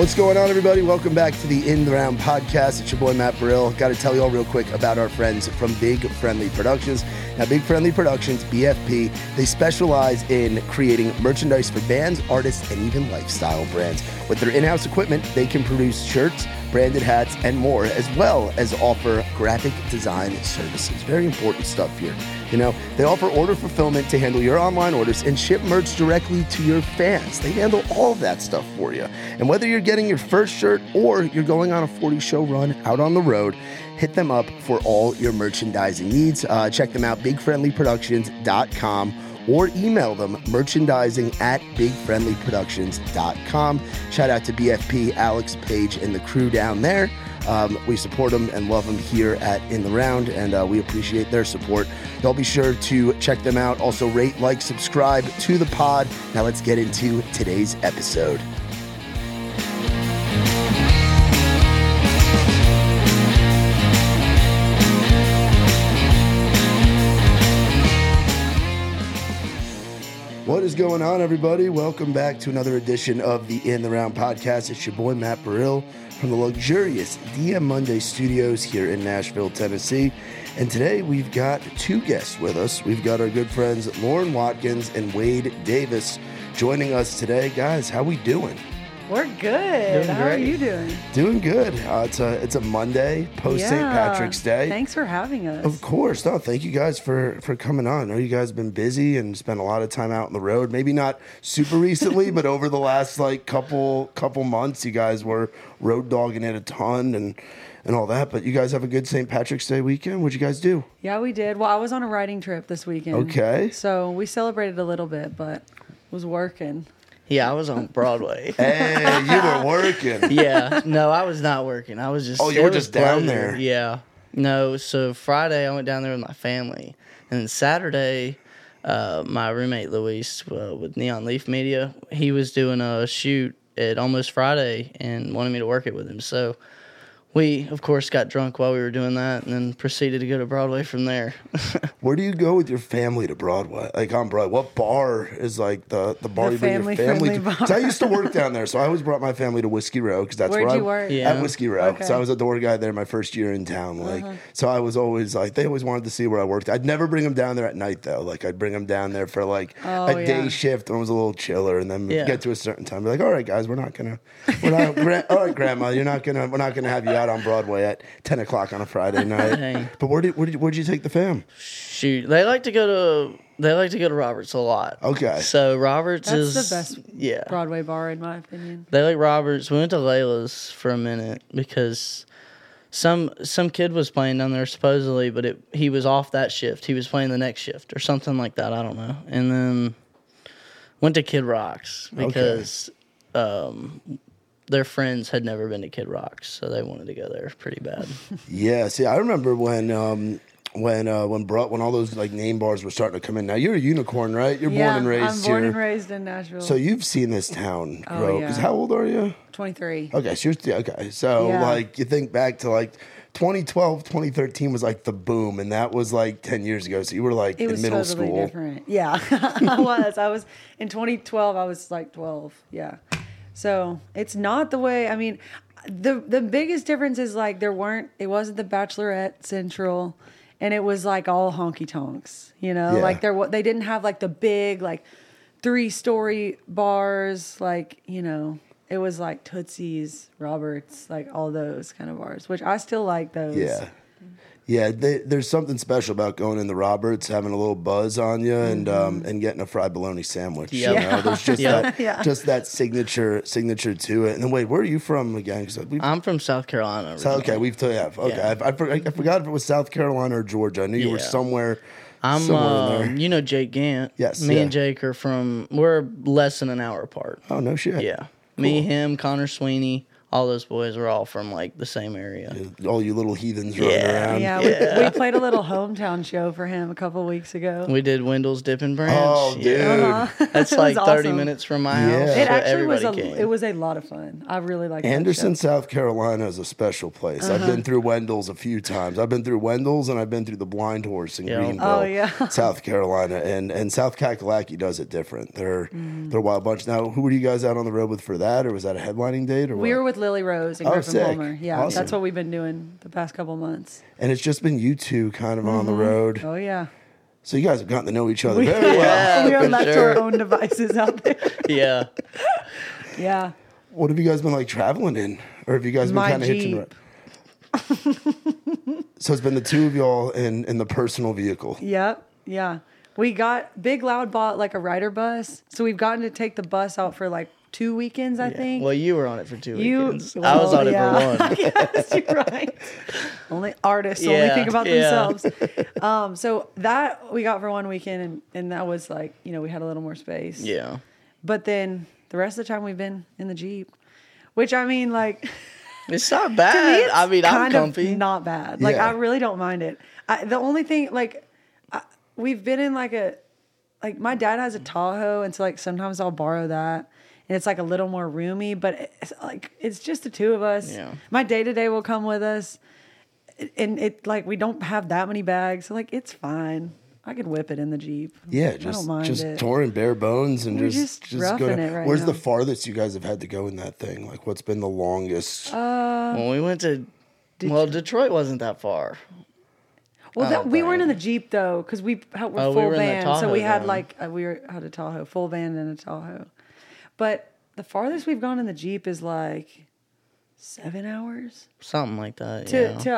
What's going on, everybody? Welcome back to the In the Round podcast. It's your boy, Matt Burrill. Got to tell you all real quick about our friends from Big Friendly Productions. Now, Big Friendly Productions, BFP, they specialize in creating merchandise for bands, artists, and even lifestyle brands. With their in-house equipment, they can produce shirts, branded hats, and more, as well as offer graphic design services. Very important stuff here. You know, they offer order fulfillment to handle your online orders and ship merch directly to your fans. They handle all of that stuff for you. And whether you're getting your first shirt or you're going on a 40-show run out on the road, hit them up for all your merchandising needs. Check them out, bigfriendlyproductions.com, or email them merchandising@bigfriendlyproductions.com. Shout out to BFP, Alex, Paige, and the crew down there. We support them and love them here at In the Round, and we appreciate their support. Y'all be sure to check them out. Also, rate, like, subscribe to the pod. Now let's get into today's episode. What is going on, everybody? Welcome back to another edition of the In the Round podcast. It's your boy, Matt Burrill, from the luxurious DM Monday studios here in Nashville, Tennessee. And today we've got two guests with us. We've got our good friends Lauren Watkins and Wade Davis joining us today. Guys, how we doing? We're good. How are you doing? Doing good. It's a Monday, post St. Patrick's Day. Thanks for having us. Of course. No, thank you guys for coming on. I know you guys have been busy and spent a lot of time out on the road. Maybe not super recently, but over the last couple months, you guys were road dogging it a ton and all that. But you guys have a good St. Patrick's Day weekend. What'd you guys do? Yeah, we did. Well, I was on a riding trip this weekend. Okay. So we celebrated a little bit, but was working. Yeah, I was on Broadway. Hey, you were working. Yeah, no, I was not working. I was just. Oh, you were just down there. Yeah. No, so Friday I went down there with my family, and then Saturday, my roommate Luis with Neon Leaf Media, he was doing a shoot at Almost Friday and wanted me to work it with him. So we, of course, got drunk while we were doing that, and then proceeded to go to Broadway from there. Where do you go with your family to Broadway? Like on Broadway, what bar is like the bar you bring your family to? Bar. 'Cause I used to work down there, so I always brought my family to Whiskey Row because that's Where'd where you work? Yeah. At Whiskey Row. Okay. So I was a door guy there my first year in town. So I was always like, they always wanted to see where I worked. I'd never bring them down there at night though. Like I'd bring them down there for a day shift when it was a little chiller, and then get to a certain time, be like, all right, guys, all right, Grandma, we're not gonna have you out on Broadway at 10 o'clock on a Friday night. Dang. But where'd you take the fam? Shoot, they like to go to Roberts a lot. Okay. So Roberts That's is the best Broadway bar, in my opinion. They like Roberts. We went to Layla's for a minute because some kid was playing down there supposedly, but he was off that shift. He was playing the next shift or something like that. I don't know. And then went to Kid Rock's because their friends had never been to Kid Rock's, so they wanted to go there pretty bad. Yeah. See, I remember when all those like name bars were starting to come in. Now you're a unicorn, right? You're born and raised here. I'm born and raised in Nashville. So you've seen this town grow. Oh, yeah. 'Cause how old are you? 23. Okay, so So like you think back to like 2012, 2013 was like the boom, and that was like 10 years ago. So you were like in middle totally school. Different. Yeah, I was. I was in 2012. I was like 12. Yeah. So it's not the way. I mean, the biggest difference is like it wasn't the Bachelorette Central, and it was like all honky tonks. You know, like they didn't have like the big like 3-story bars. Like, you know, it was like Tootsie's, Roberts, like all those kind of bars, which I still like those. Yeah. Yeah, there's something special about going in the Roberts, having a little buzz on you, and getting a fried bologna sandwich. Yep. You know, there's just Yeah. just that signature to it. And then wait, where are you from again? 'Cause I'm from South Carolina. Okay, okay. Yeah. I forgot if it was South Carolina or Georgia. I knew you were somewhere. I'm, somewhere in there. you know Jake Gant. Yes, Me and Jake we're less than an hour apart. Oh no shit. Yeah. Cool. Me, him, Connor Sweeney, all those boys were all from like the same area. All you little heathens running around. Yeah, we played a little hometown show for him a couple weeks ago. We did Wendell's Dipping Branch. Oh, dude. That's It like was 30 awesome. minutes from my Yeah. house. It so actually was everybody came. it was a lot of fun. I really liked Anderson, that show. South Carolina is a special place. I've been through Wendell's a few times. I've been through Wendell's and I've been through the Blind Horse in Yeah. Greenville, Oh, yeah. South Carolina, and South Kakalaki does it different. They're a wild bunch. Now, who were you guys out on the road with for that, or was that a headlining date, or We what? were with Lily Rose and Oh, Griffin sick. Palmer. Yeah, Awesome. that's what we've been doing the past couple months. And it's just been you two kind of on the road. Oh yeah. So you guys have gotten to know each other very well. Yeah, we are for left to sure. our own devices out there. Yeah. Yeah. What have you guys been like traveling in, or have you guys been My kind of hitching? Jeep. So it's been the two of y'all in the personal vehicle. Yep. Yeah. We got Big Loud bought like a rider bus, so we've gotten to take the bus out for like 2 weekends. I think. Well, you were on it for 2 You- weekends. I was well, on it yeah. for one. Yes, you're right. Only artists only Yeah, think about yeah. themselves. So that we got for 1 weekend, and that was like, we had a little more space. Yeah. But then the rest of the time we've been in the Jeep, which I mean, like, It's not to me, bad. it's I'm kind comfy. of not bad. Like, Yeah. I really don't mind it. The only thing, like, we've been in like my dad has a Tahoe, and so like sometimes I'll borrow that. And it's like a little more roomy, but it's just the two of us. Yeah. My day-to-day will come with us. And it like we don't have that many bags. So like it's fine. I could whip it in the Jeep. Yeah, I don't mind just it. touring bare bones and We're just just go. roughing it right Where's now. the farthest you guys have had to go in that thing? Like, what's been the longest? When we went to, Detroit wasn't that far. Well, I don't we weren't in think. the Jeep though, because we're Oh, full we were in the band. So Tahoe we had then. like had a Tahoe, full band and a Tahoe. But the farthest we've gone in the Jeep is like 7 hours Something like that.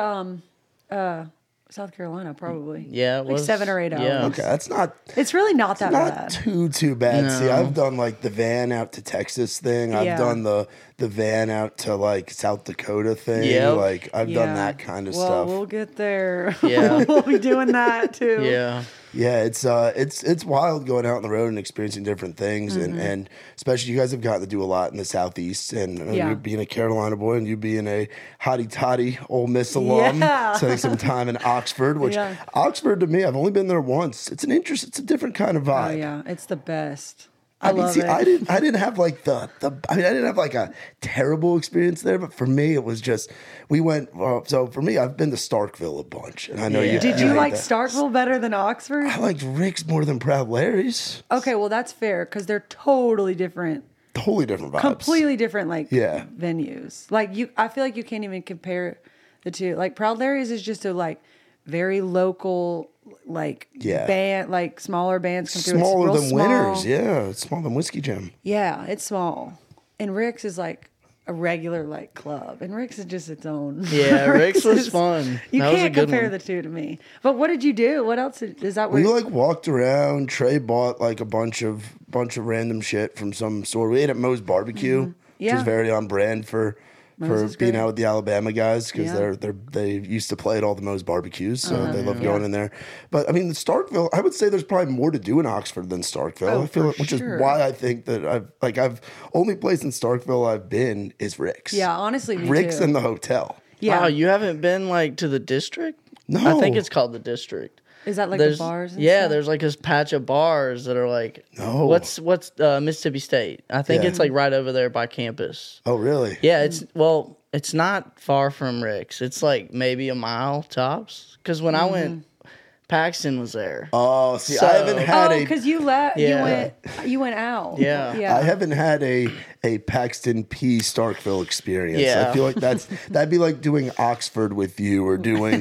to South Carolina, probably. Yeah, it like was 7 or 8 hours. yeah. Okay, that's not It's really not that not bad. too bad. No. See, I've done like the van out to Texas thing. I've Yeah. done the van out to like South Dakota thing. Yep. Like I've done that kind of stuff. We'll get there. Yeah. we'll be doing that too. Yeah. Yeah, it's wild going out on the road and experiencing different things, and especially you guys have gotten to do a lot in the Southeast, and Yeah. you being a Carolina boy and you being a hottie toddy Ole Miss alum, Yeah. spending some time in Oxford, which Yeah. Oxford to me, I've only been there once. It's a different kind of Oh vibe. yeah, it's the best. I mean, love see, it. I didn't have like I didn't have like a terrible experience there, but for me it was just we went. So for me, I've been to Starkville a bunch, and I know Yeah. you Did you hate like that. Starkville better than Oxford? I liked Rick's more than Proud Larry's. Okay, well that's fair because they're totally different, Totally different vibes. completely different like Yeah. venues. Like I feel like you can't even compare the two. Like Proud Larry's is just a like very local like Yeah. band, like smaller bands come through. It's Smaller real than small. Winners, yeah. It's smaller than Whiskey Jam. Yeah, it's small, and Rick's is like a regular like club, and Rick's is just its own. Yeah, Rick's was is- fun. You That was a can't good compare one. the two to me. But what did you do? What else is that? We Where, like walked around. Trey bought like a bunch of random shit from some store. We ate at Moe's Barbecue, which Yeah. is very on brand for Moe's is being great. out with the Alabama guys because Yeah. they used to play at all the Moe's barbecues, so they love going in there. But I mean, Starkville, I would say there's probably more to do in Oxford than Starkville. Oh, I feel for like, which sure. is why I think that I've only place in Starkville I've been is Rick's. Yeah, honestly, me Rick's too. and the hotel. yeah. Wow, you haven't been like to the district? No. I think it's called the district. Is that like There's the bars? And yeah, stuff? there's like this patch of bars that are like No. what's Mississippi State. I think Yeah. it's like right over there by campus. Oh, really? Yeah, it's not far from Rick's. It's like maybe a mile tops. Because when I went, Paxton was there. Oh, see, So- I haven't had Oh, a because you left. Yeah. You went out. Yeah. Yeah. I haven't had a Paxton P Starkville experience. Yeah. I feel like that'd be like doing Oxford with you or doing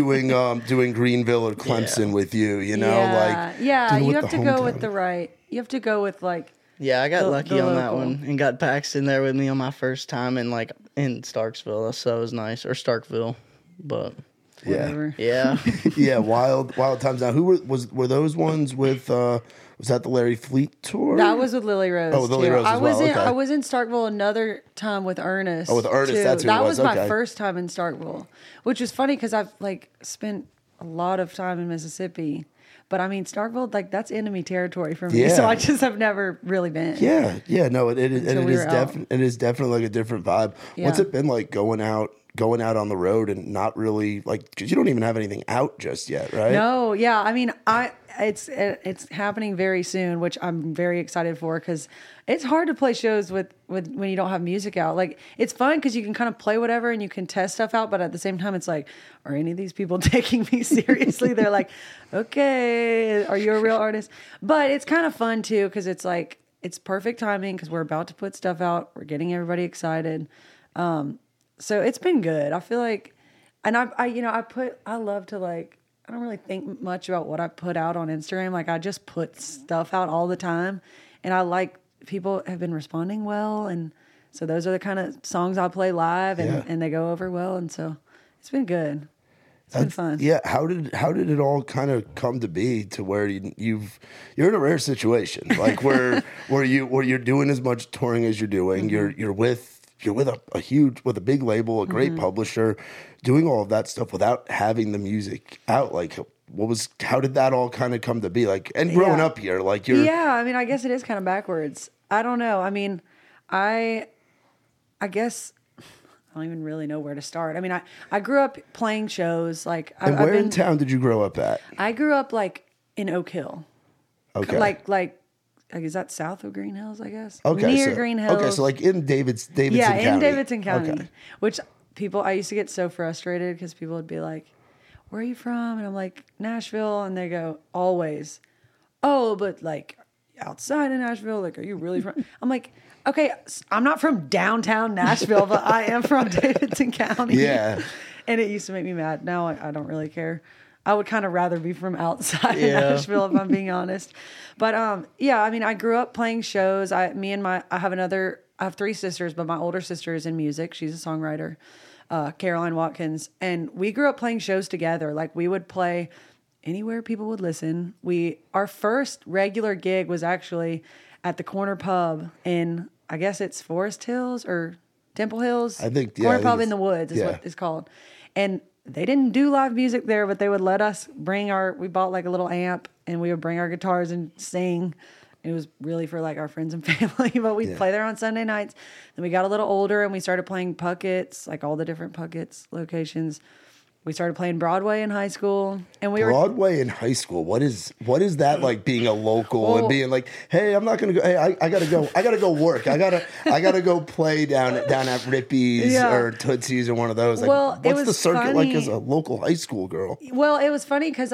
Greenville or Clemson with you. You know, yeah. like Yeah. doing You with have the to go with hometown. the right. You have to go with like. Yeah, I got lucky the on that local. one and got Paxton there with me on my first time in Starksville. So it was nice. Or Starkville. But Whatever. yeah. Yeah, wild times. Now, who were those ones with? Was that the Larry Fleet tour? That was with Lily Rose. Oh, with Lily too. Rose I as was well, in. okay. I was in Starkville another time with Ernest. Oh, with Ernest, too. that's who it that was, my okay. first time in Starkville, which was funny because I've like spent a lot of time in Mississippi, But I mean, Starkville, like that's enemy territory for me. So I just have never really been. Yeah. No, it is Until it is definitely like a different vibe. Yeah. What's it been like going out on the road and not really like, because you don't even have anything out just yet, right? No, yeah. I mean, it's happening very soon, which I'm very excited for because it's hard to play shows with when you don't have music out. Like it's fun because you can kind of play whatever and you can test stuff out, but at the same time, it's like, are any of these people taking me seriously? They're like, okay, are you a real artist? But it's kind of fun too because it's like it's perfect timing because we're about to put stuff out. We're getting everybody excited. So it's been good. I feel like, and I love to like, I don't really think much about what I put out on Instagram. Like I just put stuff out all the time and I like people have been responding well. And so those are the kind of songs I'll play live and they go over well. And so it's been good. It's been fun. Yeah. How did it all kind of come to be to where you're in a rare situation, like where you're doing as much touring as you're doing. Mm-hmm. You're with a big label, a great publisher, doing all of that stuff without having the music out. Like, how did that all kind of come to be? Like, and growing up here, like Yeah, I mean, I guess it is kind of backwards. I don't know. I mean, I guess I don't even really know where to start. I mean, I grew up playing shows. Like, and where in town did you grow up at? I grew up like in Oak Hill. Okay. Like is that south of Green Hills, I guess? Okay. Near Green Hills. Okay, so like in Davidson County. Yeah, in Davidson County. Okay. Which I used to get so frustrated because people would be like, where are you from? And I'm like, Nashville. And they go, always. Oh, but like outside of Nashville, like, are you really from? I'm like, okay, I'm not from downtown Nashville, but I am from Davidson County. Yeah. And it used to make me mad. Now I don't really care. I would kind of rather be from outside of Nashville, if I'm being honest. But yeah, I mean, I grew up playing shows. I have 3 sisters, but my older sister is in music. She's a songwriter, Caroline Watkins. And we grew up playing shows together. Like we would play anywhere people would listen. Our first regular gig was actually at the Corner Pub in, I guess it's Forest Hills or Temple Hills. I think, Corner Pub in the Woods is what it's called. And they didn't do live music there, but they would let us we bought like a little amp and we would bring our guitars and sing. It was really for like our friends and family, but we'd play there on Sunday nights. Then we got a little older and we started playing Puckett's, like all the different Puckett's locations. We started playing Broadway in high school, and Broadway in high school. What is that like? Being a local and being like, hey, I'm not gonna go. Hey, I gotta go work. I gotta go play down at Rippy's or Tootsie's or one of those. Like, what's the circuit like as a local high school girl? Well, it was funny because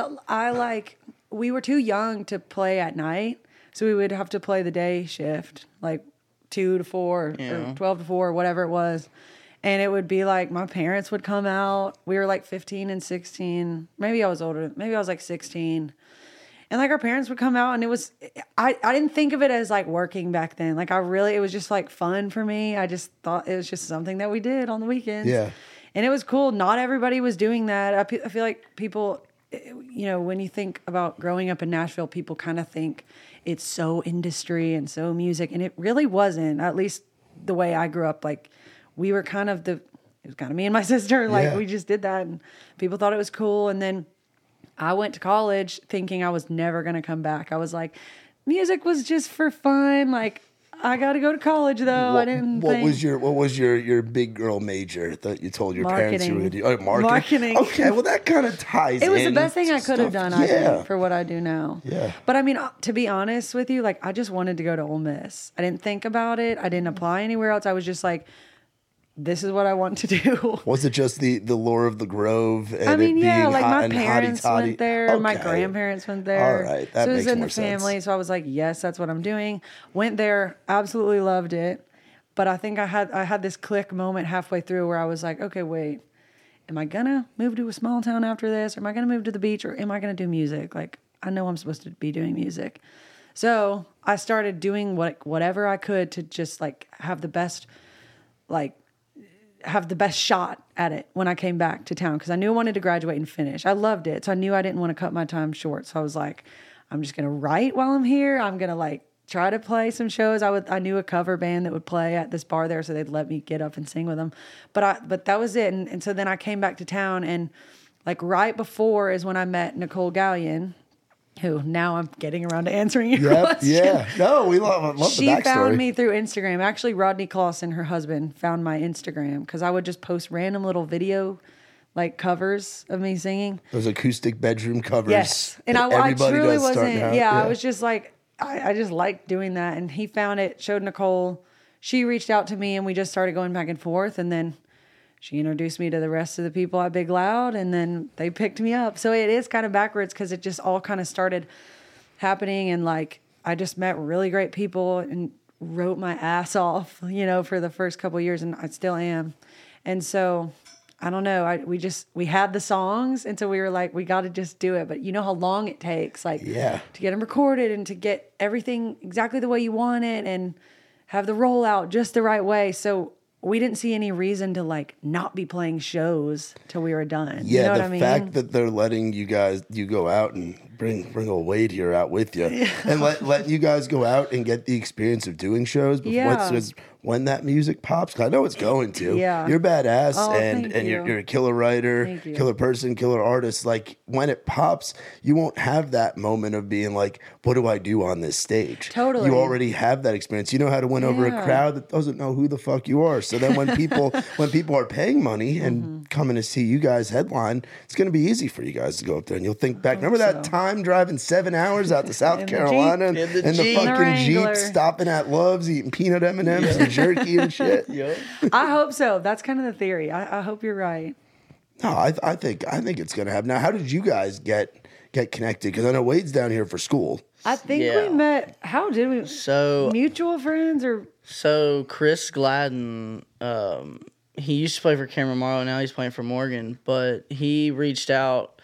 we were too young to play at night, so we would have to play the day shift, like 2 to 4 or 12 to 4, or whatever it was. And it would be like my parents would come out. We were like 15 and 16. Maybe I was older. Maybe I was like 16. And like our parents would come out and I didn't think of it as like working back then. Like it was just like fun for me. I just thought it was just something that we did on the weekends. Yeah. And it was cool. Not everybody was doing that. I feel like people, when you think about growing up in Nashville, people kind of think it's so industry and so music. And it really wasn't, at least the way I grew up. Like, we were it was kind of me and my sister. Like, we just did that and people thought it was cool. And then I went to college thinking I was never going to come back. I was like, music was just for fun. Like, I got to go to college though. What was your big girl major that you told your parents you were going to do? Oh, marketing. Okay, well that kind of ties in. It was the best thing I could have done, I think, for what I do now. Yeah. But I mean, to be honest with you, like I just wanted to go to Ole Miss. I didn't think about it. I didn't apply anywhere else. I was just like, this is what I want to do. Was it just the lure of the Grove? And I mean, yeah, like my parents went there, okay. My grandparents went there. All right, that so it makes was in more the family. sense. So I was like, yes, that's what I'm doing. Went there, absolutely loved it. But I think I had this click moment halfway through where I was like, okay, wait, am I gonna move to a small town after this? Or am I gonna move to the beach? Or am I gonna do music? Like, I know I'm supposed to be doing music. So I started doing whatever I could to just like have the best shot at it when I came back to town, because I knew I wanted to graduate and finish. I loved it. So I knew I didn't want to cut my time short. So I was like, I'm just going to write while I'm here. I'm going to like try to play some shows. I knew a cover band that would play at this bar there, so they'd let me get up and sing with them. But that was it. And so then I came back to town, and like right before is when I met Nicole Gallion, who now I'm getting around to answering your Yep, question. yeah. No, we love the She backstory. found me through Instagram. Actually, Rodney Clausen, her husband, found my Instagram because I would just post random little video like covers of me singing. Those acoustic bedroom covers. Yes. And that I everybody truly does starting wasn't, out. yeah, I was just like, I just liked doing that. And he found it, showed Nicole. She reached out to me and we just started going back and forth. And then she introduced me to the rest of the people at Big Loud and then they picked me up. So it is kind of backwards because it just all kind of started happening. And like, I just met really great people and wrote my ass off, you know, for the first couple of years. And I still am. And so I don't know. We had the songs, and so we were like, we got to just do it. But you know how long it takes, like, Yeah. to get them recorded and to get everything exactly the way you want it, and have the rollout just the right way. So we didn't see any reason to like not be playing shows till we were done. Yeah, you know the what I mean? fact that they're letting you go out and bring old Wade here out with you, and let you guys go out and get the experience of doing shows. Before, Yeah. when that music pops, 'cause I know it's going to. Yeah. You're badass, Oh, and thank you. you're a killer writer, Thank you. killer person, killer artist. Like when it pops, you won't have that moment of being like, "What do I do on this stage?" Totally. You already have that experience. You know how to win over a Yeah. crowd that doesn't know who the fuck you are. So then when people are paying money and Mm-hmm. coming to see you guys headline, it's going to be easy for you guys to go up there and you'll think back. Remember that so. time driving 7 hours out to South In the Carolina Jeep. and In the the Jeep. fucking In the Jeep, Wrangler. stopping at Love's, eating peanut M&Ms and jerky and shit. Yep. I hope so. That's kind of the theory. I hope you're right. No, I think it's going to happen. Now, how did you guys get connected? Because I know Wade's down here for school. I think Yeah. we met. How did we? So Mutual friends or? So Chris Gladden, he used to play for Cameron Morrow. Now he's playing for Morgan. But he reached out,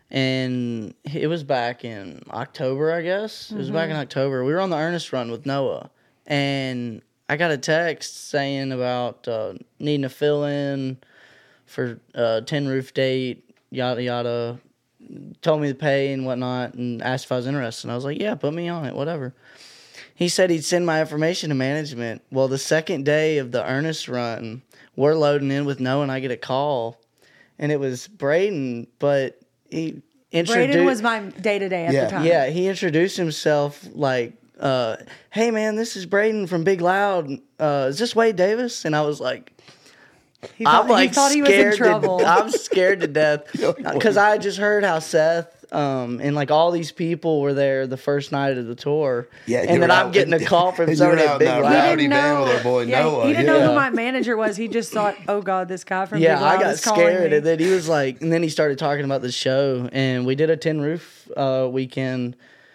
and it was back in October, I guess. It was back in October. We were on the Ernest run with Noah, and I got a text saying about needing to fill in for Tin Roof date, yada yada. Told me the pay and whatnot, and asked if I was interested. And I was like, yeah, put me on it, whatever. He said he'd send my information to management. Well, the second day of the Ernest run, we're loading in with Noah, and I get a call, and it was Braden, but he introduced. Braden was my day to day at Yeah. the time. Yeah, he introduced himself like, "Hey man, this is Braden from Big Loud. Is this Wade Davis?" And I was like, He thought, he thought he was in trouble. I'm scared to death because I had just heard how Seth and like all these people were there the first night of the tour. Yeah, and then I'm getting a call from and somebody you're at out Big in that Loud. rowdy van with our boy Noah. He didn't know Yeah. who my manager was. He just thought, "Oh God, this guy from Yeah, Big Loud I got is calling scared, me." and then he was like, and then he started talking about the show, and we did a Tin Roof weekend,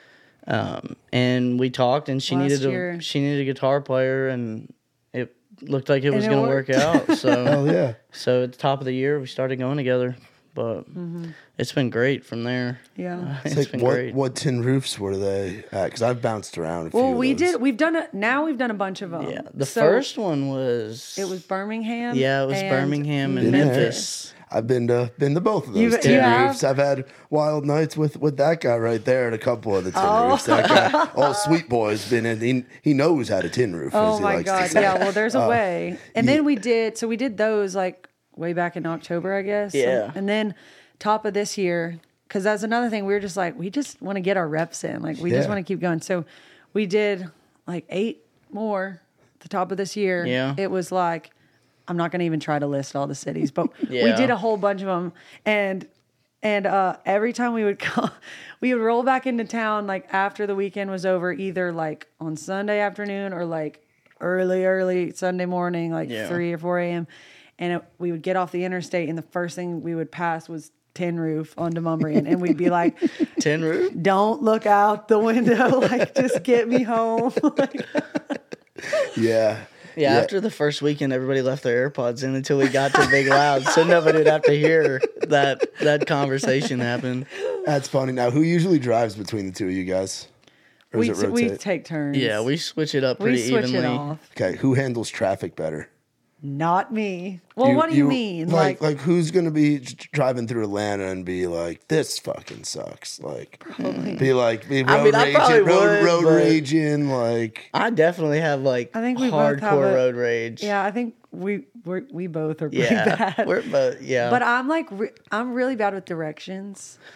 and we talked, and she Last needed year. a guitar player, and it looked like it was it going to work worked. out. So, Hell yeah. so at the top of the year, we started going together, but it's been great from there. Yeah. It's Like been what great. what tin roofs were they at? Because I've bounced around a few Well, of we those. did. We've done it. Now we've done a bunch of them. Yeah, the So first one was It was Birmingham. Yeah, it was and Birmingham and Been there. Memphis. I've been to both of those You tin have? roofs. I've had wild nights with that guy right there and a couple of the tin Oh. roofs. That guy, all Sweet Boy's been in. He knows how to tin roof. as Oh he my likes to God. say. Yeah. Well, there's a way. And yeah. then we did those like way back in October, I guess. Yeah. And then top of this year, because that's another thing. We were just like, we just want to get our reps in. Like we just Yeah. want to keep going. So we did like 8 more at the top of this year. Yeah. It was like, I'm not going to even try to list all the cities, but we Yeah. did a whole bunch of them. And every time we would come, we would roll back into town like after the weekend was over, either like on Sunday afternoon or like early Sunday morning, like Yeah. 3 or 4 a.m. And we would get off the interstate, and the first thing we would pass was Tin Roof on Demumbrian, and we'd be like, Tin Roof. "Don't look out the window, like just get me home." Like, Yeah. Yeah, after the first weekend, everybody left their AirPods in until we got to Big Loud, so nobody would have to hear that conversation happen. That's funny. Now, who usually drives between the two of you guys? Or we does it we rotate? take turns. Yeah, we switch it up we pretty switch evenly. it off. Okay, who handles traffic better? Not me. Well, what do you mean? Like who's gonna be driving through Atlanta and be like, "This fucking sucks"? Like, be road I probably raging, road would, but- raging. Like, I definitely have like I think we both have hardcore a- road rage. yeah, I think we both are pretty yeah, bad. we're both yeah. But I'm like I'm really bad with directions.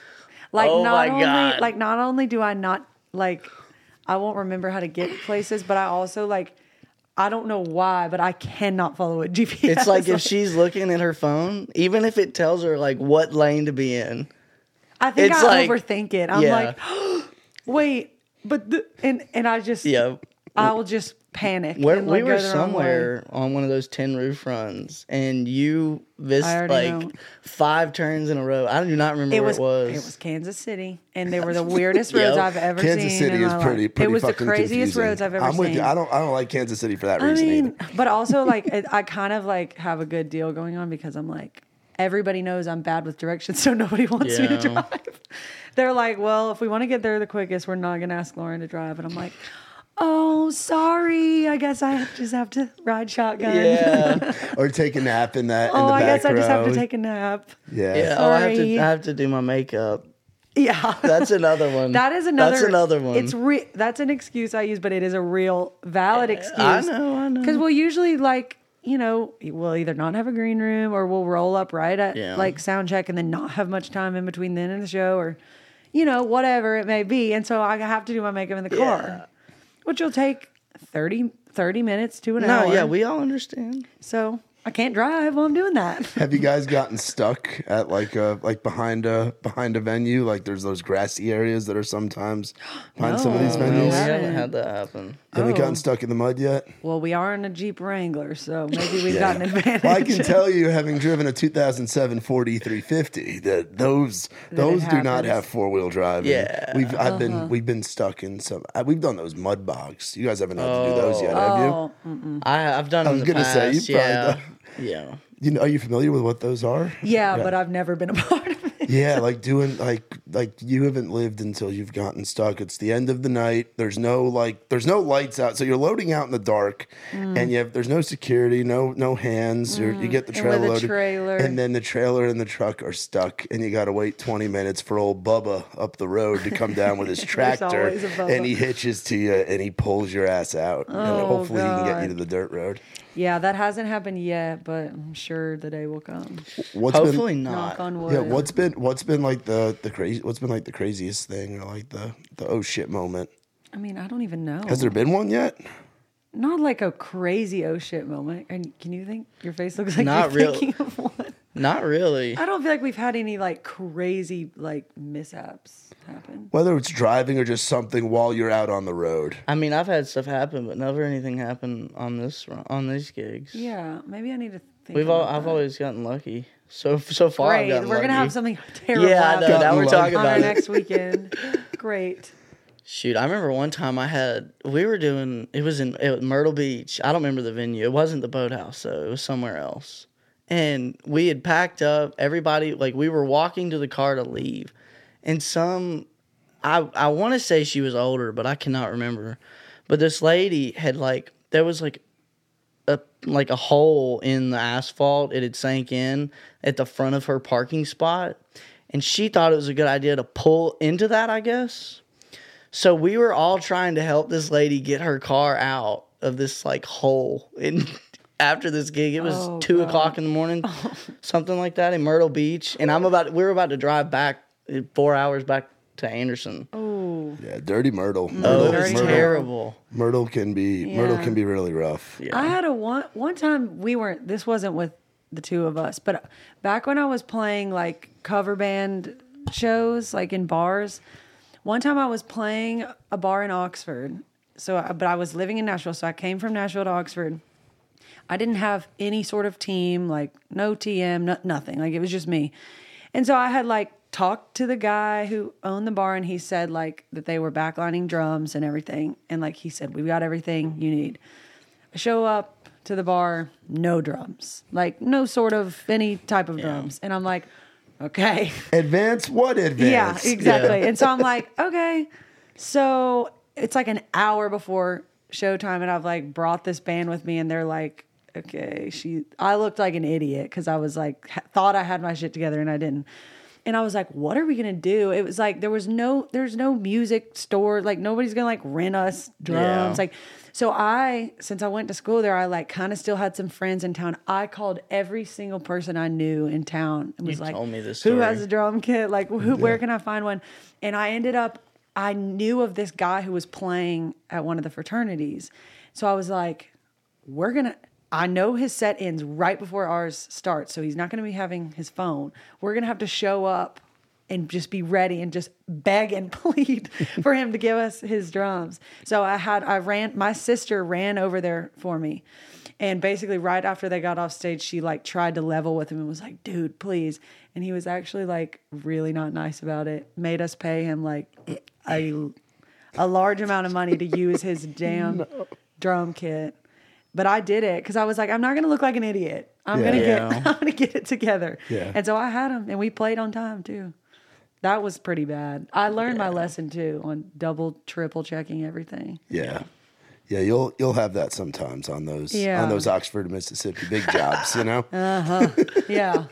Like Oh not my only God. like not only do I not like I won't remember how to get places, but I also like I don't know why, but I cannot follow a GPS. It's like if she's looking at her phone, even if it tells her like what lane to be in. I think it's I like- overthink it. I'm yeah. like, wait, but and I just Yeah. I will just panic. Where and, we like, were go the wrong way. somewhere on one of those 10 roof runs, and you I missed already like know. 5 turns in a row. I do not remember It where was, it was. it was Kansas City, and they were the weirdest roads Yep. I've ever Kansas seen. City in is my pretty life. It was the fucking craziest confusing. roads I've ever I'm seen. with you. I don't like Kansas City for that I reason mean, either. but also like I kind of like have a good deal going on because I'm like everybody knows I'm bad with directions, so nobody wants me to Yeah. drive. They're like, well, if we want to get there the quickest, we're not gonna ask Lauren to drive, and I'm like, oh, sorry. I guess I just have to ride shotgun. Yeah. Or take a nap in that. in Oh, the I back guess I just have to row. take a nap. Yeah. Yeah. Oh, Sorry. I have to do my makeup. Yeah. That's another one. That is another. That's another one. It's that's an excuse I use, but it is a real valid excuse. I know. Because we'll usually like, we'll either not have a green room or we'll roll up right at Yeah. like sound check and then not have much time in between then and the show or, whatever it may be. And so I have to do my makeup in the car, which will take 30 minutes to an hour. No, yeah, we all understand. So I can't drive while I'm doing that. Have you guys gotten stuck at like behind a venue? Like there's those grassy areas that are sometimes behind some of these No. No, we venues. haven't had that happen. Have you gotten Oh. stuck in the mud yet? Well, we are in a Jeep Wrangler, so maybe we've got an advantage. Well, I can tell you, having driven a 2007 Ford E350, that those do not happens. have 4-wheel drive. And Yeah. we've been stuck in some. We've done those mud bogs. You guys haven't had to do those yet, have you? Oh, I've done. I in was the gonna say, past, you probably yeah, done. yeah. Are you familiar with what those are? yeah, but I've never been a part of it. Yeah, like doing like you haven't lived until you've gotten stuck. It's the end of the night. There's no lights out, so you're loading out in the dark, and there's no security, no hands. You get the And trailer with a loaded, trailer. and then the trailer and the truck are stuck, and you got to wait 20 minutes for old Bubba up the road to come down with his tractor, always a Bubba. and he hitches to you and he pulls your ass out, and Oh, hopefully he can get you God. to the dirt road. Yeah, that hasn't happened yet, but I'm sure the day will come. Hopefully been, not. Knock on wood. Yeah, what's been like the crazy? What's been like the craziest thing, or like the oh shit moment? I mean, I don't even know. Has there been one yet? Not like a crazy oh shit moment. And can you think your face looks like Not you're real- thinking of one? Not really. I don't feel like we've had any like crazy like mishaps happen. Whether it's driving or just something while you're out on the road. I mean, I've had stuff happen, but never anything happen on these gigs. Yeah, maybe I need to think. I've always gotten lucky. So far, I've Great. gotten We're gonna lucky. have something terrible Yeah, I know. happen Now we're lucky. talking on our about it. next weekend. Great. Shoot, I remember one time it was in Myrtle Beach. I don't remember the venue. It wasn't the Boathouse, though. It was somewhere else. And we had packed up, everybody, like we were walking to the car to leave. And I want to say she was older, but I cannot remember. But this lady had there was a hole in the asphalt. It had sank in at the front of her parking spot. And she thought it was a good idea to pull into that, I guess. So we were all trying to help this lady get her car out of this hole. And after this gig, it was Oh, 2 God. o'clock in the morning, something like that, in Myrtle Beach. And we were about to drive back 4 hours back to Anderson. Oh, Yeah, dirty Myrtle. Oh, it Very was terrible. Myrtle can be really rough. Yeah. I had one time this wasn't with the two of us, but back when I was playing like cover band shows like in bars, one time I was playing a bar in Oxford. But I was living in Nashville, so I came from Nashville to Oxford. I didn't have any sort of team, like no TM, nothing. Like it was just me. And so I had talked to the guy who owned the bar, and he said that they were backlining drums and everything. And he said, we've got everything you need. I show up to the bar, no drums, no sort of any type of drums. And I'm like, okay. Advance? What advance? Yeah, exactly. And so I'm like, okay. So it's an hour before showtime, and I've brought this band with me, and they're like, okay, I looked like an idiot because I was thought I had my shit together and I didn't. And I was like, what are we going to do? It was like, there's no music store. Like nobody's going to like rent us drums. Yeah. Like, so since I went to school there, I like kind of still had some friends in town. I called every single person I knew in town and was You like, told me this who story. has a drum kit? Like where can I find one? And I knew of this guy who was playing at one of the fraternities. So I was like, I know his set ends right before ours starts, so he's not going to be having his phone. We're going to have to show up and just be ready and just beg and plead for him to give us his drums. So my sister ran over there for me. And basically right after they got off stage, she like tried to level with him and was like, dude, please. And he was actually like really not nice about it. Made us pay him like a large amount of money to use his damn drum kit. But I did it because I was like, I'm not going to look like an idiot. I'm gonna get it together. Yeah. And so I had him, and we played on time too. That was pretty bad. I learned my lesson too on double, triple checking everything. Yeah. Yeah, you'll have that sometimes on those Oxford, Mississippi big jobs, you know? Yeah.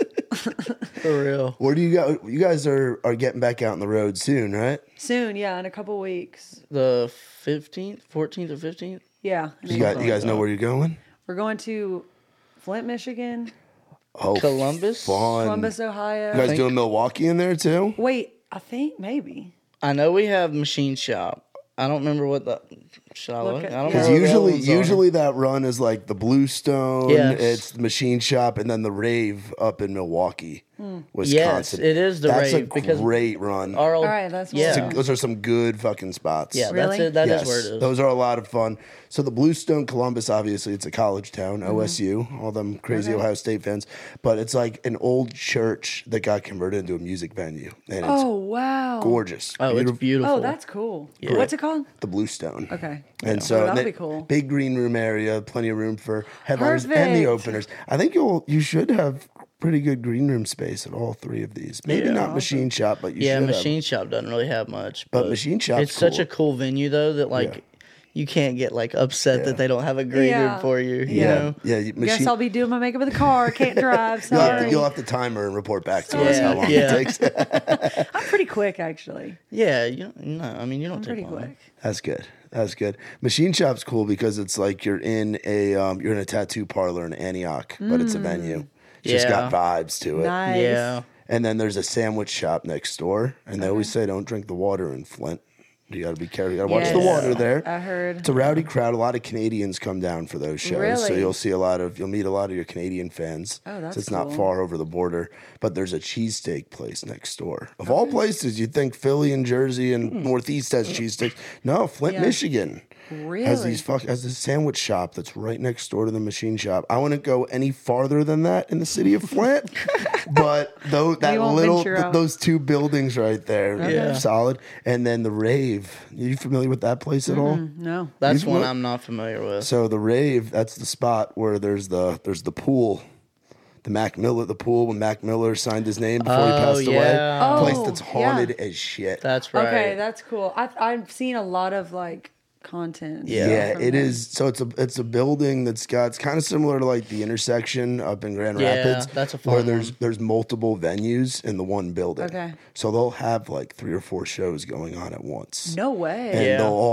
For real. Where do you go? You guys are getting back out on the road soon, right? Soon, yeah, in a couple weeks. The 15th, 14th or 15th? Yeah. You guys know where you're going? We're going to Flint, Michigan, Oh, Columbus? fun. Columbus, Ohio. You guys doing Milwaukee in there too? Wait, I think maybe. I know we have Machine Shop. I don't remember what the... Should I look? I don't Because remember what the ones are. usually that run is like the Bluestone, Yes. it's the Machine Shop, and then the Rave up in Milwaukee, Wisconsin. Yes, it is the That's Rave, a because great run. Our old, All right, that's yeah. awesome. Those are some good fucking spots. Yeah, Really? that's it. That is Yes, where it is. those are a lot of fun. So the Bluestone, Columbus, obviously it's a college town, OSU, all them crazy Ohio State fans. But it's like an old church that got converted into a music venue, and it's Oh, wow. gorgeous. Oh, it's beautiful. Oh, that's cool. What's it called? the Bluestone. Okay. And so that'll that be cool. big green room area, plenty of room for headliners and the Perfect. openers. I think you should have pretty good green room space at all three of these. Maybe not Machine Shop, but you Yeah, should Machine Shop doesn't really have much. But Machine Shop's it's such cool. a cool venue, though, that, like, you can't get, like, upset that they don't have a green room for you, you know? Yeah, Guess Machine. I'll be doing my makeup in the car. Can't drive. Sorry. You'll have to time her and report back to us how long Yeah. it takes. I'm pretty quick, actually. Yeah, I mean, you don't I'm take pretty long. quick. That's good. That's good. Machine Shop's cool because it's like you're in a tattoo parlor in Antioch, but it's a venue. It's just got vibes to it. Nice. Yeah. And then there's a sandwich shop next door, and they always say don't drink the water in Flint. You got to be careful. You got to watch the water there. I heard. It's a rowdy crowd. A lot of Canadians come down for those shows, so Really? you'll meet a lot of your Canadian fans. Oh, that's so it's not cool. far over the border. But there's a cheesesteak place next door. Of all places, you'd think Philly and Jersey and Northeast has cheesesteaks. No, Flint, Michigan. Really? Has this sandwich shop that's right next door to the Machine Shop. I wouldn't go any farther than that in the city of Flint, but though that You won't venture out. those two buildings right there, Yeah. solid. And then the Rave. Are you familiar with that place at all? No. That's You- one I'm not familiar with. So the Rave, that's the spot where there's the pool. The Mac Miller, the pool when Mac Miller signed his name before he passed away. yeah. A place Oh, that's yeah. haunted as shit. That's right. Okay, that's cool. I've seen a lot of like content. and Yeah. stuff Yeah, from it them. is. So it's a building it's kind of similar to like the intersection up in Grand Yeah, Rapids. that's a where fun there's multiple venues in the one building. Okay. So they'll have like 3 or 4 shows going on at once. No way. And Yeah.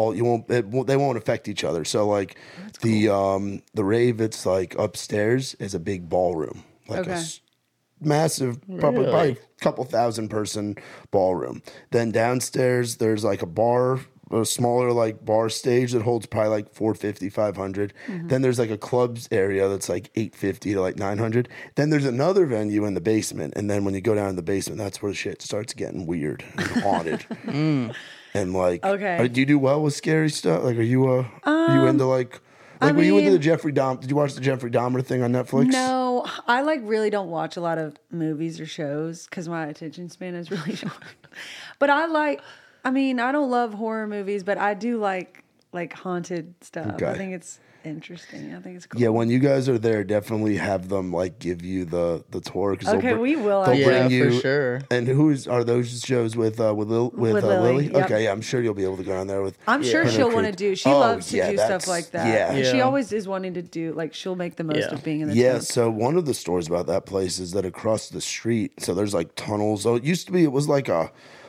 they won't affect each other. So like the Rave, it's like upstairs is a big ballroom, like Okay. massive, probably a couple thousand person ballroom. Then downstairs there's like a smaller like bar stage that holds probably like 450, 500. Then there's like a clubs area that's like 850 to like 900. Then there's another venue in the basement, and then when you go down in the basement, that's where shit starts getting weird and haunted. And like, Okay. do you do well with scary stuff? Like, are you into like were you into the Jeffrey Dahmer? Did you watch the Jeffrey Dahmer thing on Netflix? No, I like really don't watch a lot of movies or shows because my attention span is really short. But I don't love horror movies, but I do like like haunted stuff. Okay. I think it's interesting. I think it's cool. Yeah, when you guys are there, definitely have them like give you the tour. 'Cause Okay, we will, They'll actually. bring Yeah, you. for sure. And are those shows with With Lily? Lily, yep. Okay, yeah, I'm sure you'll be able to go down there with. I'm sure Yeah. she'll Critter want to Creek. do. She Oh, loves to yeah, do that's- stuff like that. yeah. And she Yeah. always is wanting to do. Like she'll make the most Yeah. of being in the Yeah, tent. so one of the stories about that place is that across the street, so there's like tunnels. So it was like a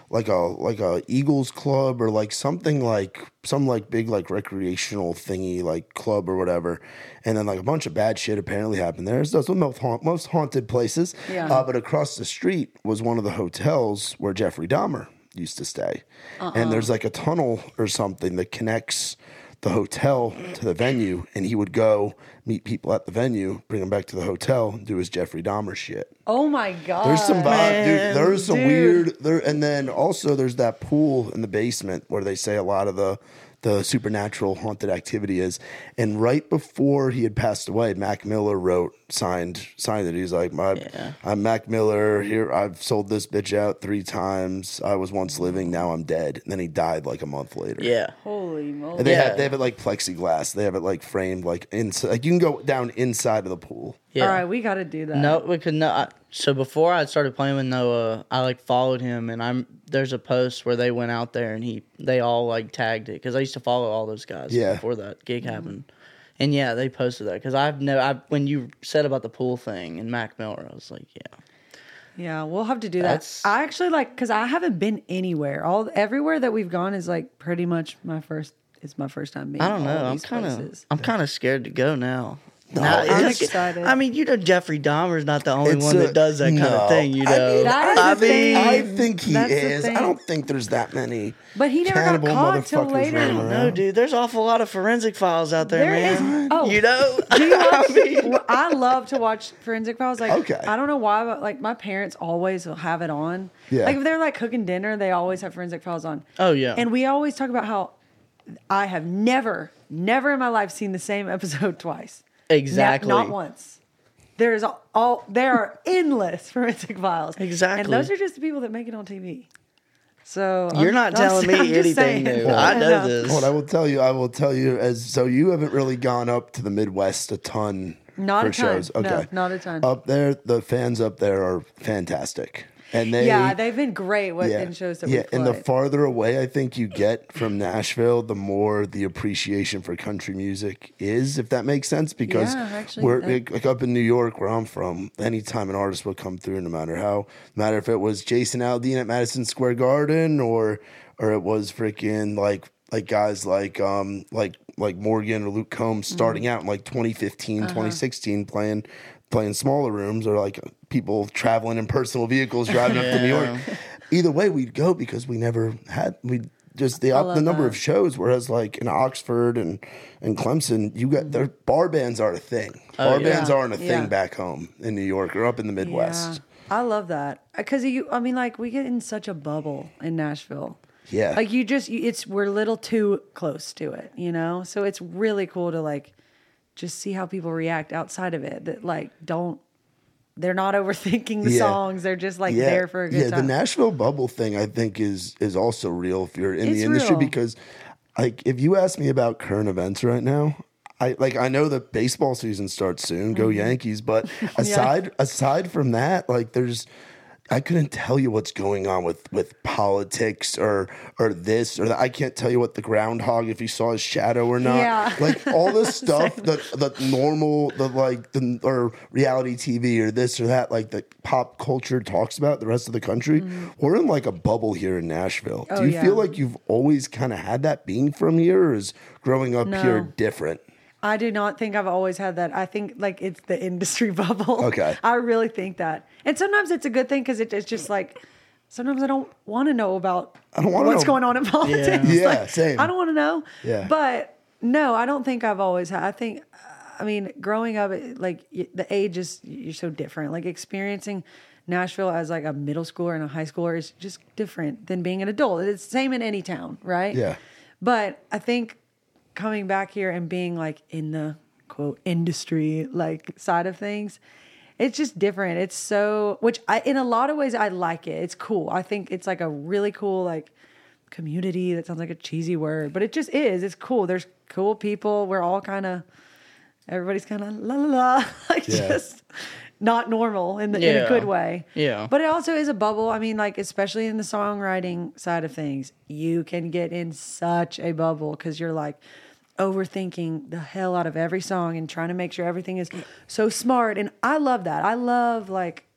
Eagles club or like something like some like big like recreational thingy like club or whatever, and then like a bunch of bad shit apparently happened there. So that's the most haunted places. Yeah. But across the street was one of the hotels where Jeffrey Dahmer used to stay, and there's like a tunnel or something that connects the hotel to the venue, and he would go meet people at the venue, bring them back to the hotel, and do his Jeffrey Dahmer shit. Oh my god! There's some vibe, dude. There's some Dude. weird there, and then also there's that pool in the basement where they say a lot of the supernatural haunted activity is. And right before he had passed away, Mac Miller signed it. He's like, I'm Mac Miller. Here, I've sold this bitch out 3 times. I was once living, now I'm dead. And then he died like a month later. Yeah. Holy moly! And they have it like plexiglass. They have it like framed like inside. Like you can go down inside of the pool. Yeah. All right, we got to do that. No, we could not. So before I started playing with Noah, I like followed him, and there's a post where they went out there and they all like tagged it because I used to follow all those guys before that gig happened, and yeah, they posted that because when you said about the pool thing and Mac Miller, I was like, yeah. Yeah, we'll have to do that. That's- I actually because I haven't been anywhere. Everywhere that we've gone is like pretty much my first time being. I don't know. all I'm these kind places. of scared to go now. I'm excited. I mean, Jeffrey Dahmer's not the only one that does that kind no. of thing. That is the thing. I think he That's the is. I thing. don't think there's that many. But he never got cannibal caught till motherfuckers later. running No, around. No, dude, there's an awful lot of forensic files out there, There is- man. oh. You know? Do you watch? I mean- Well, I love to watch Forensic Files. Like, Okay. I don't know why, but like my parents always will have it on. Yeah. Like if they're like cooking dinner, they always have Forensic Files on. Oh, yeah. And we always talk about how I have never in my life seen the same episode twice. Exactly. Not once. There are endless Forensic Files. Exactly. And those are just the people that make it on TV. So You're not telling me I'm just anything saying. new. I know this. What I will tell you so you haven't really gone up to the Midwest a ton Not for a ton. shows. No, Okay. not a ton. Up there, the fans up there are fantastic. And they've been great in shows that we played. and the farther away I think you get from Nashville, the more the appreciation for country music is, if that makes sense. Because Yeah, actually, we're that- like up in New York, where I'm from, anytime an artist would come through, no matter if it was Jason Aldean at Madison Square Garden or it was freaking like guys like Morgan or Luke Combs starting out in like 2015, 2016 playing smaller rooms, or like people traveling in personal vehicles driving up to New York. Either way, we'd go because we never had the number of shows. Whereas like in Oxford and Clemson, you got their bar bands are a thing. Bar bands aren't a thing back home in New York or up in the Midwest. Yeah. I love that because we get in such a bubble in Nashville. Yeah, Like we're a little too close to it, you know. So it's really cool to like just see how people react outside of it. That like they're not overthinking the songs. They're just like there for a good time. The Nashville bubble thing, I think, is also real if you're in the industry real. because, like, if you ask me about current events right now, I know that baseball season starts soon. Go Yankees! But aside from that, like, I couldn't tell you what's going on with politics or this or that. I can't tell you what the groundhog, if he saw his shadow or not. Yeah. Like all this stuff that normal, or reality TV or this or that, like that pop culture talks about the rest of the country. We're in like a bubble here in Nashville. Do you feel like you've always kind of had that being from here, or is growing up here different? I do not think I've always had that. I think like it's the industry bubble. Okay. I really think that. And sometimes it's a good thing because it's just like, sometimes I don't want to know about what's going on in politics. Yeah, Like, same. I don't want to know. Yeah. But no, I don't think I've always had. I mean, growing up, like the age is, you're so different. Like experiencing Nashville as like a middle schooler and a high schooler is just different than being an adult. It's the same in any town, right? Yeah. But I think coming back here and being like in the quote industry like side of things, it's just different. It's so, in a lot of ways I like it. It's cool. I think it's like a really cool like community. That sounds like a cheesy word, but it just is. It's cool. There's cool people. We're all kind of, everybody's kind of la la la, like just not normal in a good way. Yeah. But it also is a bubble. I mean, like, especially in the songwriting side of things, you can get in such a bubble because you're like overthinking the hell out of every song and trying to make sure everything is so smart. And I love that. I love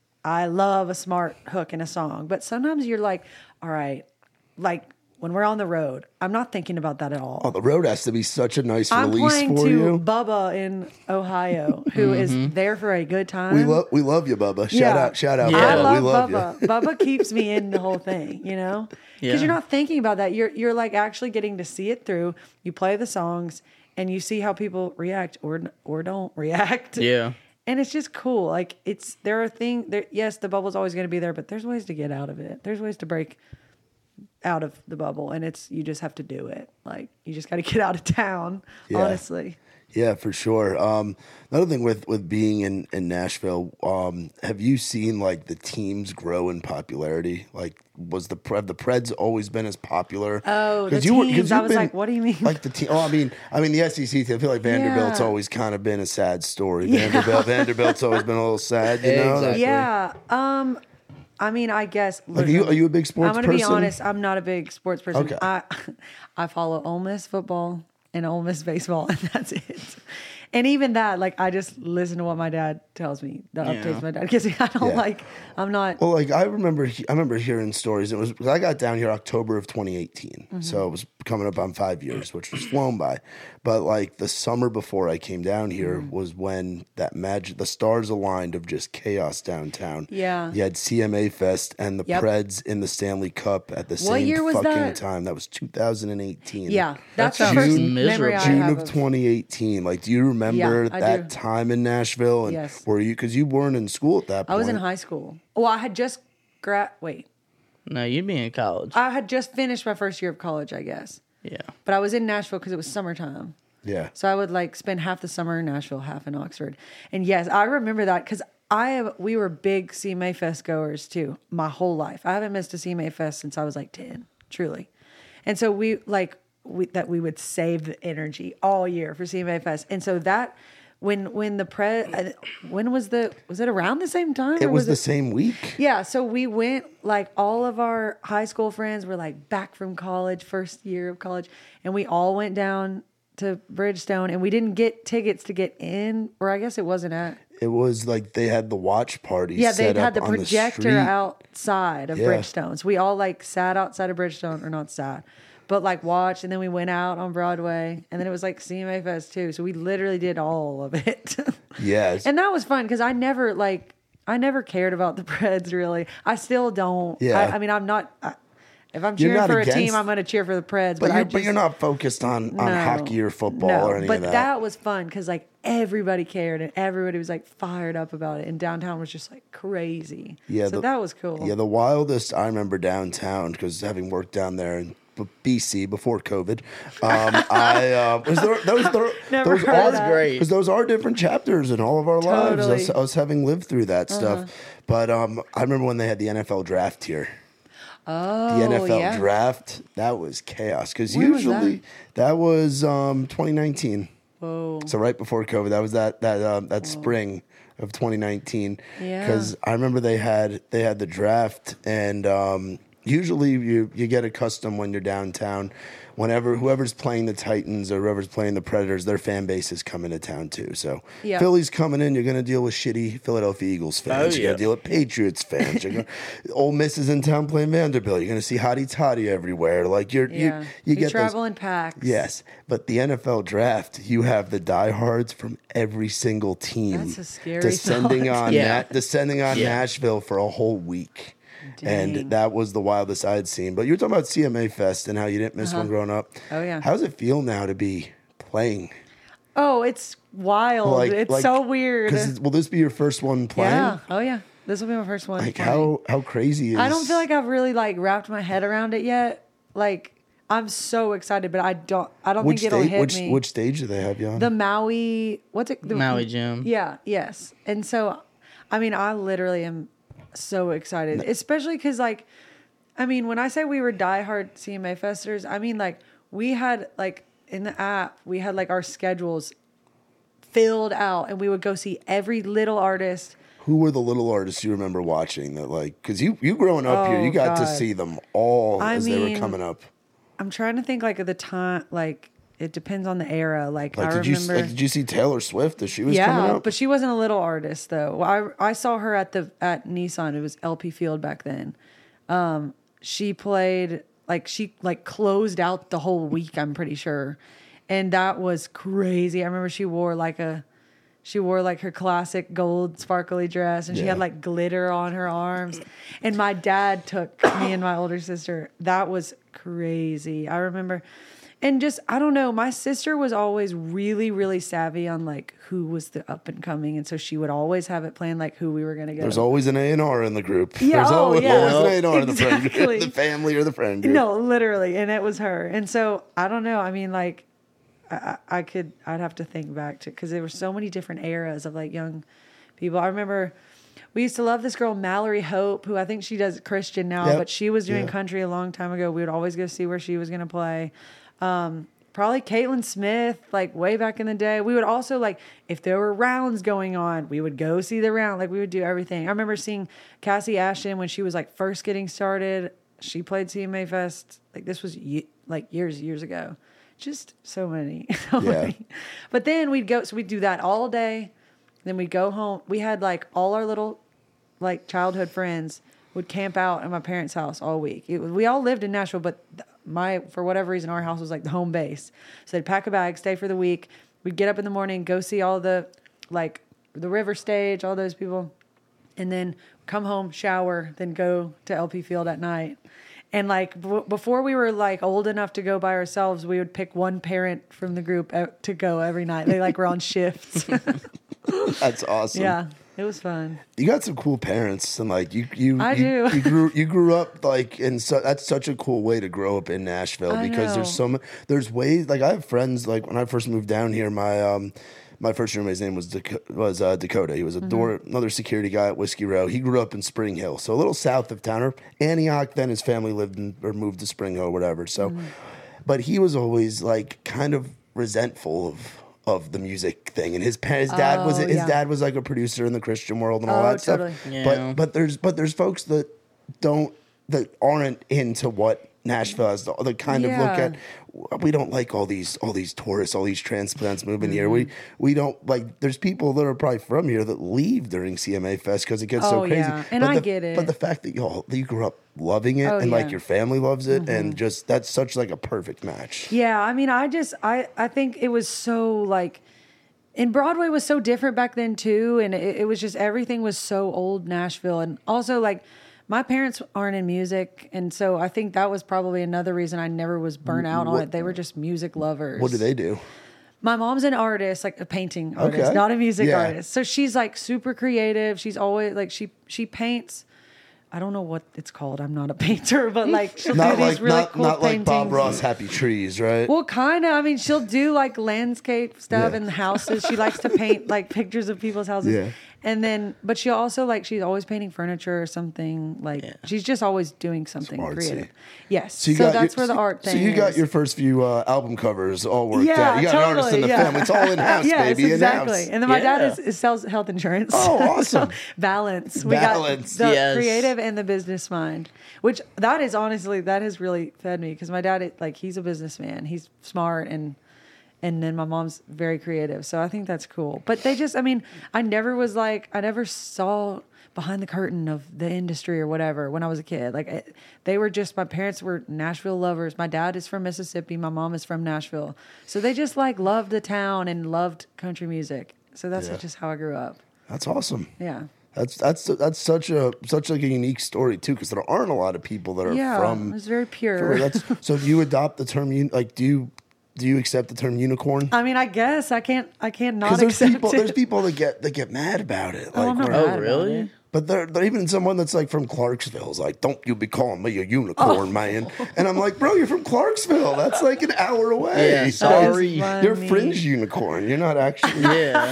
a smart hook in a song. But sometimes you're like, all right, like when we're on the road, I'm not thinking about that at all. Oh, the road has to be such a nice I'm release playing for to you. Bubba in Ohio, who is there for a good time. We love you, Bubba. Shout out, Yeah. I Bubba. love We love Bubba. you. Bubba keeps me in the whole thing, you know? Because you're not thinking about that. You're like actually getting to see it through. You play the songs and you see how people react or don't react. Yeah. And it's just cool. Like yes, the bubble's always going to be there, but there's ways to get out of it. There's ways to break out of the bubble, and you just have to do it. Like, you just got to get out of town, honestly. Yeah, for sure. Another thing with being in Nashville, have you seen like the teams grow in popularity? Like, have the Preds always been as popular? Oh, the teams. I was like, what do you mean? Like the team? Oh, I mean the SEC team. I feel like Vanderbilt's always kind of been a sad story. Yeah. Vanderbilt's always been a little sad, you know? Exactly. Yeah. I mean, I guess. Like, are you a big sports person? I'm going to be honest. I'm not a big sports person. Okay. I follow Ole Miss football and Ole Miss baseball, and that's it. And even that, like, I just listen to what my dad tells me, the updates my dad gives me. I don't I'm not. Well, like I remember hearing stories. It was because I got down here October of 2018, so it was coming up on 5 years, which was flown by. But like the summer before I came down here was when that the stars aligned of just chaos downtown. Yeah, you had CMA Fest and the Preds in the Stanley Cup at the same year was fucking that? time. That was 2018. Yeah, that's the sounds first miserable. memory I June have of 2018. Like, do you remember I that do. time in Nashville? And Yes. were you, because you weren't in school at that point? I was in high school. Well, I had just No, you'd be in college. I had just finished my first year of college, I guess. Yeah. But I was in Nashville because it was summertime. Yeah. So I would like spend half the summer in Nashville, half in Oxford. And yes, I remember that because we were big CMA Fest goers too, my whole life. I haven't missed a CMA Fest since I was like 10, truly. And so we would save the energy all year for CMA Fest. And so that when was it around the same time? It was the same week. Yeah, so we went, like, all of our high school friends were like back from college, first year of college, and we all went down to Bridgestone, and we didn't get tickets to get in, or I guess it wasn't at. It was like they had the watch party. Yeah, they set had up the on projector street. outside of Bridgestone. So we all like sat outside of Bridgestone, or not sat, but like watched, and then we went out on Broadway, and then it was like CMA Fest too. So we literally did all of it. Yes. And that was fun because I never cared about the Preds really. I still don't. Yeah. I mean, I'm not. If I'm You're cheering not for a against- team, I'm going to cheer for the Preds. But you're not focused on hockey or football or any but of that. that was fun because like everybody cared and everybody was like fired up about it, and downtown was just like crazy. Yeah, so that was cool. Yeah, the wildest I remember downtown, because having worked down there in BC before COVID, Never those heard are of that. great. because those are different chapters in all of our lives. Totally. Us having lived through that stuff. But I remember when they had the NFL draft here. Oh, The NFL yeah. draft, that was chaos because When was usually that was 2019. Whoa. So right before COVID, that was that spring of 2019. Yeah. Because I remember they had the draft, and usually you get accustomed when you're downtown. Whenever whoever's playing the Titans or whoever's playing the Predators, their fan base is coming to town too. So Yeah. Philly's coming in, you're going to deal with shitty Philadelphia Eagles fans. You're going to deal with Patriots fans. Ole Miss is in town playing Vanderbilt. You're going to see Hottie Toddy everywhere. Like you get travel those, in packs. Yes, but the NFL draft, you have the diehards from every single team. That's a scary descending thought. on Yeah. descending on Yeah. Nashville for a whole week. Dang. And that was the wildest I had seen. But you were talking about CMA Fest and how you didn't miss one growing up. Oh, yeah. How does it feel now to be playing? Oh, it's wild. It's so weird. Will this be your first one playing? Yeah. Oh yeah. This will be my first one. Like playing. how crazy is? I don't feel like I've really like wrapped my head around it yet. Like I'm so excited, but I don't think it'll hit me. Which stage do they have you on? The Maui, what's it? The Maui Gym. Yeah. Yes. And so, I mean, I literally am so excited, especially because like, I mean, when I say we were diehard CMA Festers, I mean, like, we had, like, in the app, we had, like, our schedules filled out, and we would go see every little artist. Who were the little artists you remember watching that, like, because you growing up here, you got to see them all as they were coming up. I'm trying to think, like, at the time, like, it depends on the era. Like I did remember. Did you see Taylor Swift as she was coming up? But she wasn't a little artist though. Well, I saw her at Nissan. It was LP Field back then. She played she closed out the whole week. I'm pretty sure, and that was crazy. I remember she wore her classic gold sparkly dress, and she had like glitter on her arms. And my dad took me and my older sister. That was crazy. I remember. And just, I don't know, my sister was always really, really savvy on like who was the up and coming. And so she would always have it planned like who we were going to go. There's always an A&R in the group. Yeah, There's always an A&R in the friend exactly. group, the family or the friend group. No, literally. And it was her. And so I don't know. I mean, like, I'd have to think back to, because there were so many different eras of like young people. I remember we used to love this girl, Mallory Hope, who I think she does Christian now, but she was doing country a long time ago. We would always go see where she was going to play. Probably Caitlin Smith, like way back in the day. We would also like, if there were rounds going on, we would go see the round. Like we would do everything. I remember seeing Cassie Ashton when she was like first getting started. She played CMA Fest. Like this was like years ago. Just so many. But then we'd do that all day. Then we'd go home. We had like all our little like childhood friends would camp out at my parents' house all week. We all lived in Nashville, but for whatever reason, our house was like the home base. So they'd pack a bag, stay for the week. We'd get up in the morning, go see all the River Stage, all those people, and then come home, shower, then go to LP Field at night. And like before we were like old enough to go by ourselves, we would pick one parent from the group to go every night. They like were on shifts. That's awesome. Yeah. It was fun. You got some cool parents, and like you grew up like that's such a cool way to grow up in Nashville because there's ways like I have friends like when I first moved down here my first roommate's name was Dakota. He was another security guy at Whiskey Row. He grew up in Spring Hill, so a little south of town, or Antioch. Then his family moved to Spring Hill or whatever. So, but he was always like kind of resentful of the music thing, and his dad was like a producer in the Christian world and all that stuff. Yeah. But there's folks that aren't into what Nashville has to kind of look at. We don't like all these tourists, all these transplants moving here. We don't like. There's people that are probably from here that leave during CMA Fest because it gets so crazy. Yeah. And I get it. But the fact that you grew up loving it and like your family loves it, and just that's such like a perfect match. Yeah, I mean, I think it was so like. And Broadway was so different back then too, and it was just everything was so old Nashville, and also like. My parents aren't in music, and so I think that was probably another reason I never was burnt out on it. They were just music lovers. What do they do? My mom's an artist, like a painting artist, not a music artist. So she's like super creative. She's always like she paints. I don't know what it's called. I'm not a painter, but like she'll do these really cool paintings. Not like Bob Ross Happy Trees, right? Well, kind of. I mean, she'll do like landscape stuff in houses. She likes to paint like pictures of people's houses. Yeah. And then, but she also like, she's always painting furniture or something. Like she's just always doing something creative. Yes. So that's where the art thing is. So you got your first few album covers all worked out. You got an artist in the family. It's all in-house, baby. Exactly. In-house. And then my dad sells health insurance. Oh, awesome. Balance. We got the creative and the business mind, which that is honestly, that has really fed me because my dad, like he's a businessman. He's smart and then my mom's very creative. So I think that's cool. But they just, I mean, I never saw behind the curtain of the industry or whatever when I was a kid. Like they were just, my parents were Nashville lovers. My dad is from Mississippi. My mom is from Nashville. So they just like loved the town and loved country music. So that's just how I grew up. That's awesome. Yeah. That's such like a unique story too, because there aren't a lot of people that are from. It's very pure. So do you adopt the term? Do you accept the term unicorn? I mean, I guess I can't not accept it. There's people that get mad about it. I'm not mad really? About it. But they're even someone that's like from Clarksville is like, don't you be calling me a unicorn, man. And I'm like, bro, you're from Clarksville. That's like an hour away. Yeah, sorry. You're a fringe unicorn. You're not actually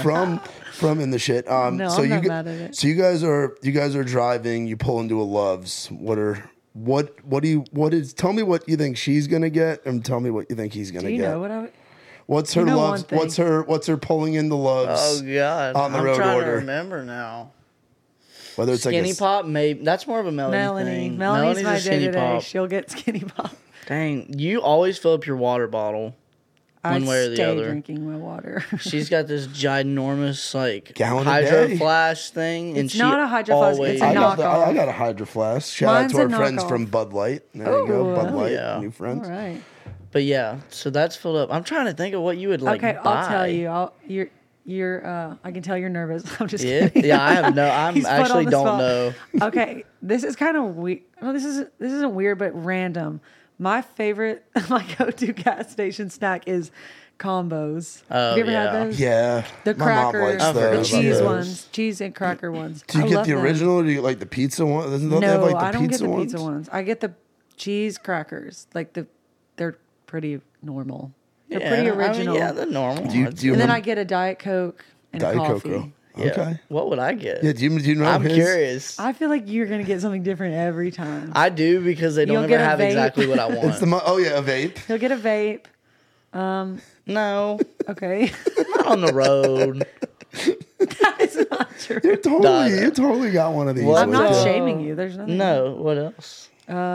from in the shit. No, so I'm not mad at it. So you guys are driving, you pull into a Love's. What Tell me what you think she's gonna get, and tell me what you think he's gonna Do you get. know what I? What's her You know loves? one thing. What's her pulling in the loves? Oh God, On the I'm road trying order. to remember now. Whether it's Skinny like pop, maybe that's more of a Melanie Melanie. thing. Melanie's my a skinny day-to-day. pop. She'll get skinny pop. Dang, you always fill up your water bottle. One way or the stay other. drinking my water. She's got this ginormous like Gallon a hydro day. flash thing, and It's she not a Hydro Flask, always, it's a I knockoff. got a Hydro Flask. Shout Mine's out to a our friends knockoff. from Bud Light. There you go, Ooh, Bud Light, yeah. new friends. All right. But yeah, so that's filled up. I'm trying to think of what you would like. Okay, buy. I'll tell you. You're. I can tell you're nervous. I'm just Yeah, kidding. yeah. I have no. I'm He's put on actually the don't spot. know. Okay, this is kind of weird. Well, this isn't weird, but random. My favorite, my go-to gas station snack is combos. Oh, Have you ever yeah. had those? Yeah, The my mom cracker, likes I forgot the those. about cheese those. ones, cheese and cracker ones. Do you I get love the them. original, or do you get like the pizza one? Doesn't they have No, like the I don't get pizza the ones? pizza ones. I get the cheese crackers. They're pretty normal. They're Yeah, pretty I mean, original. yeah, they're normal. Do you and then remember- I get a Diet Coke and Diet a Coke, coffee. girl. Yeah. Okay. What would I get? Yeah, do you know I'm his? curious. I feel like you're gonna get something different every time. I do because they You'll don't get ever a have vape. exactly what I It's want. the oh yeah, a vape. He'll get a vape. No, Okay, not on the road. that's not true. You Donna. totally got one of these. What? I'm with not you. shaming you. There's nothing. No, what else?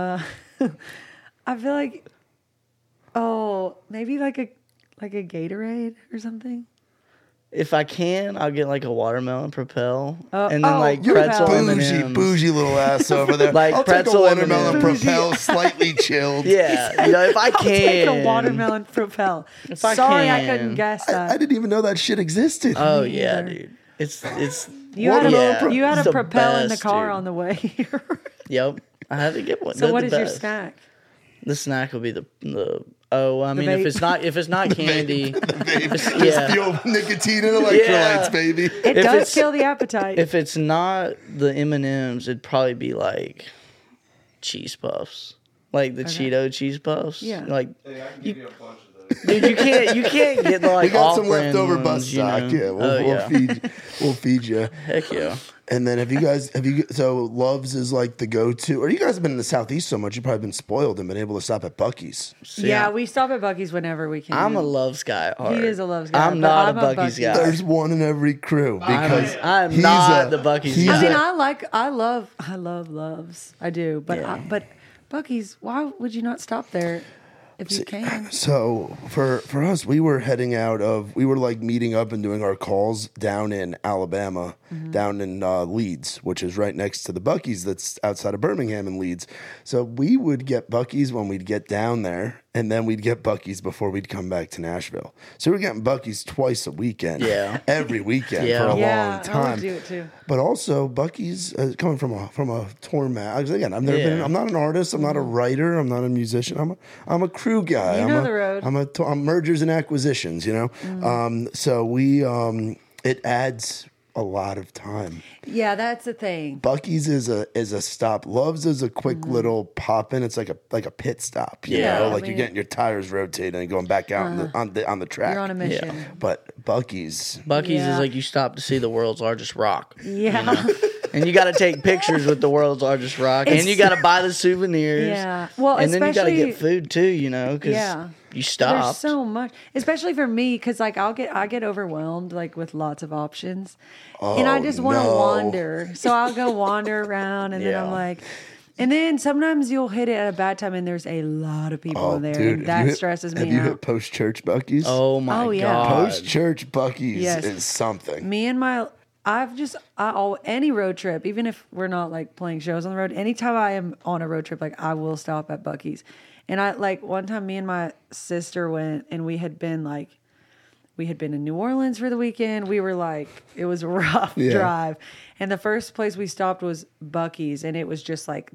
I feel like, maybe like a Gatorade or something. If I can, I'll get like a watermelon Propel, Oh, and then oh, like You're pretzel Bougie, M&Ms. bougie little ass over there. Like I'll take a pretzel watermelon M&Ms. Propel, slightly chilled. Yeah, you know, if I I'll take can. a watermelon Propel. If I Sorry, I can. couldn't guess I that. didn't even know that shit existed. Oh Me yeah, either. dude. It's You had yeah, a, you had it's a the Propel in the best, car dude. on the way here. Yep, I had to get one. So They're what the is your best. snack? The snack will be the I mean, vape. if it's not candy, Just yeah. the old nicotine and electrolytes, Yeah. baby. It If does it's- kill the appetite. if it's not the M&Ms, it'd probably be like cheese puffs, like the Cheeto cheese puffs. Yeah. like Hey, I can give you a bunch of those. dude, you can't get the like We got some off-brand leftover ones, bus you know? stock. Yeah, Oh, yeah. we'll feed you. Heck yeah. And then have you so Loves is like the go-to, or you guys have been in the Southeast so much, you've probably been spoiled and been able to stop at Buc-ee's. See, yeah, we stop at Buc-ee's whenever we can. I'm a Loves guy. at heart. He is a Loves guy, I'm but not I'm a a Buc-ee's Buc-ee's. guy. There's one in every crew because I'm he's not the Buc-ee's he's guy. I mean, a- I love Loves. I do, but Yeah. but Buc-ee's. Why would you not stop there if you can? So for us, we were like meeting up and doing our calls down in Alabama, down in Leeds, which is right next to the Buc-ee's that's outside of Birmingham and Leeds. So we would get Buc-ee's when we'd get down there, and then we'd get Buc-ee's before we'd come back to Nashville. So we were getting Buc-ee's twice a weekend, Yeah. every weekend Yeah. for a Yeah, long I time. would do it too. But also Buc-ee's coming from a tour man. Again, I've never Yeah. been. I'm not an artist. I'm not a writer. I'm not a musician. I'm a crew guy. You I'm know a- the road. I'm mergers and acquisitions. You know, so we it adds a lot of time. Yeah, that's the thing. Buc-ee's is a stop. Loves is a quick little pop in. It's like a pit stop. You Yeah, know? I like mean- you're getting your tires rotating and going back out on the track. You're on a mission. But Buc-ee's. Buc-ee's Yeah. is like you stop to see the world's largest rock. Yeah. And you got to take pictures with the world's largest rock, and you got to buy the souvenirs. Yeah. Well, and then you got to especially- get food too, you know, because Yeah. you stopped. There's so much, especially for me, because like I get overwhelmed like with lots of options, and I just want to no. wander. So I'll go wander around, and then Yeah. I'm like, and then sometimes you'll hit it at a bad time, and there's a lot of people in there, and have you that hit- stresses Have me you out. hit post church Buc-ee's? oh my Oh, yeah. god! Post church Buc-ee's Yes. is something. Me and my, any road trip, even if we're not like playing shows on the road, anytime I am on a road trip, like I will stop at Buc-ee's. And I like one time me and my sister went, and we had been in New Orleans for the weekend. We were like, it was a rough Yeah. drive. And the first place we stopped was Buc-ee's, and it was just like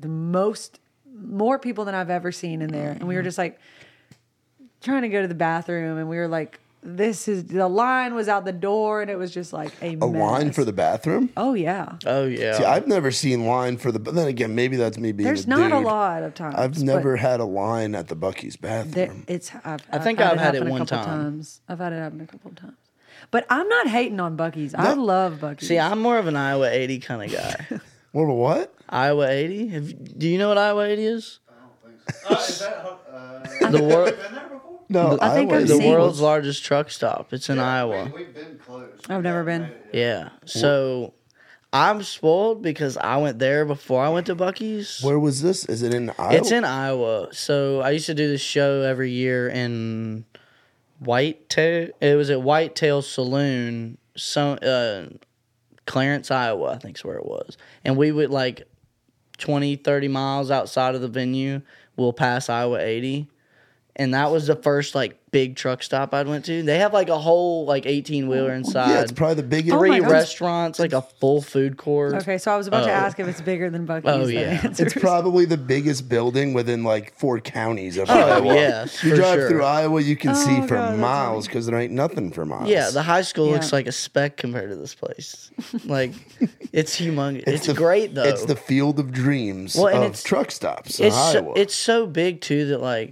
more people than I've ever seen in there. And we were just like trying to go to the bathroom, and we were like, the line was out the door, and it was just like a A line mess. for the bathroom? Oh yeah. Oh yeah. See, I've never seen line for the. But then again, maybe that's me being. There's a not a dude. lot of times. I've but never had a line at the Buc-ee's bathroom. I think I've had it happen a one couple time. times. I've had it happen a couple of times. But I'm not hating on Buc-ee's. I No. love Buc-ee's. See, I'm more of an Iowa 80 kind of guy. What? What? Iowa 80. Do you know what Iowa 80 is? I don't think so. Is that The world, been there before? No, I think Iowa I've the is- seen- world's largest truck stop. It's in Iowa. We've been close. I've never been. Yeah. So I'm spoiled because I went there before I went to Buc-ee's. Where was this? Is it in Iowa? It's in Iowa. So I used to do this show every year in Whitetail. It was at Whitetail Saloon, Clarence, Iowa, I think is where it was. And we would 20, 30 miles outside of the venue, we'll pass Iowa 80. And that was the first big truck stop I went to. They have a whole 18-wheeler inside. Yeah, it's probably the biggest. Oh my Three God. restaurants, a full food court. Okay, so I was about to ask if it's bigger than Buc-ee's. Oh, The yeah. answer It's is- probably the biggest building within 4 counties of Oh, Iowa. yes, You for drive sure. through Iowa, you can see God, for that's miles because there ain't nothing for miles. Yeah, the high school looks Yeah. like a speck compared to this place. It's humongous. It's the- great though. It's the field of dreams Well, and of it's- truck stops in it's Iowa. it's so big too that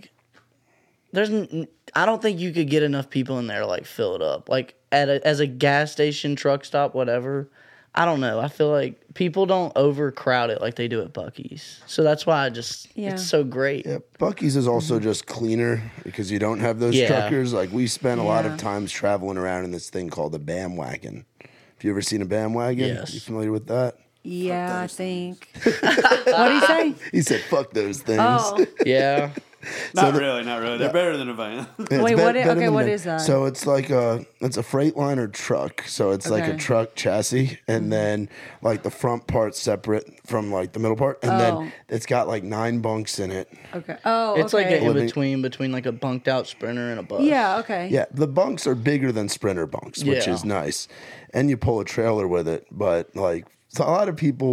I don't think you could get enough people in there to fill it up. As a gas station, truck stop, whatever. I don't know. I feel like people don't overcrowd it like they do at Buc-ee's. So that's why Yeah. it's so great. Yeah, Buc-ee's is also just cleaner because you don't have those Yeah. truckers. We spent a lot of Yeah. times traveling around in this thing called a BAM wagon. Have you ever seen a BAM wagon? Yes. You familiar with that? Yeah, I think. What do you say? He said, "Fuck those things." Oh, Yeah. Not really. They're better than a van. It's Wait, better okay, than what that. is that? So it's it's a Freightliner truck. So it's like a Okay. truck chassis, and then the front part's separate from the middle part, and Oh. then it's got 9 bunks in it. okay. Oh, It's okay. like an in between a bunked out Sprinter and a bus. Yeah, okay. Yeah, the bunks are bigger than Sprinter bunks, which Yeah. is nice, and you pull a trailer with it. But so a lot of people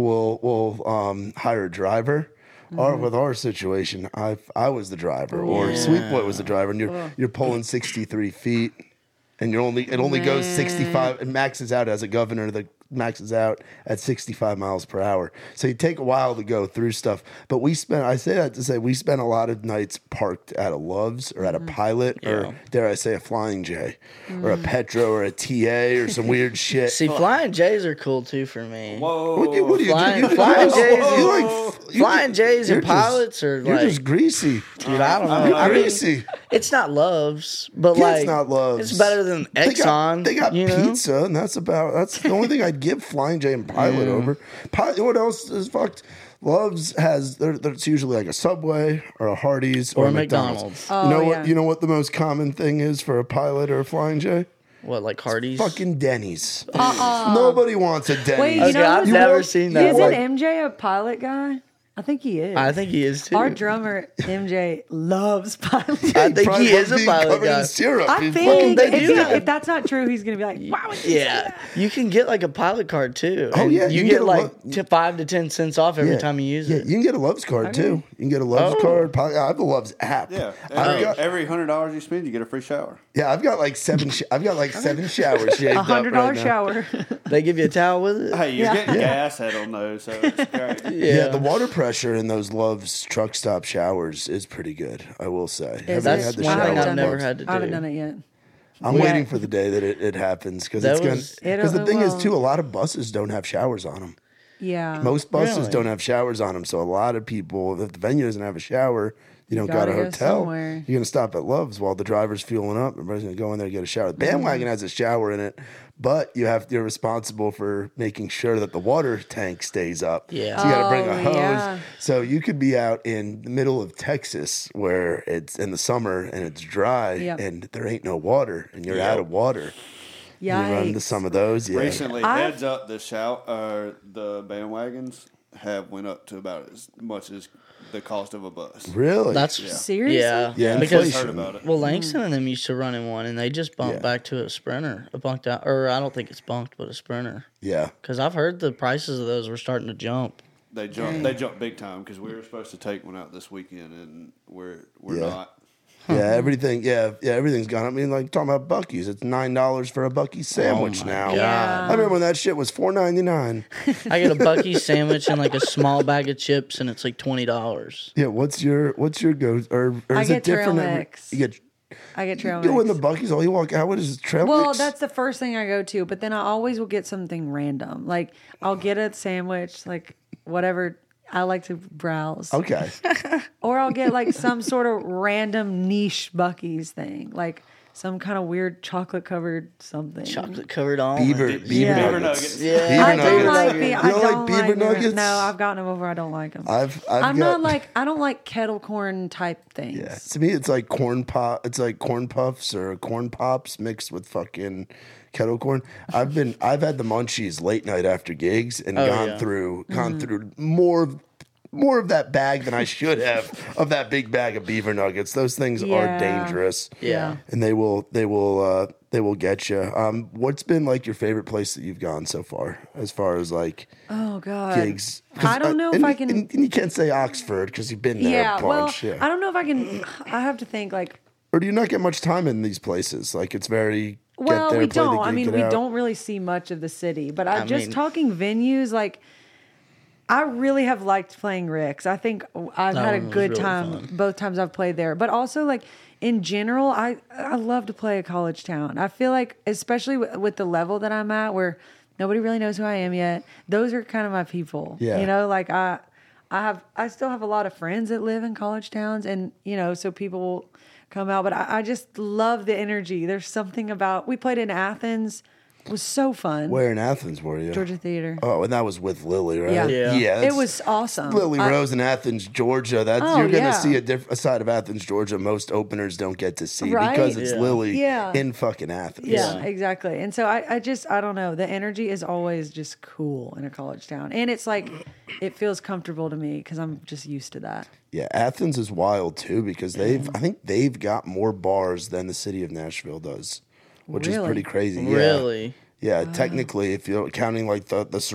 will hire a driver. Or with our situation, I was the driver, or Sweet Boy was the driver, and you're pulling 63 feet, and it only goes 65. It maxes out as a governor that maxes out at 65 miles per hour. So you take a while to go through stuff. But I say that to say we spent a lot of nights parked at a Love's or at a Pilot or dare I say a Flying J or a Petro or a TA or some weird shit. See, Flying J's are cool too for me. Whoa. What do you Flying- do? Flying J's You Flying J's you're and just- Pilots are You're just greasy. dude, I don't know. You're I mean, greasy. it's not Love's, but Yeah, it's not Love's. It's better than Exxon. They got you know? pizza, and that's the only thing I'd give Flying J and Pilot over. What else is fucked? Love's has there's usually a Subway or a Hardee's or a McDonald's. Oh, You know yeah. what? You know what the most common thing is for a Pilot or a Flying J? What, like Hardee's? Fucking Denny's. Nobody wants a Denny's. Wait, you Okay, know, I've you never want- seen you that. Isn't want- MJ a pilot guy? I think he is. I think he is too. Our drummer MJ loves pilots. I think probably he is loves a being pilot covered guy. in syrup. I He think they if, do that. if that's not true, he's gonna be like, "Why would you say Yeah, that?" you can get a pilot card too. Oh, and yeah, you you get can get a 5 to 10 cents off every Yeah. time you use Yeah, it. you can get a Love's card too. You can get a Love's Oh. card. I have the Love's app. Yeah. I've got, Every $100 you spend, you get a free shower. yeah, I've got 7. I've got 7 showers shaved up $100 right now. shower. They give you a towel with it. Hey, you're Yeah. getting gas head on those, so it's great. Yeah, the water pressure in those Love's truck stop showers is pretty good. I will say. Have you That's had the one shower thing at I've never Love's? had to do. I haven't done it yet. I'm Yeah. waiting for the day that it happens because That it's gonna. was- Because the It thing is will. too, a lot of buses don't have showers on them. Yeah. Most buses Really? don't have showers on them, so a lot of people, if the venue doesn't have a shower, you don't got gotta a go hotel. somewhere. You're gonna stop at Love's while the driver's fueling up. Everybody's gonna go in there and get a shower. The bandwagon has a shower in it, but you're responsible for making sure that the water tank stays up. Yeah. So you got to bring a Oh, hose. yeah. So you could be out in the middle of Texas where it's in the summer and it's dry Yep. and there ain't no water and you're Yep. out of water. You run into Yikes. some of those. Yeah. Recently, I- heads up, the bandwagons have went up to about as much as the cost of a bus. Really? That's Seriously? Yeah, Yeah, Because inflation. Heard about it. well, Langston and them used to run in one, and they just bumped Yeah. back to a Sprinter, a bunked out, or I don't think it's bunked, but a Sprinter. yeah. Because I've heard the prices of those were starting to jump. They jumped big time because we were supposed to take one out this weekend and we're Yeah. not. Yeah, everything. Yeah, everything's gone. I mean, talking about Buc-ee's, it's $9 for a Buc-ee's sandwich my now. God. Yeah. I remember when that shit was $4.99. I get a Buc-ee's sandwich and a small bag of chips, and it's $20. Yeah, what's your go? Or I is get it different? trail every- mix. You get I get trail you go in the mix. Buc-ee's. All you walk out with is trail Well, mix. that's the first thing I go to, but then I always will get something random. Like I'll get a sandwich, like whatever. I like to browse. Okay. Or I'll get like some sort of random niche Buc-ee's thing, like some kind of weird chocolate covered something. Chocolate covered almond. Beaver Yeah. nuggets. Yeah. Beaver I don't nuggets. like You the. I don't don't like beaver like nuggets? No, I've gotten them before. I don't like them. I've I'm got, not like. I don't like kettle corn type things. Yeah, to me, it's like corn pop. It's like corn puffs or corn pops mixed with fucking kettle corn. I've had the munchies late night after gigs and gone yeah. through Mm-hmm. more of that bag than I should have of that big bag of beaver nuggets. Those things are Yeah. dangerous. Yeah. And they will get you. What's been like your favorite place that you've gone so far, as far as like Oh God. gigs? 'Cause I don't know if I can. And you can't say Oxford because you've been there Yeah. a Well, bunch. I don't know if I can. I have to think like. Or do you not get much time in these places? Like it's very Well, get there, we play the don't. I gig, mean, get we out. don't really see much of the city. But I just mean- talking venues, like I really have liked playing Rick's. I think I've That had a one was good really time fun. both times I've played there. But also, like in general, I love to play a college town. I feel like, especially with the level that I'm at, where nobody really knows who I am yet. Those are kind of my people. Yeah. You know, like I still have a lot of friends that live in college towns, and so people will come out. But I just love the energy. There's something about. We played in Athens. It was so fun. Where in Athens were you? Georgia Theater. Oh, and that was with Lily, right? Yeah. Yeah. It that's was awesome. Lily Rose in Athens, Georgia. That's Oh, you're gonna yeah. see a side of Athens, Georgia. Most openers don't get to see Right? because it's Yeah. Lily Yeah. in fucking Athens. Yeah, exactly. And so I don't know. The energy is always just cool in a college town. And it's like, it feels comfortable to me because I'm just used to that. Yeah, Athens is wild too because I think they've got more bars than the city of Nashville does, which is Really? pretty crazy. Yeah. Really? Yeah, technically, if you're counting like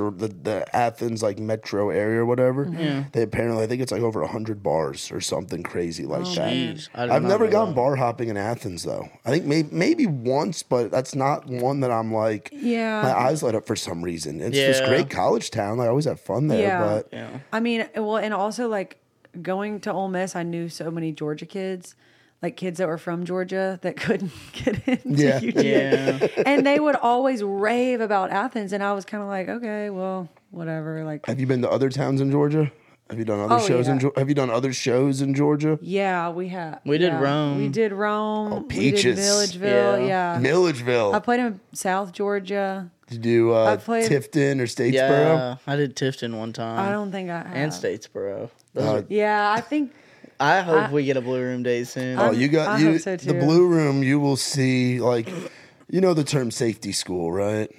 the Athens like metro area or whatever, they apparently I think it's like over 100 bars or something crazy like that. Jeez. I did I've not never know gone that. bar hopping in Athens though. I think maybe once, but that's not one that I'm like. Yeah. my eyes light up for some reason. It's this Yeah. great college town. I always have fun there, Yeah. but Yeah. I mean, well, and also like going to Ole Miss, I knew so many Georgia kids, like kids that were from Georgia that couldn't get into Yeah. UGA. Yeah. And they would always rave about Athens. And I was kind of like, okay, well, whatever. Like, have you been to other towns in Georgia? Have you done other Oh, shows in yeah. Have you done other shows in Georgia? yeah, we have. We did yeah. Rome. We did Rome. Oh, We Peaches. did Milledgeville. Yeah. Yeah. Milledgeville. I played in South Georgia. Did you do I played- Tifton or Statesboro? Yeah. I did Tifton one time. I don't think I have. And Statesboro. Those are, Yeah, I think. I hope we get a Blue Room day soon. Oh, you got I you. hope so, The too. Blue Room, you will see like, you know the term safety school, right?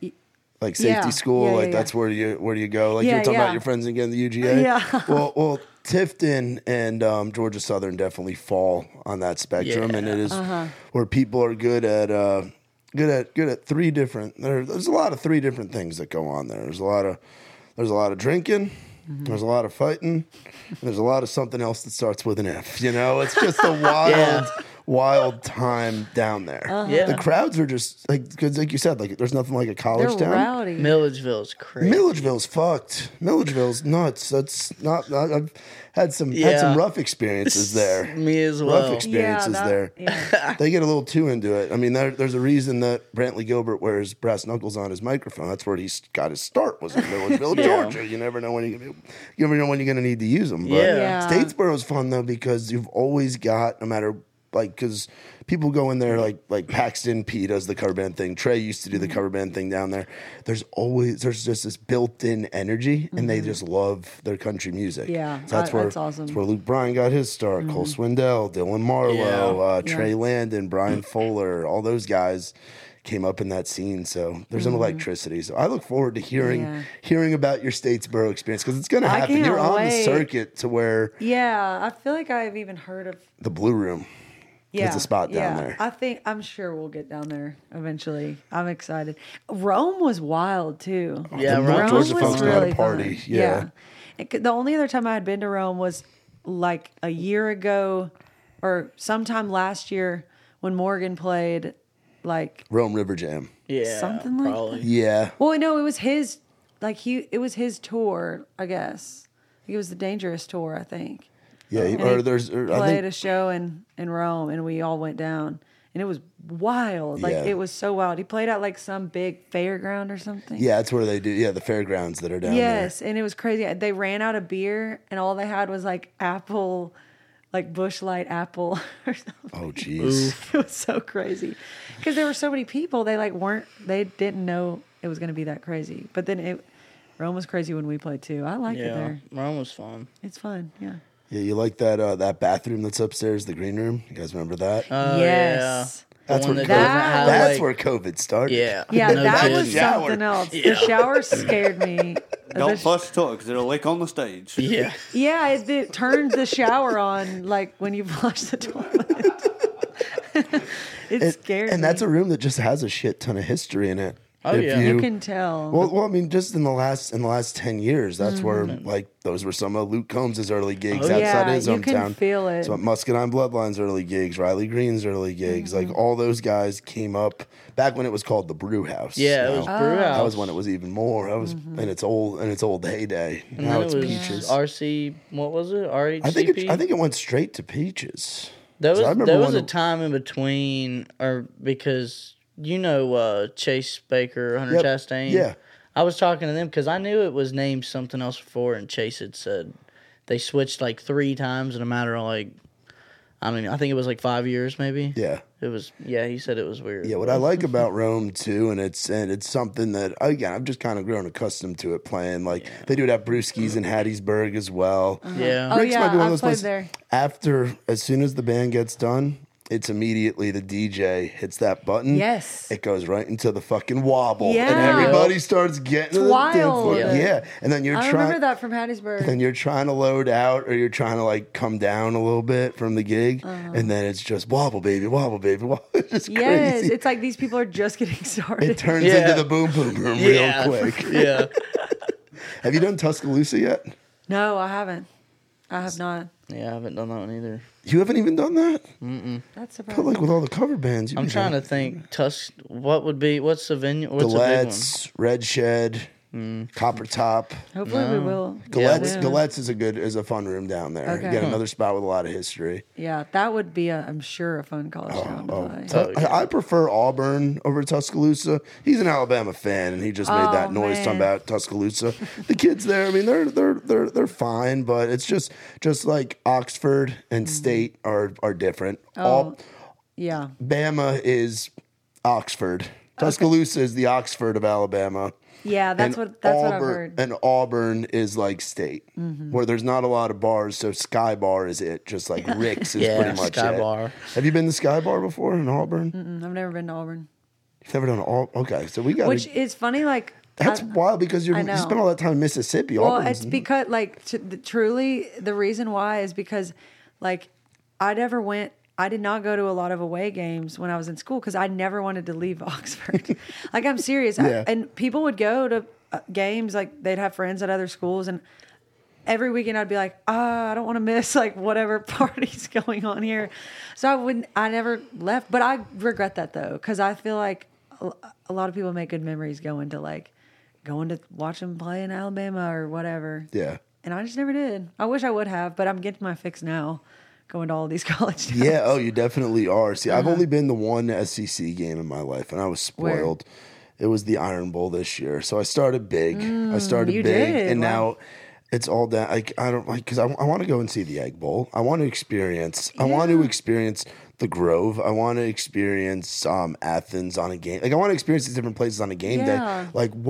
Like safety Yeah. school, Yeah, like yeah, that's where you go. Like Yeah, you're talking yeah. about your friends again, the UGA. Yeah. Well, Tifton and Georgia Southern definitely fall on that spectrum, and it is Uh-huh. where people are good at three different. There's a lot of three different things that go on there. There's a lot of drinking. Mm-hmm. There's a lot of fighting. And there's a lot of something else that starts with an F. You know, it's just a wild, wild time down there. Yeah. The crowds are just like, because like you said, like there's nothing like a college They're town. rowdy. Milledgeville's crazy. Milledgeville's fucked. Milledgeville's nuts. That's not. I've had some Yeah. rough experiences there. Me as Rough well. experiences there. Yeah. They get a little too into it. I mean, there's a reason that Brantley Gilbert wears brass knuckles on his microphone. That's where he got his start. Was in Milledgeville, Georgia. You never know when you're going to need to use them. But Yeah. Statesboro's fun though because you've always got, no matter like, because people go in there like Paxton P does the cover band thing. Trey used to do the cover band thing down there. There's just this built-in energy, and they just love their country music. Yeah, so that's that's awesome. That's where Luke Bryan got his start. Cole Swindell, Dylan Marlowe, Yeah. Trey Landon, Brian Fuller, all those guys came up in that scene. So there's an electricity. So I look forward to hearing about your Statesboro experience because it's going to I happen. can't You're on the wait. circuit to where Yeah, I feel like I've even heard of. the Blue Room. Yeah, a spot down there. I'm sure we'll get down there eventually. I'm excited. Rome was wild too. Yeah, The Rome Georgia was folks know how to really party. fun. Yeah. The only other time I had been to Rome was like a year ago, or sometime last year when Morgan played. Like, Rome River Jam. Yeah. Something like probably. Yeah. well, no, it was his. Like it was his tour, I guess. It was the Dangerous tour, I think. Yeah. And Or he there's, or I played think, a show in Rome, and we all went down, and and it was wild. Like Yeah. it was so wild. He played at like some big fairground or something. Yeah, that's where they do. Yeah, the fairgrounds that are down there. Yes, and it was crazy. They ran out of beer, and all they had was like apple, like Busch Light apple or something. Oh, jeez. It was so crazy because there were so many people. They didn't know it was going to be that crazy. But then Rome was crazy when we played too. I like it Yeah, there. Rome was fun. It's fun. Yeah. Yeah, you like that bathroom that's upstairs, the green room? You guys remember that? Oh, Yes. Yeah. That's The one where that doesn't That have, That's like- where COVID started. Yeah. Yeah, No that kidding. was Shower. something else. Yeah. The shower scared me. Don't The- flush the toilet because it'll leak on the stage. Yeah. Yeah, it turns the shower on like when you flush the toilet. It's scary. And that's a room that just has a shit ton of history in it. Oh, If yeah. you can tell. Well, I mean, just in the last 10 years, that's where like those were some of Luke Combs' early gigs Oh, outside yeah, his you hometown. can feel it. So Muscadine Bloodline's early gigs, Riley Green's early gigs, like all those guys came up back when it was called the Brew House. Yeah, you it was know? Brew House. That was when it was even more. That was in its old heyday. And Now then it's it was Peaches. RC. What was it? RHCP. I think it went straight to Peaches. There So I was remember there was when- a time in between, or because Chase Baker, Hunter Yep. Chastain. Yeah. I was talking to them because I knew it was named something else before, and Chase had said they switched like 3 times in a matter of like, I don't know, I think it was like 5 years maybe. Yeah. It was. Yeah, he said it was weird. Yeah, what I like about Rome too, and it's something that again I've just kind of grown accustomed to it playing. Like they do it at Brewski's in Hattiesburg as well. Yeah. Oh, Rick's yeah, might be one of I've those played places- there. After, as soon as the band gets done, it's immediately the DJ hits that button. Yes. It goes right into the fucking wobble. And Yeah. everybody starts getting to the dance wild. floor. Yeah. Yeah. And then you're I trying. remember that from Hattiesburg. And you're trying to load out or you're trying to like come down a little bit from the gig. And then it's just wobble, baby, wobble, baby, wobble. It's just Yes, crazy. it's like these people are just getting started. It turns Yeah. into the boom boom room Yeah. real quick. Yeah. Have you done Tuscaloosa yet? No, I haven't. I have not. Yeah, I haven't done that one either. You haven't even done that? That's But surprising. like with all the cover bands, I'm trying to think. What's the venue? What's the big one? Galettes, Red Shed, Copper Top. Hopefully we will. Galettes, Yeah. Galettes is a fun room down there. Okay. Again, another spot with a lot of history. Yeah, that would be I'm sure a fun college town to play. Oh, yeah. I prefer Auburn over Tuscaloosa. He's an Alabama fan, and he just made that noise talking man. about Tuscaloosa. The kids there, I mean, they're fine, but it's just like Oxford and State are different. Yeah. Bama is Oxford. Tuscaloosa is the Oxford of Alabama. Yeah, that's And what I've Auburn- heard. Mm-hmm. And Auburn is like State, where there's not a lot of bars, so Sky Bar is it. Just like Rick's is Yeah, pretty much Sky it. Bar. Have you been to Sky Bar before in Auburn? I've never been to Auburn. You've never done all. Okay, so we got. Which is funny, like That's wild because you I know. spent all that time in Mississippi. well, Auburn's- it's because like truly the reason why is because like I did not go to a lot of away games when I was in school because I never wanted to leave Oxford. Like I'm serious. Yeah. And people would go to games, like they'd have friends at other schools, and every weekend I'd be like, I don't want to miss like whatever party's going on here. So I never left, but I regret that though because I feel like a lot of people make good memories going to watch them play in Alabama or whatever. Yeah. And I just never did. I wish I would have, but I'm getting my fix now, going to all these college towns. Yeah. Oh, you definitely are. See, I've only been to one SEC game in my life, and I was spoiled. It was the Iron Bowl this year, so I started big. I started you big, did. and Wow. now it's all down. I don't like because I want to go and see the Egg Bowl. I want to experience. I want to experience the Grove. I want to experience Athens on a game. Like I want to experience these different places on a game Yeah. day. Like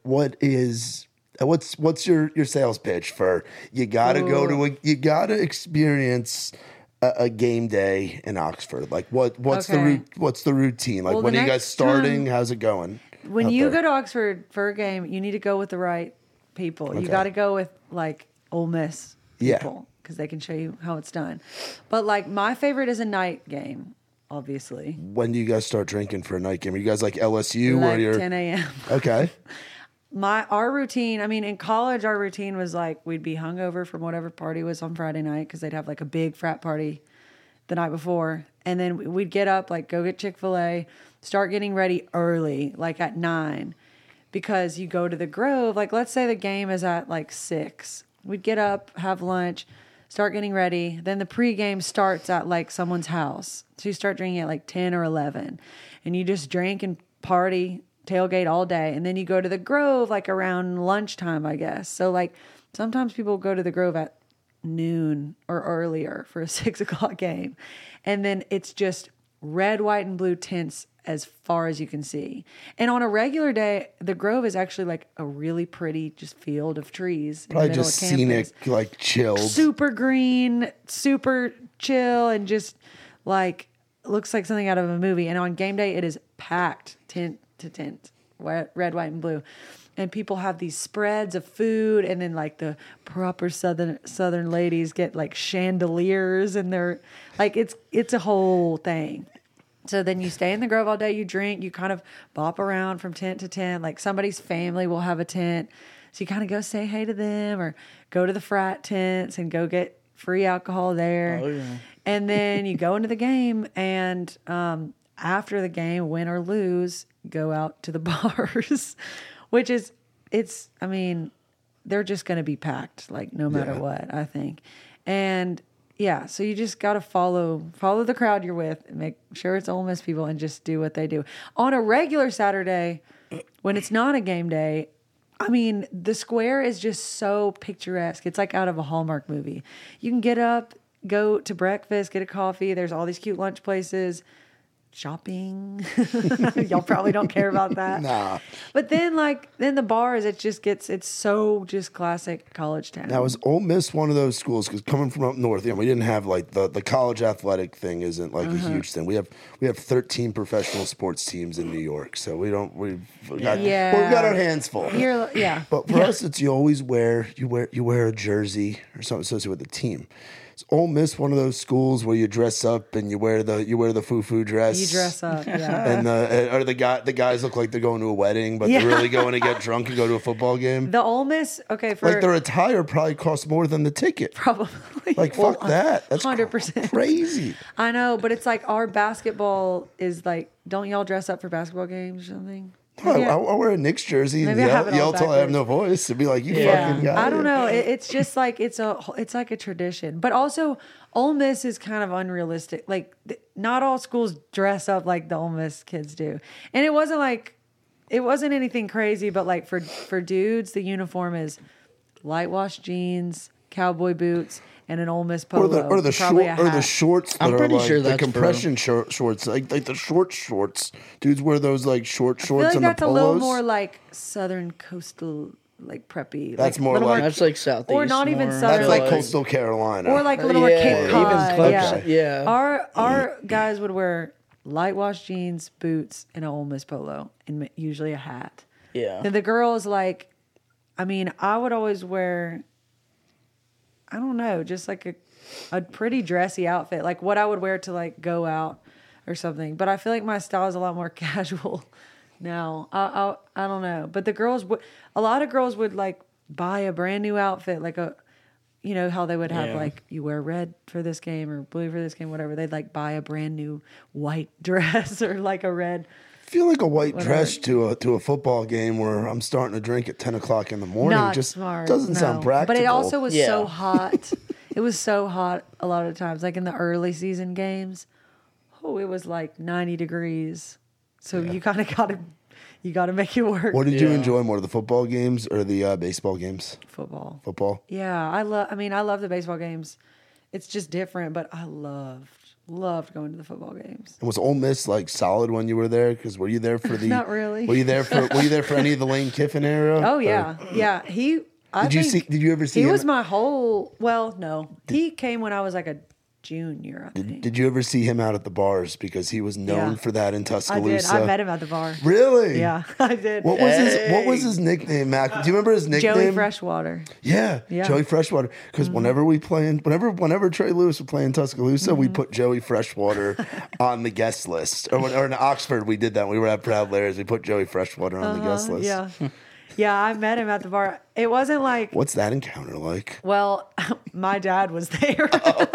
what's your sales pitch for you gotta go to you gotta experience a game day in Oxford? Like what's Okay. the routine? Like Well, when the are you guys next starting? time- How's it going? When out you there? go to Oxford for a game, you need to go with the right people. Okay. You got to go with like Ole Miss Yeah. people because they can show you how it's done. But like my favorite is a night game, obviously. When do you guys start drinking for a night game? Are you guys like LSU where Like you're 10 a.m. okay? Our routine, I mean, in college, our routine was like we'd be hungover from whatever party was on Friday night because they'd have like a big frat party the night before. And then we'd get up, like go get Chick-fil-A, start getting ready early, like at 9, because you go to the Grove. Like, let's say the game is at like 6. We'd get up, have lunch, start getting ready. Then the pregame starts at like someone's house. So you start drinking at like 10 or 11. And you just drink and party, tailgate all day. And then you go to the Grove like around lunchtime, I guess. So like sometimes people go to the Grove at noon or earlier for a 6 o'clock game. And then it's just red, white, and blue tents as far as you can see. And on a regular day, the Grove is actually like a really pretty just field of trees. Probably in the middle just of campus. scenic, like chilled. Super green, super chill, and just like looks like something out of a movie. And on game day, it is packed tent to tent, red, white, and blue. And people have these spreads of food, and then like the proper southern ladies get like chandeliers, and they're like it's a whole thing. So then you stay in the Grove all day, you drink, you kind of bop around from tent to tent. Like somebody's family will have a tent. So you kind of go say hey to them or go to the frat tents and go get free alcohol there. Oh, yeah. And then you go into the game, and after the game, win or lose, go out to the bars, which is, they're just going to be packed, like no matter what, I think. And yeah, so you just got to follow the crowd you're with and make sure it's Ole Miss people and just do what they do. On a regular Saturday, when it's not a game day, the square is just so picturesque. It's like out of a Hallmark movie. You can get up, go to breakfast, get a coffee. There's all these cute lunch places. Shopping. Y'all probably don't care about that. Nah. But then the bars, it's so just classic college town. Now, is Ole Miss one of those schools? Because coming from up north, we didn't have like the college athletic thing isn't like a huge thing. We have 13 professional sports teams in New York, so we've got our hands full. But for us, it's you always wear a jersey or something associated with the team. Is Ole Miss one of those schools where you dress up and you wear the foo-foo dress? You dress up, yeah. And the guys look like they're going to a wedding, but they're really going to get drunk and go to a football game. The Ole Miss, okay, for like their attire probably costs more than the ticket. probably Like fuck that. That's 100% crazy. I know, but it's like our basketball is like, don't y'all dress up for basketball games or something? I'll wear a Knicks jersey and yell till I have no voice and be like, you fucking guy. I don't know. It's just like it's like a tradition. But also, Ole Miss is kind of unrealistic. Like, not all schools dress up like the Ole Miss kids do. And it wasn't anything crazy, but like for dudes, the uniform is light wash jeans, cowboy boots, and an Ole Miss polo. Or the shorts that I'm are pretty like sure the that's compression shorts, like the shorts. Dudes wear those like shorts I feel like and that's the a polos. little more like southern coastal, like preppy. That's more little like- That's like southeast. Or not even more. southern. That's like coastal Carolina. or like a little more Cape Cod. even Yeah. close. Yeah. Our guys would wear light wash jeans, boots, and an Ole Miss polo, and usually a hat. Yeah. And the girls, like, I would always wear, I don't know, just like a pretty dressy outfit, like what I would wear to like go out or something. But I feel like my style is a lot more casual now. I don't know. But a lot of girls would like buy a brand new outfit, like how they would have like, you wear red for this game or blue for this game, whatever. They'd like buy a brand new white dress or like a red. I feel like a white dress to a football game where I'm starting to drink at 10 o'clock in the morning Not just smart. doesn't sound practical. But it also was Yeah. so hot. It was so hot a lot of times, like in the early season games. Oh, it was like 90 degrees. So you kind of got to make it work. What did you enjoy more, the football games or the baseball games? Football. Football. Yeah, I love the baseball games. It's just different, but I loved going to the football games. And was Ole Miss like solid when you were there? Because were you there for the? Not really. Were you there for any of the Lane Kiffin era? Oh yeah, yeah. Did you ever see He him? was my whole. Well, no, he came when I was like a junior. I think. Did you ever see him out at the bars? Because he was known Yeah. for that in I Tuscaloosa. did. I met him at the bar. Really? Yeah, I did. What was his nickname, Mac? Do you remember his nickname? Joey Freshwater. Yeah, Yeah. Joey Freshwater. Because whenever Trey Lewis would play in Tuscaloosa, we put Joey Freshwater on the guest list. Or in Oxford, we did that. We were at Proud Lares. We put Joey Freshwater on the guest list. Yeah. Yeah, I met him at the bar. It wasn't like, What's that encounter like? well, my dad was there.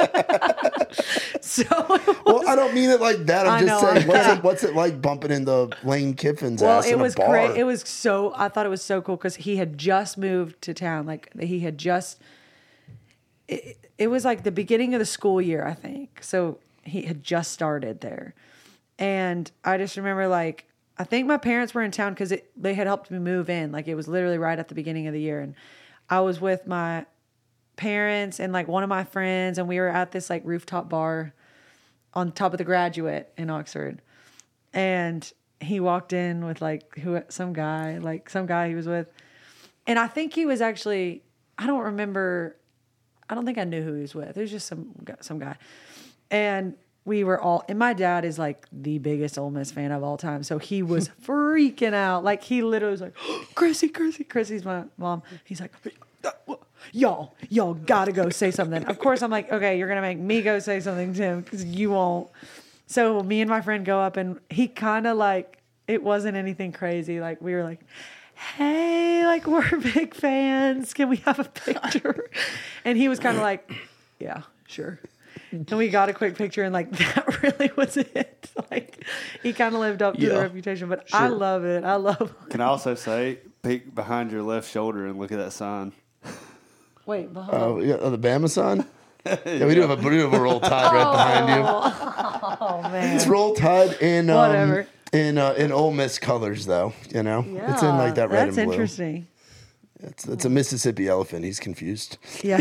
So, Well, I don't mean it like that. I'm I just know, saying, I'm kidding. what's it like bumping into Lane Kiffin's well, ass it in was a bar? great. It was so, I thought it was so cool because he had just moved to town. Like, he had just, it was like the beginning of the school year, I think. So he had just started there. And I just remember, like, I think my parents were in town because they had helped me move in. Like, it was literally right at the beginning of the year. And I was with my parents and, like, one of my friends. And we were at this, like, rooftop bar on top of the Graduate in Oxford. And he walked in with, like, some guy he was with. And I think he was actually, I don't think I knew who he was with. It was just some guy. And we were all, and my dad is like the biggest Ole Miss fan of all time. So he was freaking out. Like he literally was like, Chrissy's my mom. He's like, y'all gotta go say something. Of course I'm like, okay, you're gonna make me go say something to him because you won't. So me and my friend go up and he kind of like, it wasn't anything crazy. Like we were like, hey, like we're big fans. Can we have a picture? And he was kind of like, yeah, sure. And we got a quick picture and like that really was it. Like he kind of lived up to the reputation, but sure. I love it. Can I also say, peek behind your left shoulder and look at that sign? Wait, behind. Oh, yeah, the Bama sign? Yeah, we do have a Roll Tide right behind you. Oh man. It's Roll Tide in whatever. In Ole Miss colors though, you know? Yeah, it's in like that red and blue. That's interesting. It's a Mississippi elephant. He's confused. Yeah.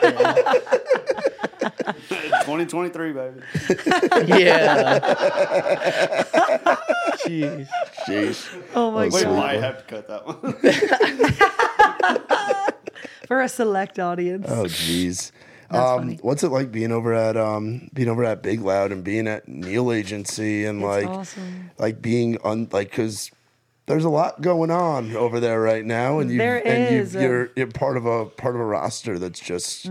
2023, baby. Yeah. Jeez. Oh my We god. might have to cut that one. For a select audience. Oh jeez. Funny. What's it like being over at Big Loud and being at Neil Agency and It's like awesome. like being on like because there's a lot going on over there right now and you're part of a roster that's just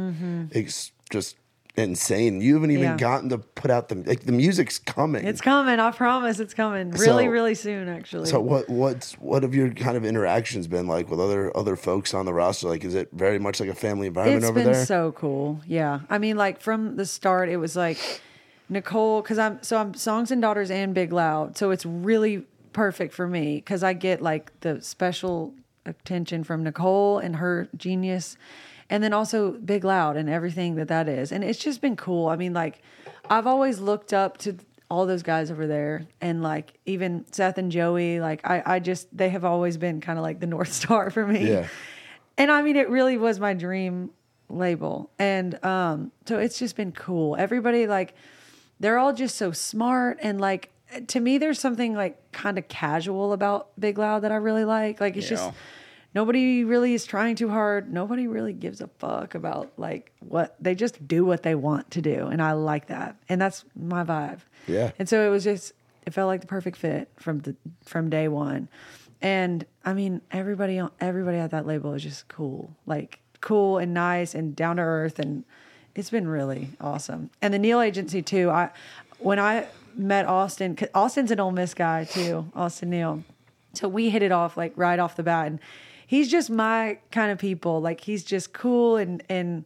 just insane. You haven't even gotten to put out the music's coming. It's coming. I promise it's coming. Really soon, actually. So what have your kind of interactions been like with other folks on the roster? Like, is it very much like a family environment over there? It's been so cool. Yeah. I mean, like from the start, it was like Nicole, because I'm Songs and Daughters and Big Loud. So it's really perfect for me because I get like the special attention from Nicole and her genius. And then also Big Loud and everything that is. And it's just been cool. I mean, like, I've always looked up to all those guys over there. And, like, even Seth and Joey, like, they have always been kind of like the North Star for me. Yeah. And, I mean, it really was my dream label. And so it's just been cool. Everybody, like, they're all just so smart. And, like, to me, there's something, like, kind of casual about Big Loud that I really like. Like, it's just... Nobody really is trying too hard. Nobody really gives a fuck about like what they just do what they want to do. And I like that. And that's my vibe. Yeah. And so it felt like the perfect fit from day one. And I mean, everybody at that label is just cool. Like cool and nice and down to earth. And it's been really awesome. And the Neil Agency too. When I met Austin, 'cause Austin's an Ole Miss guy too, Austin Neil. So we hit it off like right off the bat. And he's just my kind of people. Like he's just cool and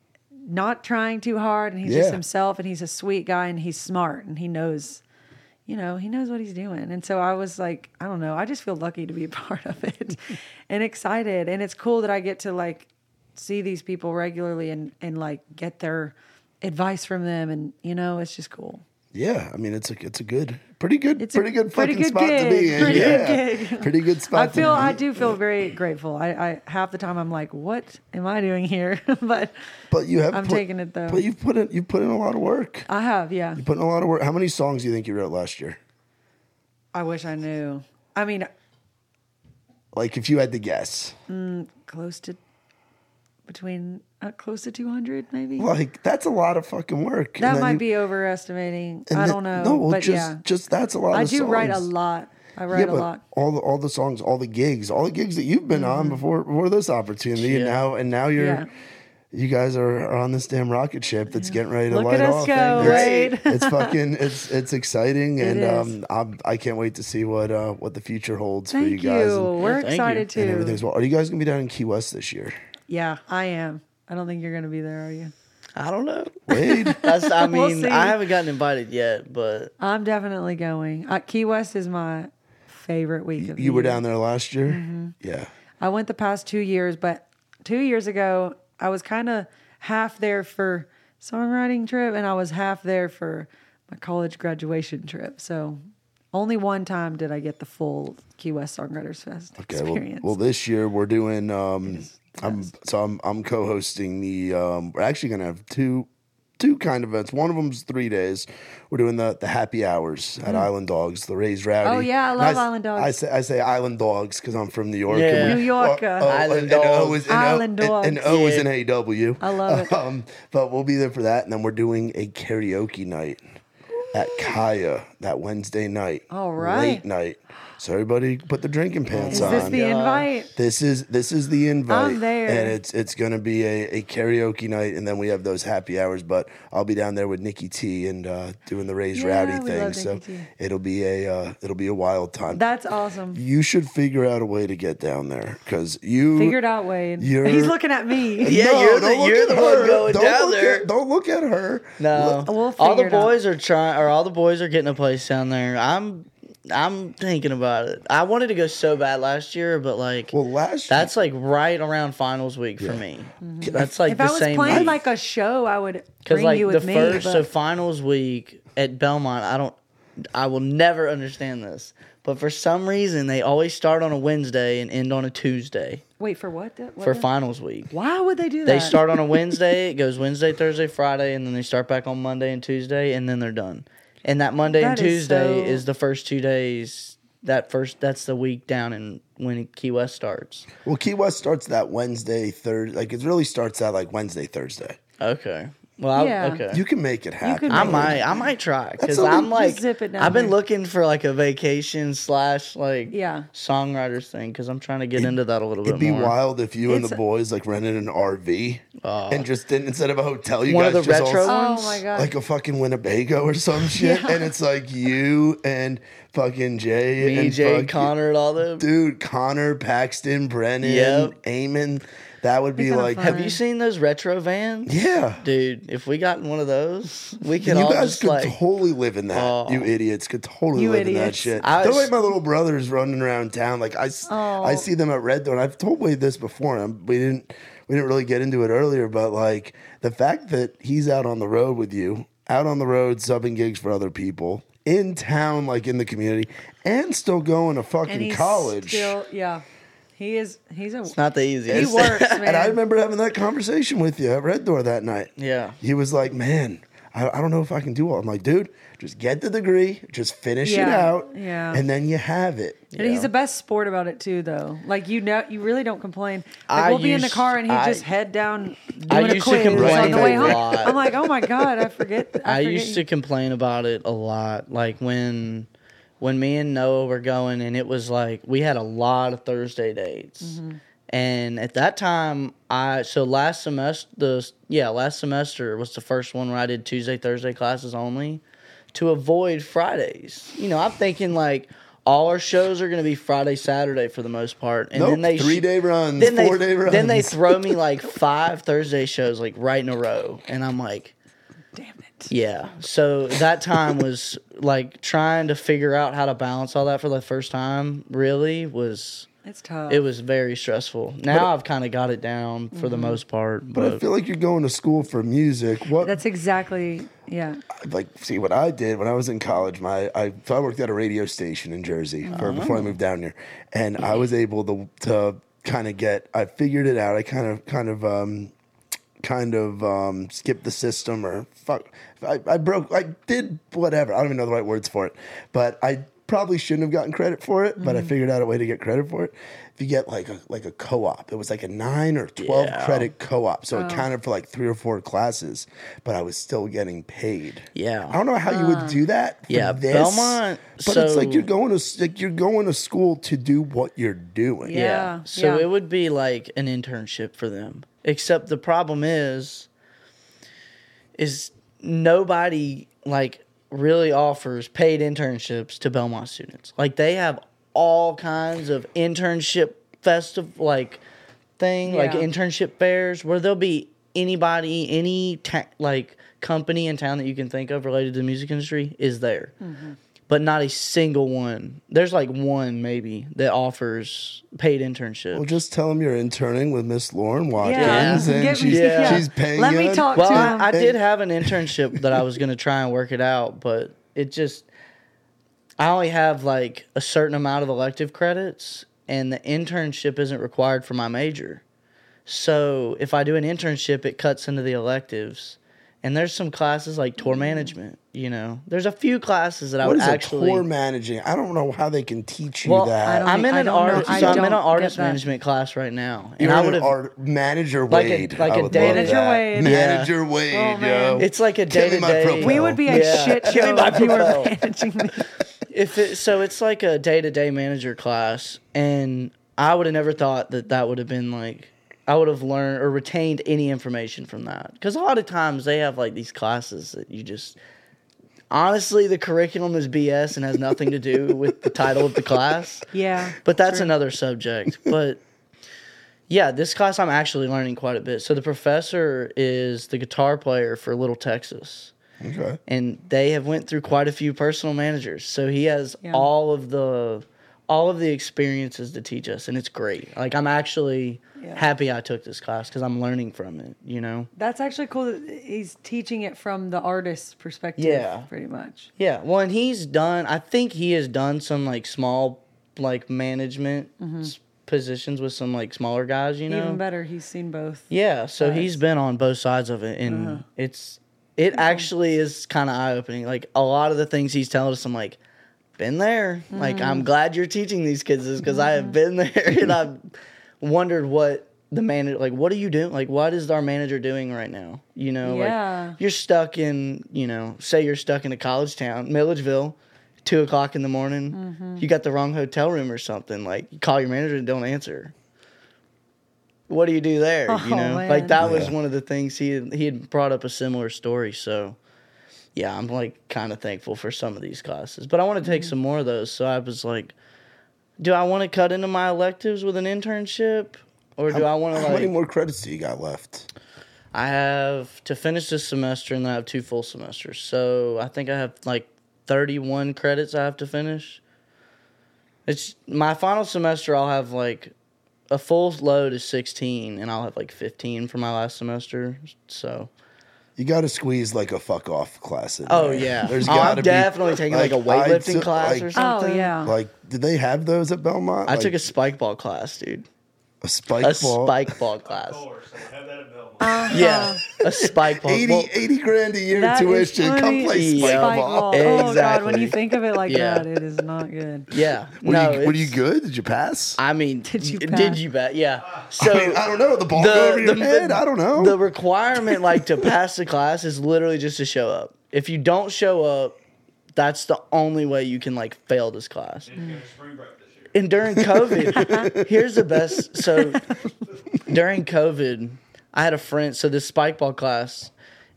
not trying too hard. And he's just himself and he's a sweet guy and he's smart and he knows what he's doing. And so I was like, I don't know. I just feel lucky to be a part of it and excited. And it's cool that I get to like see these people regularly and like get their advice from them. And it's just cool. Yeah, I mean it's a pretty good gig. spot to be in. Good gig. Pretty good spot. I do feel very grateful. I half the time I'm like, what am I doing here? but I'm taking it though. But you've put in a lot of work. I have, yeah. You put in a lot of work. How many songs do you think you wrote last year? I wish I knew. I mean, like if you had to guess, close to 200 maybe. Like that's a lot of fucking work. That might be overestimating. I don't know. No, but just that's a lot. I of do songs. write a lot. I write a lot. All the songs, all the gigs that you've been on before this opportunity, and now you guys are on this damn rocket ship that's getting ready to light off. Look at us go, right? It's fucking it's exciting, and I can't wait to see what the future holds for you guys. We're excited too. And everything's well. Are you guys gonna be down in Key West this year? Yeah, I am. I don't think you're going to be there, are you? I don't know. Wade? We'll see. I haven't gotten invited yet, but I'm definitely going. Key West is my favorite week of the year. You were down there last year? Mm-hmm. Yeah. I went the past 2 years, but 2 years ago, I was kind of half there for songwriting trip, and I was half there for my college graduation trip. So only one time did I get the full Key West Songwriters Fest experience. Well, this year we're doing. I'm co-hosting the. We're actually gonna have two kind of events. One of them's 3 days. We're doing the happy hours at Island Dogs, the Raised Rowdy. Oh yeah, I love Island Dogs. I say Island Dogs because I'm from New York. Yeah. New York. Island Dogs. Island Dogs. And O is an AW. I love it. But we'll be there for that, and then we're doing a karaoke night at Kaya that Wednesday night. All right. Late night. So everybody put the drinking pants on. Is this the invite? This is the invite. I'm there. And it's going to be a karaoke night, and then we have those happy hours. But I'll be down there with Nikki T and doing the Raised Rowdy we thing. love So Nikki T. it'll be a wild time. That's awesome. You should figure out a way to get down there because you Figured out, Wade. you're- He's looking at me. Yeah, No, you're don't look the at one her. going Don't down look there. Don't look at her. No, We'll all the figure it out. boys are trying, or all the boys are getting a place down there. I'm thinking about it. I wanted to go so bad last year, but like, Well, last that's like right around finals week for me. That's like If the I was same playing week. like a show, I would Because bring like you the with me. first but so finals week at Belmont, I will never understand this. But for some reason, they always start on a Wednesday and end on a Tuesday wait for what? for finals week. Why would they do that? They start on a Wednesday. It goes Wednesday, Thursday, Friday, and then they start back on Monday and Tuesday, and then they're done. And that Monday and That is Tuesday so- is the first 2 days. That's the week down in when Key West starts. Well, Key West starts that Wednesday, Thursday. Like it really starts out like Wednesday, Thursday. Okay. Well, Yeah. okay. You can make it happen. can I might try because something- I'm like Just zip it down I've been there. looking for like a vacation / like Yeah. songwriters thing because I'm trying to get into that a little It'd bit be more. wild if you and the It's- boys like rented an RV and just didn't instead of a hotel, you One guys of the just retro all, ones? Oh my god. like a fucking Winnebago or some shit, and it's like you and fucking Jay and BJ, fucking- Connor, and all them. dude, Connor, Paxton, Brennan, Yep. Eamon. That would be kinda like, fun. Have you seen those retro vans? yeah. Dude, if we got in one of those, we could You all guys just could like totally live in that. Oh. You idiots could totally You live in that idiots. shit. I They're was- like my little brothers running around town. Like I Oh. see them at Red Door, and I've told Wade this before. And we didn't really get into it earlier, but like the fact that he's out on the road with you, out on the road subbing gigs for other people, in town, like in the community, and still going to and fucking he's college. still, yeah. He's a not the easiest. he works, man. And I remember having that conversation with you at Red Door that night. Yeah. He was like, man, I don't know if I can do all. I'm like, dude, just get the degree, just finish it Yeah, out, yeah. and then you have it. And he's the best sport about it too, though. Like you really don't complain. Like I we'll be in the used- car and he'd I- just head down I doing a used to quiz on complain the way a home. lot. I'm like, oh my god, I forget. I forget used to you. complain about it a lot. Like when me and Noah were going, and it was like we had a lot of Thursday dates. Mm-hmm. And at that time, last semester was the first one where I did Tuesday, Thursday classes only to avoid Fridays. You know, I'm thinking like all our shows are going to be Friday, Saturday for the most part, and Nope, then they 3-day runs, then 4-day runs. Then they throw me like 5 Thursday shows like right in a row, and I'm like, Damn it. yeah. So that time was like trying to figure out how to balance all that for the first time. Really was. It's tough. It was very stressful. Now I've kind of got it down for the most part. But I feel like you're going to school for music. What That's exactly like see what I did when I was in college. I worked at a radio station in Jersey before I moved down here, and I was able to kind of I figured it out. I kind of skipped the system or I did whatever. I don't even know the right words for it, but I probably shouldn't have gotten credit for it, but I figured out a way to get credit for it. If you get like a co-op, it was like a 9 or 12 credit co-op, so it counted for like 3 or 4 classes, but I was still getting paid. Yeah. I don't know how you would do that. For Yeah, this, Belmont, but it's like so- you're going to school to do what you're doing. Yeah. So yeah. it would be like an internship for them. Except the problem is nobody like really offers paid internships to Belmont students. Like they have all kinds of internship festival like internship fairs where there'll be anybody, any like company in town that you can think of related to the music industry is there. but not a single one. There's like one maybe that offers paid internships. Well, just tell them you're interning with Miss Lauren Watkins, Yeah. and Yeah. she's paying Let you. me talk Well, to him. I did have an internship that I was going to try and work it out, but it just, I only have like a certain amount of elective credits, and the internship isn't required for my major. So if I do an internship, it cuts into the electives. And there's some classes like tour management, you know. There's a few classes that I What would is actually. a tour managing? I don't know how they can teach you Well, that. I'm in I an don't know. art. I So I'm in don't an artist get that. management class right now, You're and I an would have. art manager Like a- Wade. like I a would day- love Manager that. Wade. Manager Wade, Oh, yo. man. It's like a Give day me to my propel. day. We would be a Yeah. shit Give me show my if you were propel. managing me. So it's like a day to day manager class, and I would have never thought that would have been like. I would have learned or retained any information from that. Because a lot of times they have like these classes that you just. Honestly, the curriculum is BS and has nothing to do with the title of the class. Yeah. But that's another subject. But yeah, this class I'm actually learning quite a bit. So the professor is the guitar player for Little Texas. Okay. And they have went through quite a few personal managers. So he has Yeah. all of the experiences to teach us, and it's great. Like I'm actually happy I took this class because I'm learning from it, you know? That's actually cool that he's teaching it from the artist's perspective, Yeah. pretty much. Yeah. Well, and I think he has done some like small like management positions with some like smaller guys, you know? Even better, he's seen both. Yeah, so sides. he's been on both sides of it, and it actually is kind of eye opening. Like a lot of the things he's telling us, I'm like, been there. Like I'm glad you're teaching these kids this because I have been there, and I've wondered what the manager like. What are you doing? Like, what is our manager doing right now? You know, Yeah. like you're stuck in, you know, say you're stuck in a college town, Milledgeville. 2:00 in the morning, you got the wrong hotel room or something. Like, you call your manager and don't answer. What do you do there? You Oh, know, man. like that was Yeah. one of the things he had brought up a similar story. So, yeah, I'm like kind of thankful for some of these classes, but I want to take some more of those. So I was like, do I want to cut into my electives with an internship, or do I want to How many like? more credits do you got left? I have to finish this semester, and then I have 2 full semesters. So I think I have like 31 credits I have to finish. It's my final semester. I'll have like a full load is 16, and I'll have like 15 for my last semester. So, You got to squeeze like a fuck off class in oh there. yeah, There's I'm got to be definitely taking like a I weightlifting took, class like- or Oh, something. yeah. Like, did they have those at Belmont? I Like, took a spike ball class, dude. a spike A ball. spike ball class. Have that at Belmont. Yeah, a spike ball. 80, Well, 80 grand a year That is tuition. Come funny. play spike Yeah. ball. Oh, God. When Exactly. you think of it like Yeah. that, it is not good. yeah. Were, no, you, were you it's- good? Did you pass? I mean, Did you did pass? you bet? Yeah. So I mean, I don't know. The ball go over your head? I don't know. The requirement, like, to pass the class is literally just to show up. If you don't show up, that's the only way you can like fail this class. Spring break this year. And during COVID, here's the best. So during COVID, I had a friend. So this spike ball class,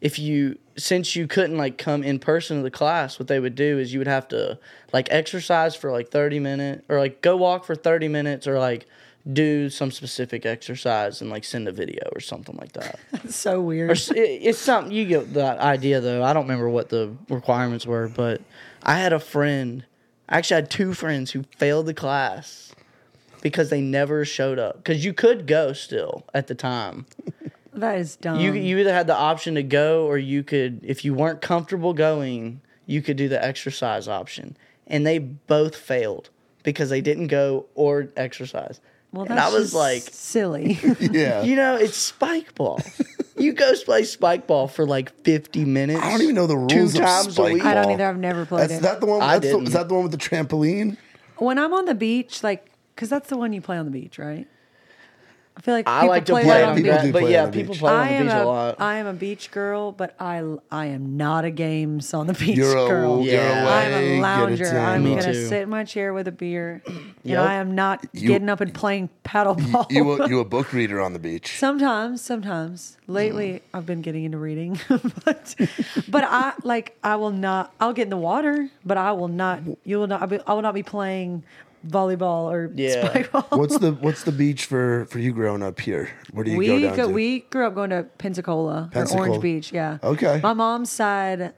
since you couldn't like come in person to the class, what they would do is you would have to like exercise for like 30 minutes, or like go walk for 30 minutes, or like do some specific exercise and like send a video or something like that. It's so Or weird. it's something, you get the idea though. I don't remember what the requirements were, but I had a friend. I actually had 2 friends who failed the class because they never showed up. Because you could go still at the time. That is dumb. You either had the option to go, or you could, if you weren't comfortable going, you could do the exercise option. And they both failed because they didn't go or exercise. well, and that's I was just like, silly. yeah. you know, it's spike ball. You go play spike ball for like 50 minutes. I don't even know the 2 rules of times a spike week. I don't ball. either. I've never played That's it. that the one. I That's the, didn't. is that the one with the trampoline? When I'm on the beach, like, because that's the one you play on the beach, right? I feel like I people like to play play that on on the the People beach. do beach, but play yeah, on the people beach. play on I the am beach a lot. I am a beach girl, but I am not a games on the beach You're girl. you're Yeah. I'm away, a get lounger. it I'm in. Me gonna too. sit in my chair with a beer, and Yep. I am not You- getting up and playing paddle ball. You a book reader on the beach? Sometimes. Lately, I've been getting into reading, but I will not. I'll get in the water, but I will not. You will not. I will not be playing volleyball or Yeah. spike ball. What's the beach for you growing up here? Where do you go down to? We grew up going to Pensacola, or Pensacola. Orange Beach. Yeah. Okay. My mom's side,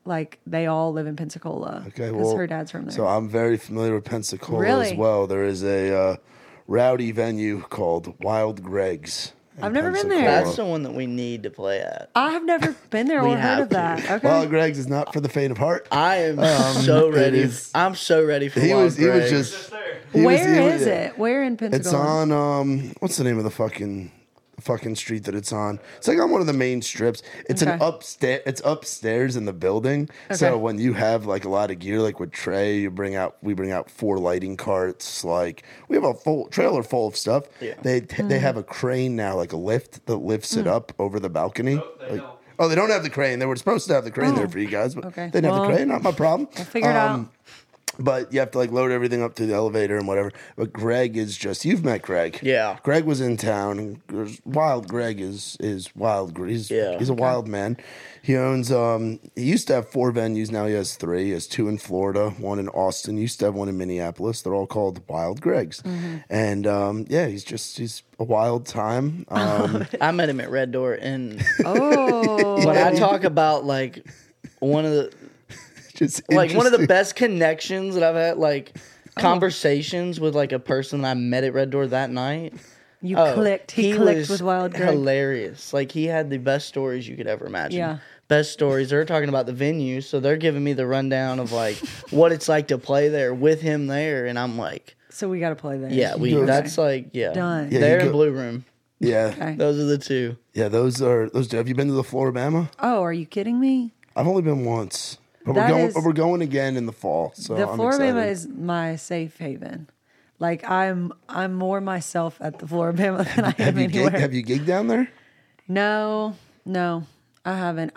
like they all live in Pensacola. Okay, because well, her dad's from there. So I'm very familiar with Pensacola as Really? well. There is a rowdy venue called Wild Greg's. in I've never been there. Pensacola. That's the one that we need to play at. I have never been there We or heard have of that. to. Okay. Wild Greg's is not for the faint of heart. I am so it ready. is- I'm so ready for He Wild was Greg's. just. Where is it? Where in It's Pensacola? on what's the name of the fucking street that it's on? It's like on one of the main strips. It's an Okay. upstairs. It's upstairs in the building. So Okay. when you have like a lot of gear, like with Trey, we bring out 4 lighting carts. Like we have a full trailer full of stuff. Yeah. They have a crane now, like a lift that lifts it up over the balcony. They don't have the crane. They were supposed to have the crane there for you guys, but Okay. they didn't have the Well, crane. Not my problem. We'll figure it out. But you have to like load everything up to the elevator and whatever. But Greg is just, you've met Greg. Yeah. Greg was in town. Wild Greg is wild. He's a wild man. He owns, he used to have 4 venues. Now he has 3. He has 2 in Florida, 1 in Austin. He used to have 1 in Minneapolis. They're all called Wild Gregs. And he's a wild time. I met him at Red Door, and Oh. when I talk about like one of the Just one of the interesting. best connections that I've had, like conversations with like a person that I met at Red Door that night. You clicked. He clicked was with Wild Greg. hilarious. Like he had the best stories you could ever imagine. Yeah. Best stories. They're talking about the venue, so they're giving me the rundown of like what it's like to play there with him there, and I'm like, So we got to play there. yeah, Okay. that's like Done. Yeah, there you in go- Blue Room. Yeah. Okay. Those are the 2. Yeah, those. Have you been to the Floribama? Oh, are you kidding me? I've only been once. But That we're going again in the fall. So The I'm Floribama excited. is my safe haven. Like I'm more myself at the Floribama than I am Have you anywhere. have you gigged down there? No, I haven't.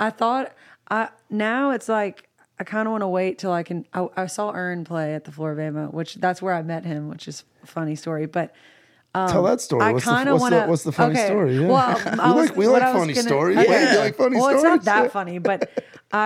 Now it's like I kind of want to wait till I can. I saw Ern play at the Floribama, which that's where I met him, which is a funny story. But Tell that story. I What's kind the, of what's, want the, what's the funny story? Yeah. Well, we like funny stories. Yeah. You like funny well, stories? it's not that Yeah. funny, but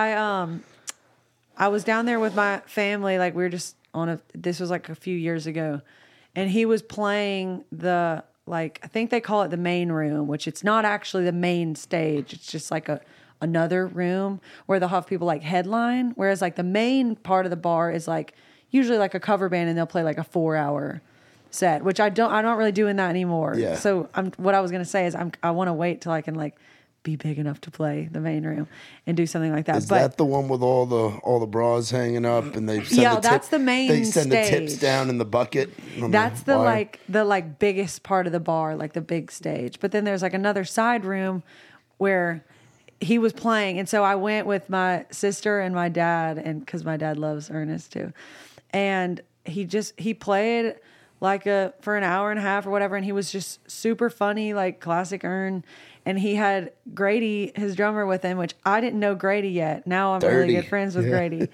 I was down there with my family. Like we were just this was like a few years ago, and he was playing I think they call it the main room, which it's not actually the main stage. It's just like another room where they'll have people like headline. Whereas like the main part of the bar is like usually like a cover band, and they'll play like a 4-hour set, which I'm not really doing that anymore. Yeah. So what I was gonna say is I want to wait till I can like be big enough to play the main room and do something like that. Is but that the one with all the bras hanging up and they send Yeah, the that's the main They send the tips stage. down in the bucket. on that's the wire? the biggest part of the bar, like the big stage. But then there's like another side room where he was playing, and so I went with my sister and my dad, and because my dad loves Ernest too, and he played like for an hour and a half or whatever, and he was just super funny, like classic Ern. And he had Grady, his drummer, with him, which I didn't know Grady yet. Now I'm really Dirty. good friends with Grady.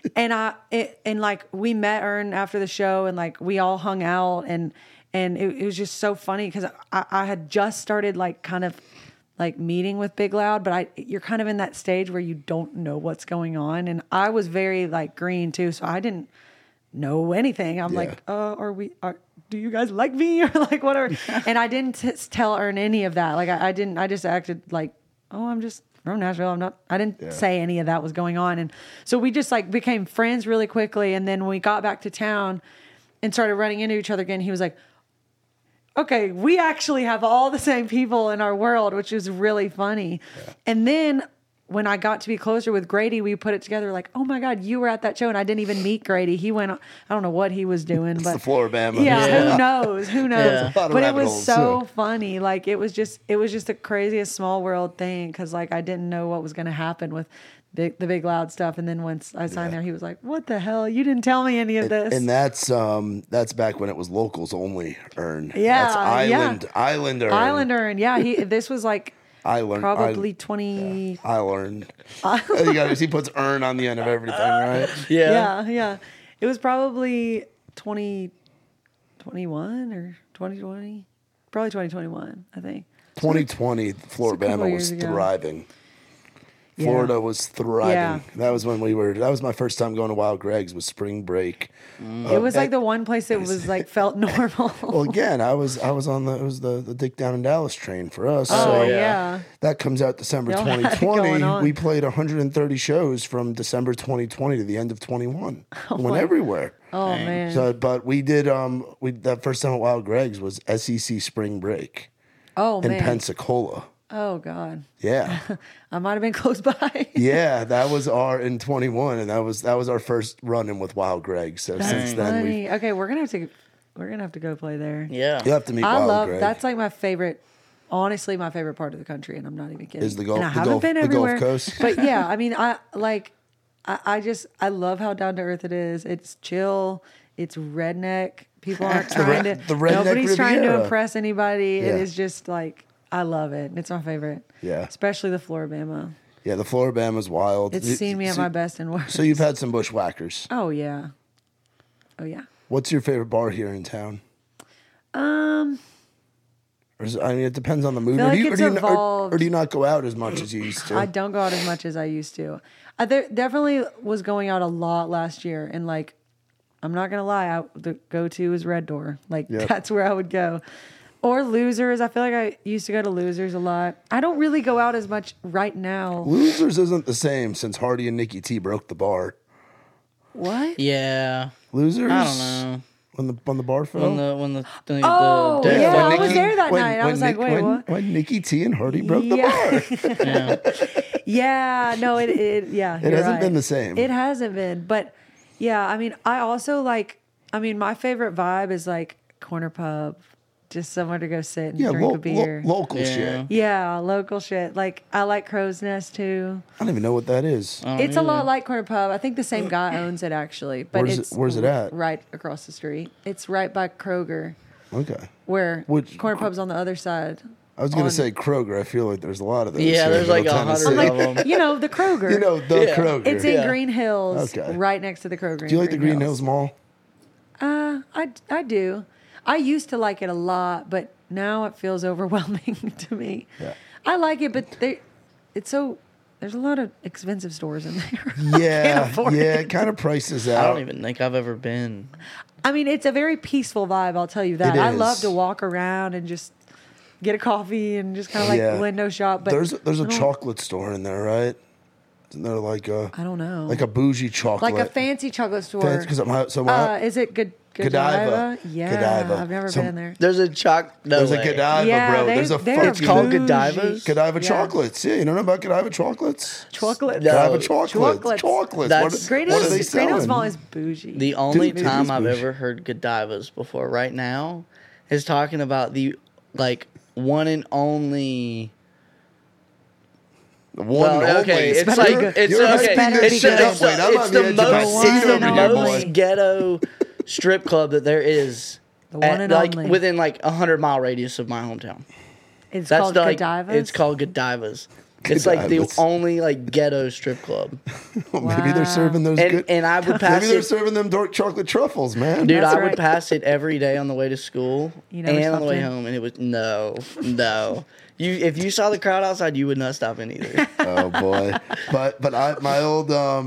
And like we met Ern after the show, and like we all hung out, and it was just so funny because I had just started like kind of like meeting with Big Loud, but you're kind of in that stage where you don't know what's going on, and I was very like green too, so I didn't know anything. I'm like, do you guys like me or like whatever? And I didn't tell Ern any of that. Like I didn't. I just acted like, oh, I'm just from Nashville. I didn't say any of that was going on. And so we just like became friends really quickly. And then when we got back to town and started running into each other again, he was like, okay, we actually have all the same people in our world, which is really funny. Yeah. And then when I got to be closer with Grady, we put it together like, oh my God, you were at that show, and I didn't even meet Grady. He went, I don't know what he was doing, It's but the Floribama. yeah, who knows? Yeah. But it was so funny. Like it was just the craziest small world thing, because like I didn't know what was going to happen with the Big Loud stuff. And then once I signed there, he was like, what the hell? You didn't tell me any of this. And that's back when it was locals only Ern. Yeah, that's Island Ern. Island Ern. Yeah, this was like probably 20. I learned. He puts Ern on the end of everything, right? Yeah. It was probably 2021 or 2020. Probably 2021, I think. 2020, Floribama was years ago. thriving. Florida was thriving. Yeah. That was when that was my first time going to Wild Greg's was spring break. It was like the one place that was like felt normal. Well, again, I was on the Dick Down in Dallas train for us. Oh, so yeah. that comes out December Y'all had it going 2020. on. We played 130 shows from December 2020 to the end of 21. Went everywhere. Oh, man. So, but we did that first time at Wild Greg's was SEC spring break Oh, in man. Pensacola. Oh, God. Yeah. I might have been close by. Yeah, that was in 21, and that was our first run-in with Wild Greg. So since then, Funny. Okay, we're gonna have to go play there. Yeah. you have to meet I Wild love Greg. that's like my favorite. Honestly, my favorite part of the country, and I'm not even kidding. Is the Gulf- And I the haven't Gulf- been the Gulf everywhere, Coast? but yeah, I mean, I love how down to earth it is. It's chill. It's redneck. People aren't trying to. the redneck Nobody's trying to Riviera. impress anybody. Yeah. It is just like I love it. It's my favorite. Yeah. Especially the Floribama. Yeah, the Floribama's wild. It's seen me at my best and worst. So you've had some bushwhackers. Oh yeah. Oh yeah. What's your favorite bar here in town? Or it depends on the mood. feel Or like do you, it's or do you, evolved. or do you not go out as much as you used to? I don't go out as much as I used to. I definitely was going out a lot last year, and like, I'm not gonna lie, the go-to is Red Door. Like Yep. that's where I would go, or Losers. I feel like I used to go to Losers a lot. I don't really go out as much right now. Losers isn't the same since Hardy and Nikki T broke the bar. What? Yeah. Losers? I don't know. When the bar fell? When the Oh, deck yeah, fell I was in. there that night. I was like, wait, what? When Nikki T and Hardy broke the Yeah. bar. Yeah. Yeah, no, it yeah. It hasn't been the same. It hasn't been, but yeah, I mean, I also like. I mean, my favorite vibe is like corner pub, just somewhere to go sit and Yeah, drink a beer. local Yeah. shit. Yeah, local shit. Like I like Crow's Nest too. I don't even know what that is. It's a lot like Corner Pub. I think the same guy owns it actually, but Where's it at? Right across the street. It's right by Kroger, Okay. where Which- Corner Pub's on the other side. I was going On- to say Kroger. I feel like there's a lot of those. Yeah, here there's in like Middle 100 Tennessee. of them. You know the Kroger. You know, the Yeah. Kroger. it's in Yeah. Green Hills, Okay. right next to the Kroger. Do you like the Green Hills Mall? I do. I used to like it a lot, but now it feels overwhelming to me. Yeah. I like it, but there's a lot of expensive stores in there. Yeah, afford yeah, it. it kind of prices I out. don't even think I've ever been. I mean, it's a very peaceful vibe. I'll tell you that. It I is. love to walk around and just get a coffee and just kind of like Yeah. window shop. But There's a I don't- chocolate store in there, right? Isn't there like I don't know. a bougie chocolate? Like a fancy chocolate store. Because my Is it good? Godiva. Yeah, Godiva. I've never Some- been in there. There's a no there's a way. Godiva, Yeah, bro. they- There's a they're fucking It's called bougie. Godivas? Godiva Yeah. chocolates. Yeah, you don't know about Godiva chocolates? Chocolate. No. Godiva chocolates. Chocolates. Chocolates. That's- what, Great what are Hills, they Great selling? Hills Mall is bougie. The only Dude, it time is I've bougie. ever heard Godivas before right now is talking about the like one and only. The one and okay, only. it's better like be good. it's You're okay. better be It's, good. it's, Wait, I'm it's on the the edge of my most, seat it's over the here, most boy. ghetto strip club that there is. The one and like only. within like 100-mile radius of my hometown. It's That's called like Godivas. it's called Godivas. It's like the Godivas. only like ghetto strip club. Well, maybe they're serving those And good. and I would pass Maybe they're it. serving them dark chocolate truffles, man. Dude, That's I would right. pass it every day on the way to school You never and on the stopped way in? home, and it was no. If you saw the crowd outside, you would not stop in either. Oh boy, but my old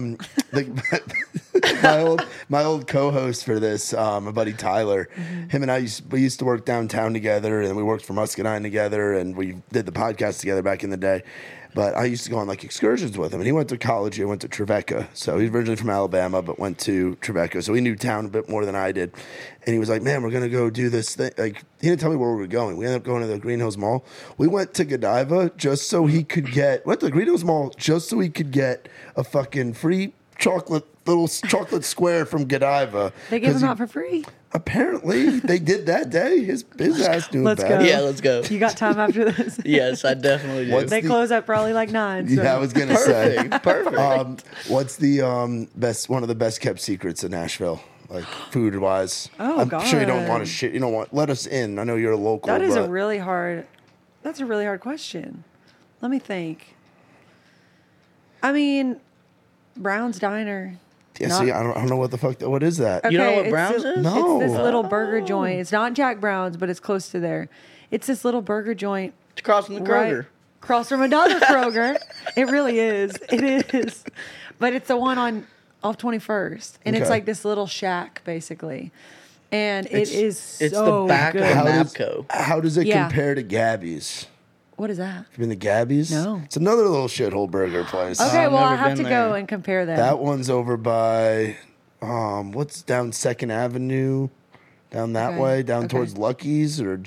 my old co-host for this, my buddy Tyler, him and we used to work downtown together, and we worked for Muscadine together, and we did the podcast together back in the day. But I used to go on like excursions with him, and he went to college. He went to Trevecca, so he's originally from Alabama, but went to Trevecca, so he knew town a bit more than I did. And he was like, "Man, we're gonna go do this thing." Like he didn't tell me where we were going. We ended up going to the Green Hills Mall. We went to Godiva just so he could went to the Green Hills Mall just so he could get a fucking free little chocolate square from Godiva. They give 'Cause them out for free. Apparently, they did that day. His ass knew Let's about go. it. Yeah, let's go. You got time after this? Yes, I definitely do. What's They the- close at probably like 9. So. Yeah, I was gonna say. Perfect. What's the one of the best kept secrets in Nashville, like food wise? Oh, I'm sure you don't God. want to shit. You don't want let us in. I know you're a local. That is but that's a really hard question. Let me think. I mean, Brown's Diner. yeah. not- See, I don't know what the fuck. What is that? You don't know Okay, what it's Brown's a- is? No. It's this little burger joint. It's not Jack Brown's, but it's close to there. It's this little burger joint It's across from the right Kroger. across from another Kroger. It really is. It is. But it's the one off 21st. And it's Okay. like this little shack, basically. And it's It's so the back good. of How does, Mapco. how does it Yeah. compare to Gabby's? What is that? You been to Gabby's? No. It's another little shithole burger place. Okay, I've well, I never have to been go there. and compare them. That one's over by, what's down 2nd Avenue? Down that Okay, way, down okay. towards Lucky's or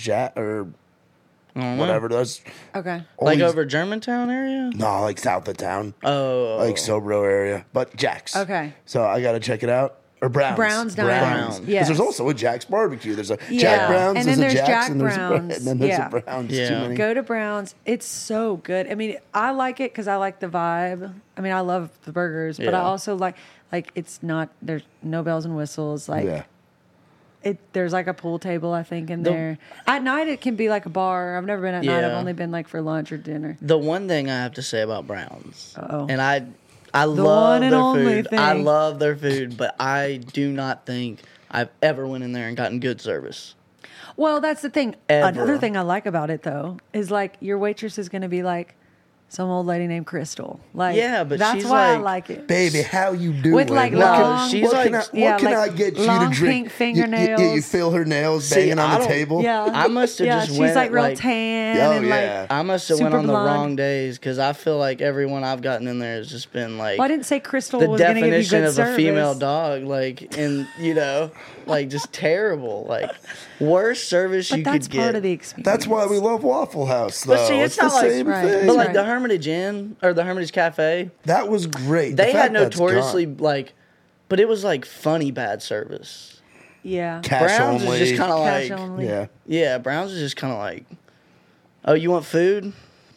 I don't know. whatever. That's Okay. Like always- over Germantown area? No, like south of town. Oh. Like Sobro area. But Jack's. Okay. So I got to check it out. Or Brown's. Brown's Diner. Brown's. Because Yes. there's also a Jack's barbecue. There's a Yeah. Jack Brown's, And there's then a there's Jack's, Jack and there's Brown's. and then there's Yeah. a Brown's. Yeah. Too many. Go to Brown's. It's so good. I mean, I like it because I like the vibe. I mean, I love the burgers, but I Yeah. also like it's not, there's no bells and whistles. Like Yeah. there's like a pool table, I think, in there. At night, it can be like a bar. I've never been at night. I've Yeah. only been like for lunch or dinner. The one thing I have to say about Brown's, Uh-oh. and I love one and their only food. I thing. love their food, but I do not think I've ever went in there and gotten good service. Well, that's the thing. Ever. Another thing I like about it, though, is like your waitress is going to be like some old lady named Crystal. Like, Yeah, but that's she's why I like, like it. Baby, how you doing? With, like, What can- long- she's what like- can I, what yeah, can like, I get you long to drink? pink You fingernails. feel her nails See, banging on I the don't- table? Yeah, I must have yeah, just she's went, like real like- tan Oh, and yeah. like. I must have went Super on the blonde. wrong days because I feel like everyone I've gotten in there has just been like Well, I didn't say Crystal the was going to give you definition good of service. a female dog, like, and like just terrible, like worst service But you that's could get. part of the experience. That's why we love Waffle House, though. But see, it's the not like- same Right. thing. But like Right. the Hermitage Inn or the Hermitage Cafe, That was great. they The had fact that's notoriously gone. like, but it was like funny bad service. Yeah. Cash Brown's only. is just kind of Cash like, only. Yeah. yeah, Brown's is just kind of like, oh, you want food?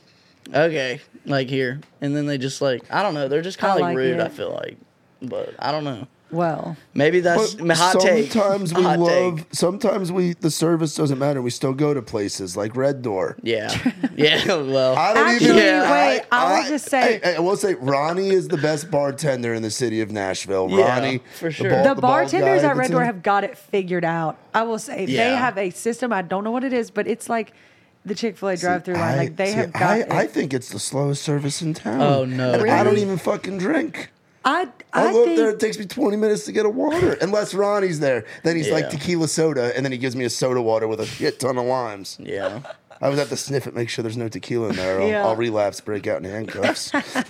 Okay, like here, and then they just like, I don't know, they're just kind I of like like rude. it. I feel like, but I don't know. Well, Maybe that's But hot take. sometimes we Hot love. take. Sometimes the service doesn't matter. We still go to places like Red Door. Yeah, yeah. Well, I don't Actually, even. wait, I will just say- I will say Ronnie is the best bartender in the city of Nashville. Yeah, Ronnie, for sure. the bald bartenders guy at Red that's Door in- have got it figured out. I will say they Yeah. have a system. I don't know what it is, but it's like the Chick-fil-A drive-through line. Like they have got it. I think it's the slowest service in town. Oh, no. And I don't Really? even fucking drink. I I go up think there. It takes me 20 minutes to get a water, unless Ronnie's there. Then he's like Yeah. tequila soda, and then he gives me a soda water with a shit ton of limes. yeah. I always have to sniff it, make sure there's no tequila in there. Or Yeah. I'll relapse, break out in handcuffs.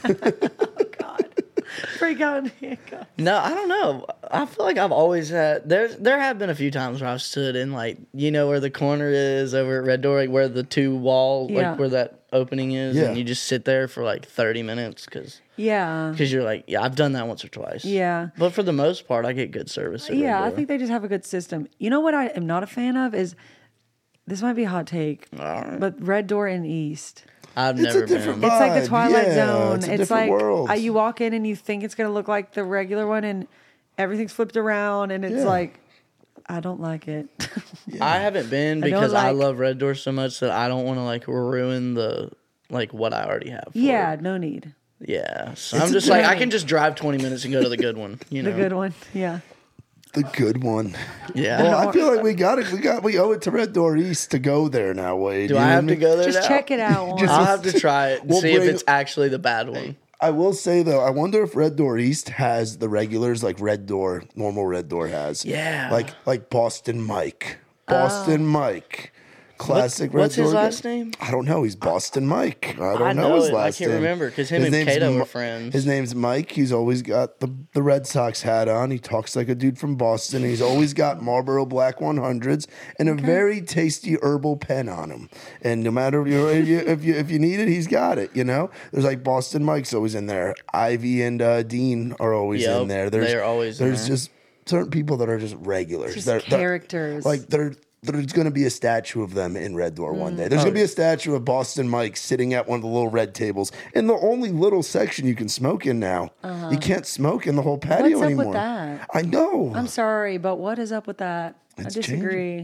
freak out in handcuffs. No, I don't know. I feel like I've always had there have been a few times where I've stood in like where the corner is over at Red Door, like where the two wall Yeah. like where that opening is, Yeah. and you just sit there for like 30 minutes because Yeah. you're like, yeah, I've done that once or twice. Yeah. But for the most part, I get good service. At Red Yeah, I Door. think they just have a good system. You know what I am not a fan of is this might be a hot take, but Red Door in East. I've It's a never different been. vibe. It's like the Twilight Yeah, Zone. it's a It's different like world. you walk in and you think it's gonna look like the regular one, and everything's flipped around, and it's Yeah. like I don't like it. I haven't been I don't because I like- love Red Door so much that I don't want to like ruin the like what I already have. For Yeah, it. no need. Yeah. So It's I'm a just like I different- can just drive 20 minutes and go to the good one. You know. The good one. Yeah. The good one. Yeah. Well, I feel like we owe it to Red Door East to go there now, Wade. Do You I know have what to go there Just now? check it out. once. I'll have to try it and We'll see if bring- it's actually the bad one. I will say though, I wonder if Red Door East has the regulars like normal Red Door has. Yeah. Like Boston Mike. Boston Mike. Classic Red What's his Door guy. last name? I don't know. He's Boston Mike. I don't I know know his it. I last can't name. remember 'cause him His and name's Kato were Mi- friends. His name's Mike. He's always got the Red Sox hat on. He talks like a dude from Boston. He's always got Marlboro Black 100s and a very tasty herbal pen on him. And no matter if you need it, he's got it. You know, there's like Boston Mike's always in there. Ivy and Dean are always Yep, in there. they're always in There's there. just certain people that are just regulars. Just They're- characters. Like there's going to be a statue of them in Red Door one day. Mm. There's Oh. going to be a statue of Boston Mike sitting at one of the little red tables in the only little section you can smoke in now. You can't smoke in the whole patio Uh-huh. What's up anymore. with that? I know. I'm sorry, but what is up with that? I It's disagree.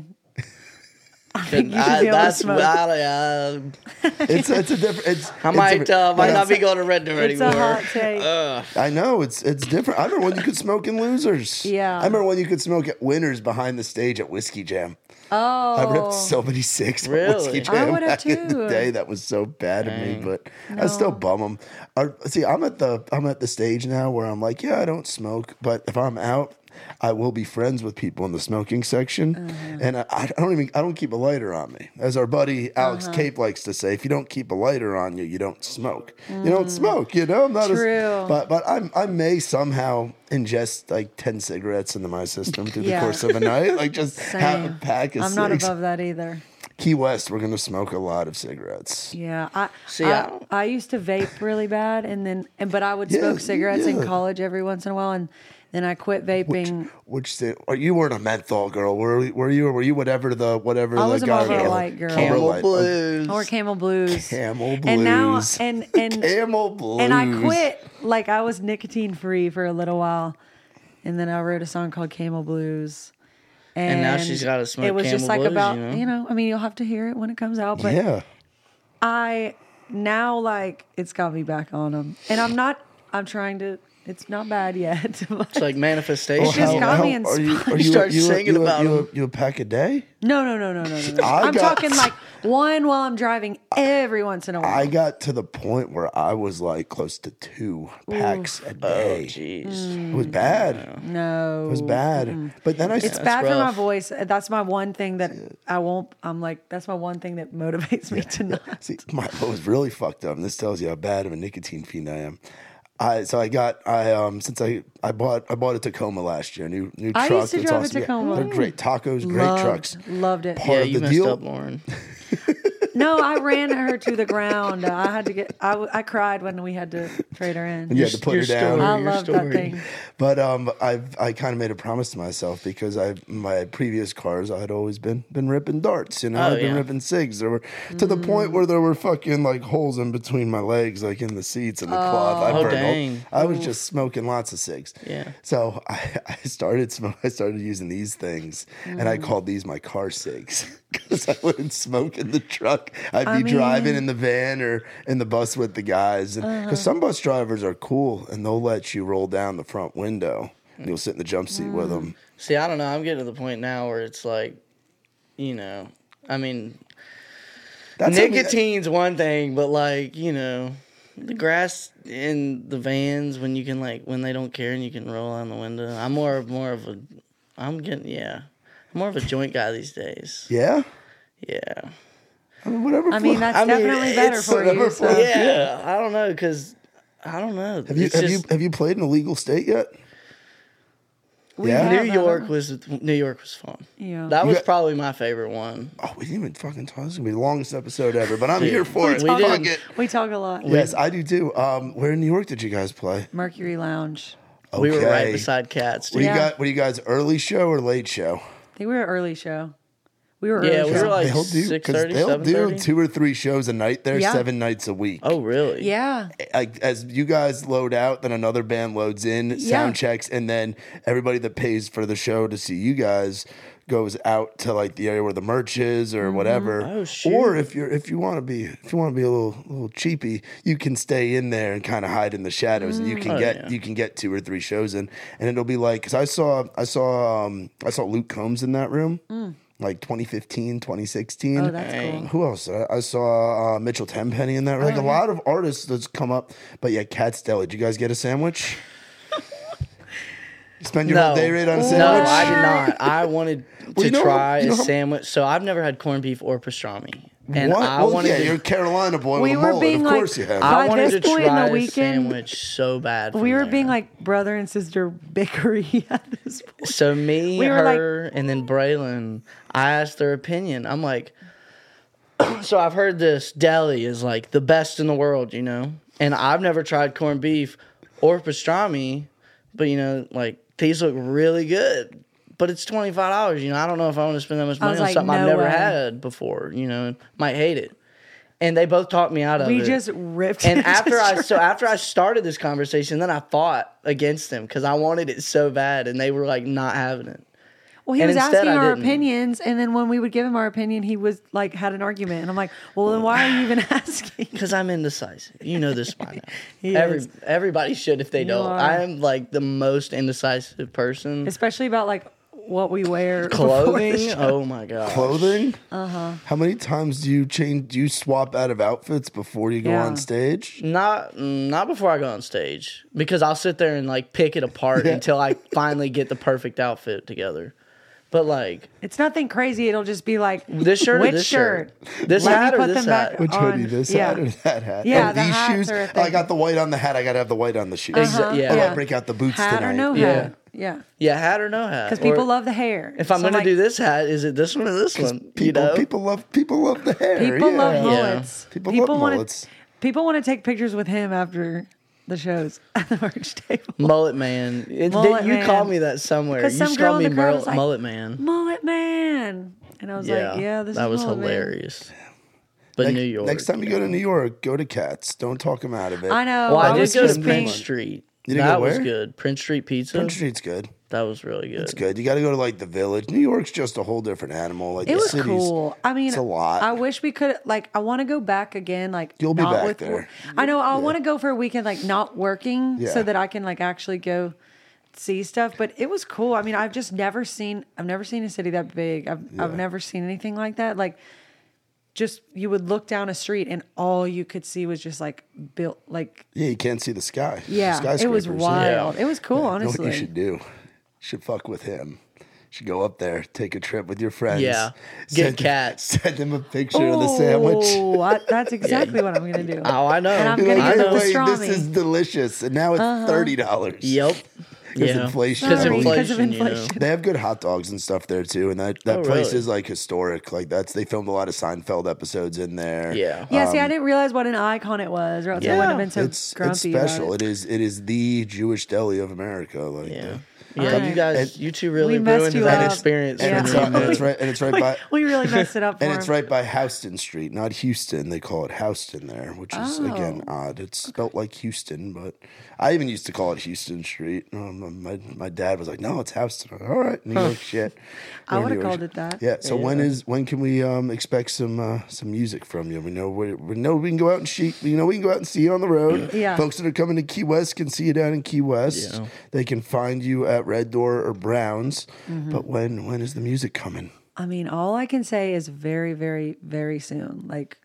I think you should I, be able to that's smoke. It's a different. It's I it's might different. might But not be going to Red Door It's a anymore. hot take. I know it's different. I remember when you could smoke in Losers. Yeah. I remember when you could smoke at Winners behind the stage at Whiskey Jam. I ripped Oh, so many cigs on Really? Whiskey I Jam would have back in the too. day. That was so bad of me, Dang. but I still bum them. See, I'm at the stage now where I'm like, yeah, I don't smoke, but if I'm out, I will be friends with people in the smoking section, and I don't keep a lighter on me. As our buddy Alex Cape likes to say, if you don't keep a lighter on you, you don't smoke. You don't smoke. You know, I'm not True. but I may somehow ingest like 10 cigarettes into my system through the Yeah. course of a night, like just have a Same. pack of I'm not cigs. above that either. Key West, we're gonna smoke a lot of cigarettes. Yeah, See, I don't- I used to vape really bad, but I would Yeah, smoke cigarettes in yeah. college every once in a while, and then I quit vaping. Or you weren't a menthol girl, were you? Or were you whatever the I was a guy Marlboro Light girl. Marlboro Camel Light. Blues. Or Camel Blues. Camel Blues. And now and Camel Blues. and I quit. Like I was nicotine free for a little while, and then I wrote a song called Camel Blues. And now she's gotta smoke It was just Camel like Blues, about you know? I mean, you'll have to hear it when it comes out, but Yeah. I now like it's got me back on them, and I'm trying to. It's not bad yet. but- It's like manifestation. It's just got me are you, inspired. are You start singing you, about you, them. you a pack a day? No. I'm got- talking like one while I'm driving every once in a while. I got to the point where I was like close to 2 packs a Oh, day. jeez. It was bad. no, It was bad. But then I It's bad for my rough. voice. That's my one thing that I won't. I'm like, that's my one thing that motivates me to not. See, what was really fucked up, and this tells you how bad of a nicotine fiend I am. Since I bought a Tacoma last year, new I truck. used to that's drive a awesome. Yeah, Tacoma. they're great tacos, great trucks. Loved it. Part Yeah, of you the messed deal. up, Lauren. No, I ran her to the ground. I had to get. I cried when we had to trade her in. You had to put her Your down. story. I your love that story. thing. But I kind of made a promise to myself because my previous cars I had always been ripping darts, you know, Oh, I'd been yeah. ripping cigs. There were to the point where there were fucking like holes in between my legs, like in the seats and the cloth. I Oh, burned dang. I was just smoking lots of cigs. Yeah. So I started using these things, and I called these my car cigs because I wouldn't smoke in the truck. I'd be driving in the van or in the bus with the guys, and because some bus drivers are cool and they'll let you roll down the front window. And you'll sit in the jump seat with them. See, I don't know. I'm getting to the point now where it's like, you know, I mean, nicotine's one thing, but like, you know, the grass in the vans when you can when they don't care and you can roll on the window. I'm more of I'm more of a joint guy these days. Yeah. Yeah. I mean, whatever. I mean, that's definitely better for you. whatever So. floats. Yeah. I don't know because I don't know. Have you played in a legal state yet? We Yeah. have, New York was fun. Yeah. That You was got- probably my favorite one. Oh, we didn't even fucking talk. This is gonna be the longest episode ever, but I'm here for it. we Fuck didn't. it. We talk a lot. Yes, I do too. Where in New York did you guys play? Mercury Lounge. Okay. We were right beside Cats. What Dude. do you Yeah. got? What do you guys? Early show or late show? I think we were an early show. We were Yeah, early we show. were like they'll do 6:30, they'll do 7:30? 2 or 3 shows a night there, Yeah. 7 nights a week. Oh, really? Yeah. Like as you guys load out, then another band loads in, Yeah. sound checks, and then everybody that pays for the show to see you guys goes out to like the area where the merch is or whatever. Oh, shoot. Or if you want to be a little cheapy, you can stay in there and kind of hide in the shadows, and you can get 2 or 3 shows in, and it'll be like because I saw Luke Combs in that room. Like 2015, 2016. Oh, that's cool. Who else? I saw Mitchell Tenpenny in that. Like a lot of artists that's come up. But yeah, Cat's Deli. Did you guys get a sandwich? You spend your whole day rate on a No, sandwich? I did not. I wanted to you know- try you know a how- sandwich. So I've never had corned beef or pastrami. And What? I Well, wanted yeah, to, you're a Carolina boy We with a were mullet. being Of like- course you have. By I wanted this to point in the try a weekend, sandwich so bad. We from were there. being like brother and sister bickery at this point. So me, We were like- her, and then Braylon, I asked their opinion. I'm like, so I've heard this deli is like the best in the world, you know? And I've never tried corned beef or pastrami, but you know, like these look really good. But it's $25, you know? I don't know if I want to spend that much money was on like, something I've no never way. had before, you know? Might hate it. And they both talked me out of We it. just ripped And it. after I started this conversation, then I fought against them because I wanted it so bad, and they were like not having it. Well, he and was instead asking I our didn't. opinions, and then when we would give him our opinion, he was like had an argument, and I'm like, well, then why are you even asking? Because I'm indecisive. You know this by now. He is. Everybody should if they don't. are. I am like the most indecisive person. Especially about like what we wear. Clothing? Oh my god. Clothing? How many times do you change? Do you swap out of outfits before you go Yeah. on stage? Not before I go on stage, because I'll sit there and like pick it apart until I finally get the perfect outfit together. But like It's nothing crazy. It'll just be like this shirt, which or this shirt? this Let me hat, or put this them back hat. Which on. hoodie? This Yeah. hat or that hat? Yeah, Oh, the these hats shoes. are a Oh, I thing. got the white on the hat. I got to have the white on the shoes. Yeah. Oh, I Yeah. break out the boots Hat tonight. or no Yeah. hat? Yeah, Yeah, hat or no hat. because people Or love the hair. If I'm So, gonna like, do this hat, is it this one or this one? People, people love the hair. people yeah. love mullets. People love wanna- mullets. People want to take pictures with him after the shows at the merch table. Mullet man. Mullet you man. called me that somewhere. You 'Cause some just girl called in me the crowd was like, mullet man. Mullet man, and I was like, yeah, this that is was Mullet Man. hilarious. But New York. Next time you go to New York, go to Cats. Don't talk them out of it. I know. Well, I was did go to just Prince being- Street. You didn't That go was where? good. Prince Street Pizza. Prince Street's good. That was really good. It's good. You got to go to like the Village. New York's just a whole different animal. Like It the was city's, cool. I mean, it's a lot. I wish we could. Like, I want to go back again. Like, You'll be not back with there. I know. I want to go for a weekend, like not working, Yeah. so that I can like actually go see stuff. But it was cool. I mean, I've never seen a city that big. I've never seen anything like that. Like, just you would look down a street and all you could see was just like built like Yeah, you can't see the sky. yeah. The It was skyscrapers. wild. Yeah. It was cool. You know what Honestly, you should do? You should fuck with him. You should go up there, take a trip with your friends. Yeah. Get Cats. Send him a picture of the sandwich. Oh, that's exactly what I'm gonna do. Oh, I know. And I'm Be gonna like, get "By the the way, this pastrami. is delicious. And now it's $30. Yep. Because inflation. Because I mean, Because of inflation, you know. inflation. They have good hot dogs and stuff there too, and that Oh, place really? is like historic. Like they filmed a lot of Seinfeld episodes in there. Yeah. Yeah, see, I didn't realize what an icon it was, or else I wouldn't have been so it's grumpy special. about it. It is the Jewish deli of America. Like Yeah. the- Yeah, Alright. you guys, you two really We messed ruined you that up. experience and for Yeah. me. it's right by We really messed it up for and him. it's right by Houston Street, not Houston. They call it Houston there, which is again odd. It's spelt like Houston, but I even used to call it Houston Street. My dad was like, "No, it's Houston." All right, New York shit. I New would have York called shit. it that. Yeah. So when can we expect some music from you? We know we can go out and we can go out and see you on the road. Yeah. Folks that are coming to Key West can see you down in Key West. Yeah. They can find you at Red Door or Browns. Mm-hmm. But when is the music coming? I mean, all I can say is very, very, very soon. Like,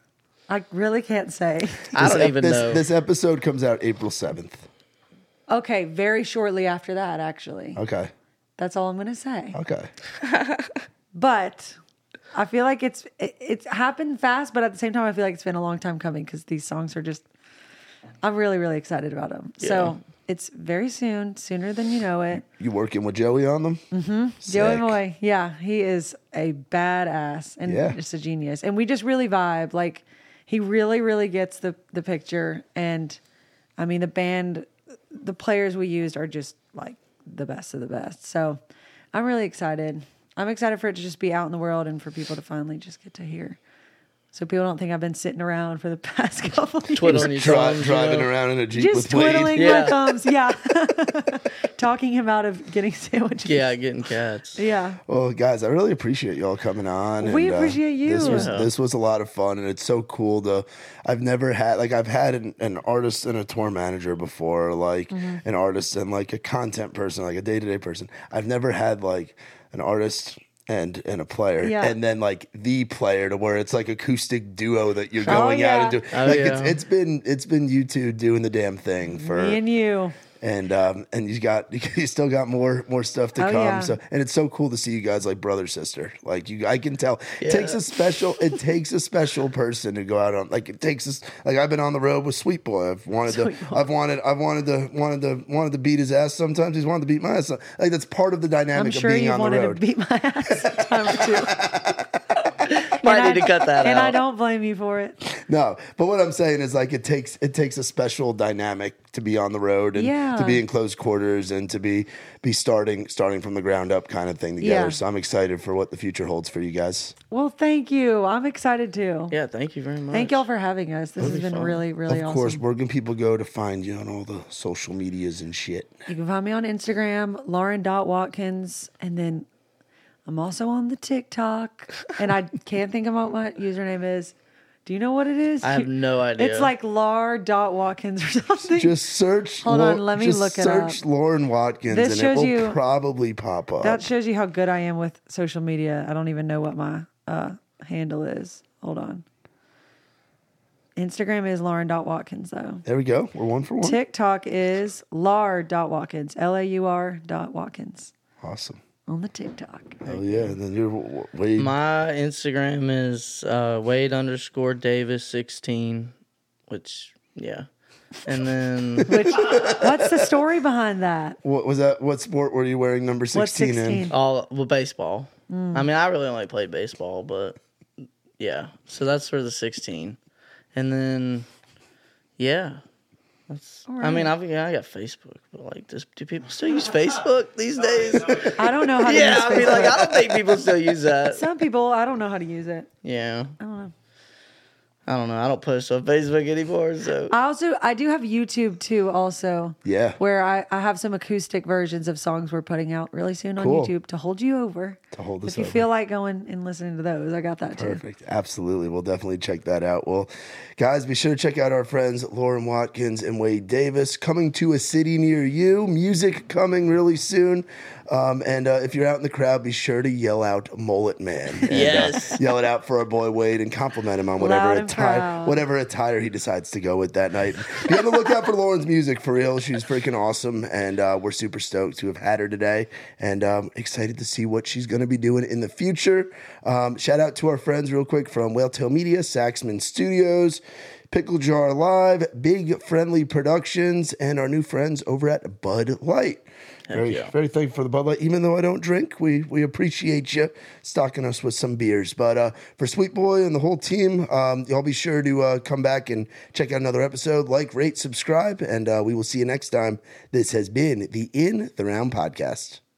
I really can't say. I don't even know. This episode comes out April 7th. Okay, very shortly after that, actually. Okay. That's all I'm going to say. Okay. But I feel like it's happened fast, but at the same time, I feel like it's been a long time coming because these songs are just, I'm really, really excited about them. So it's very soon, sooner than you know it. You working with Joey on them? Mm-hmm. Joey Moy, yeah, he is a badass and Yeah. just a genius. And we just really vibe. Like, he really, really gets the picture. And I mean, the band, the players we used are just like the best of the best. So I'm really excited. I'm excited for it to just be out in the world and for people to finally just get to hear. So people don't think I've been sitting around for the past couple of years. Twiddling your thumbs, Driving you know? around in a Jeep Just with Wade. twiddling Yeah. my thumbs. Yeah. Talking him out of getting sandwiches. Yeah, getting cats. Yeah. Well, guys, I really appreciate y'all coming on. We and, appreciate you. This was a lot of fun, and it's so cool to. I've had an artist and a tour manager before, like Mm-hmm. an artist and like a content person, like a day-to-day person. I've never had like an artist and a player, Yeah. and then like the player to where it's like acoustic duo that you're Oh, going out and yeah. doing. Oh, like yeah. it's been you two doing the damn thing for Me and you. and you still got more stuff to Oh, come. yeah. So and it's so cool to see you guys like brother sister. Like I can tell it takes a special person to go out on. Like it takes us. Like I've been on the road with Sweet Boy. I've wanted to beat his ass. Sometimes he's wanted to beat my ass. Like that's part of the I'm dynamic sure of being you on the wanted to road. beat my ass a time or two. Might need to cut that and out. I don't blame you for it. No, but what I'm saying is like it takes a special dynamic to be on the road and Yeah. to be in close quarters and to be starting from the ground up kind of thing together. Yeah. So I'm excited for what the future holds for you guys. Well, thank you. I'm excited too. Yeah, thank you very much. Thank y'all for having us. This has been really, really Of awesome. course, where can people go to find you on all the social medias and shit? You can find me on Instagram, Lauren.Watkins, and then I'm also on the TikTok, and I can't think of what my username is. Do you know what it is? I have no idea. It's like Lar.Watkins or something. Just search. Hold on, let me just look it search up. Lauren Watkins, This and shows it will you- probably pop up. That shows you how good I am with social media. I don't even know what my handle is. Hold on. Instagram is Lauren.Watkins, though. There we go. We're 1 for 1. TikTok is Lar.Watkins. Laur.Watkins. Awesome. On the TikTok. Oh yeah, and then you're Wade. My Instagram is Wade_Davis16, which yeah, and then What's the story behind that? What was that? What sport were you wearing number 16 What's 16? baseball. I mean, I really only played baseball, but yeah, so that's for the 16, and then yeah. I mean, I got Facebook, but like, do people still use Facebook these days? I don't know how to use Yeah, I mean, Facebook. like, I don't think people still use that. Some people, I don't know how to use it. Yeah, I don't know. I don't know. I don't post on Facebook anymore, so I do have YouTube too, also. Yeah. Where I have some acoustic versions of songs we're putting out really soon on Cool. YouTube to hold you over. To hold us If you over. feel like going and listening to those, I got that too. Perfect. Absolutely. We'll definitely check that out. Well, guys, be sure to check out our friends Lauren Watkins and Wade Davis coming to a city near you. Music coming really soon. And if you're out in the crowd, be sure to yell out Mullet Man. And, Yes. yell it out for our boy Wade and compliment him on Loud and proud. whatever attire he decides to go with that night. Be on the lookout for Lauren's music, for real. She's freaking awesome. And we're super stoked to have had her today. And excited to see what she's going to be doing in the future. Shout out to our friends real quick from Whaletail Media, Saxman Studios, Pickle Jar Live, Big Friendly Productions, and our new friends over at Bud Light. Very thankful for the Bud Light. Even though I don't drink, we appreciate you stocking us with some beers. But for Sweet Boy and the whole team, y'all be sure to come back and check out another episode. Like, rate, subscribe, and we will see you next time. This has been the In the Round Podcast.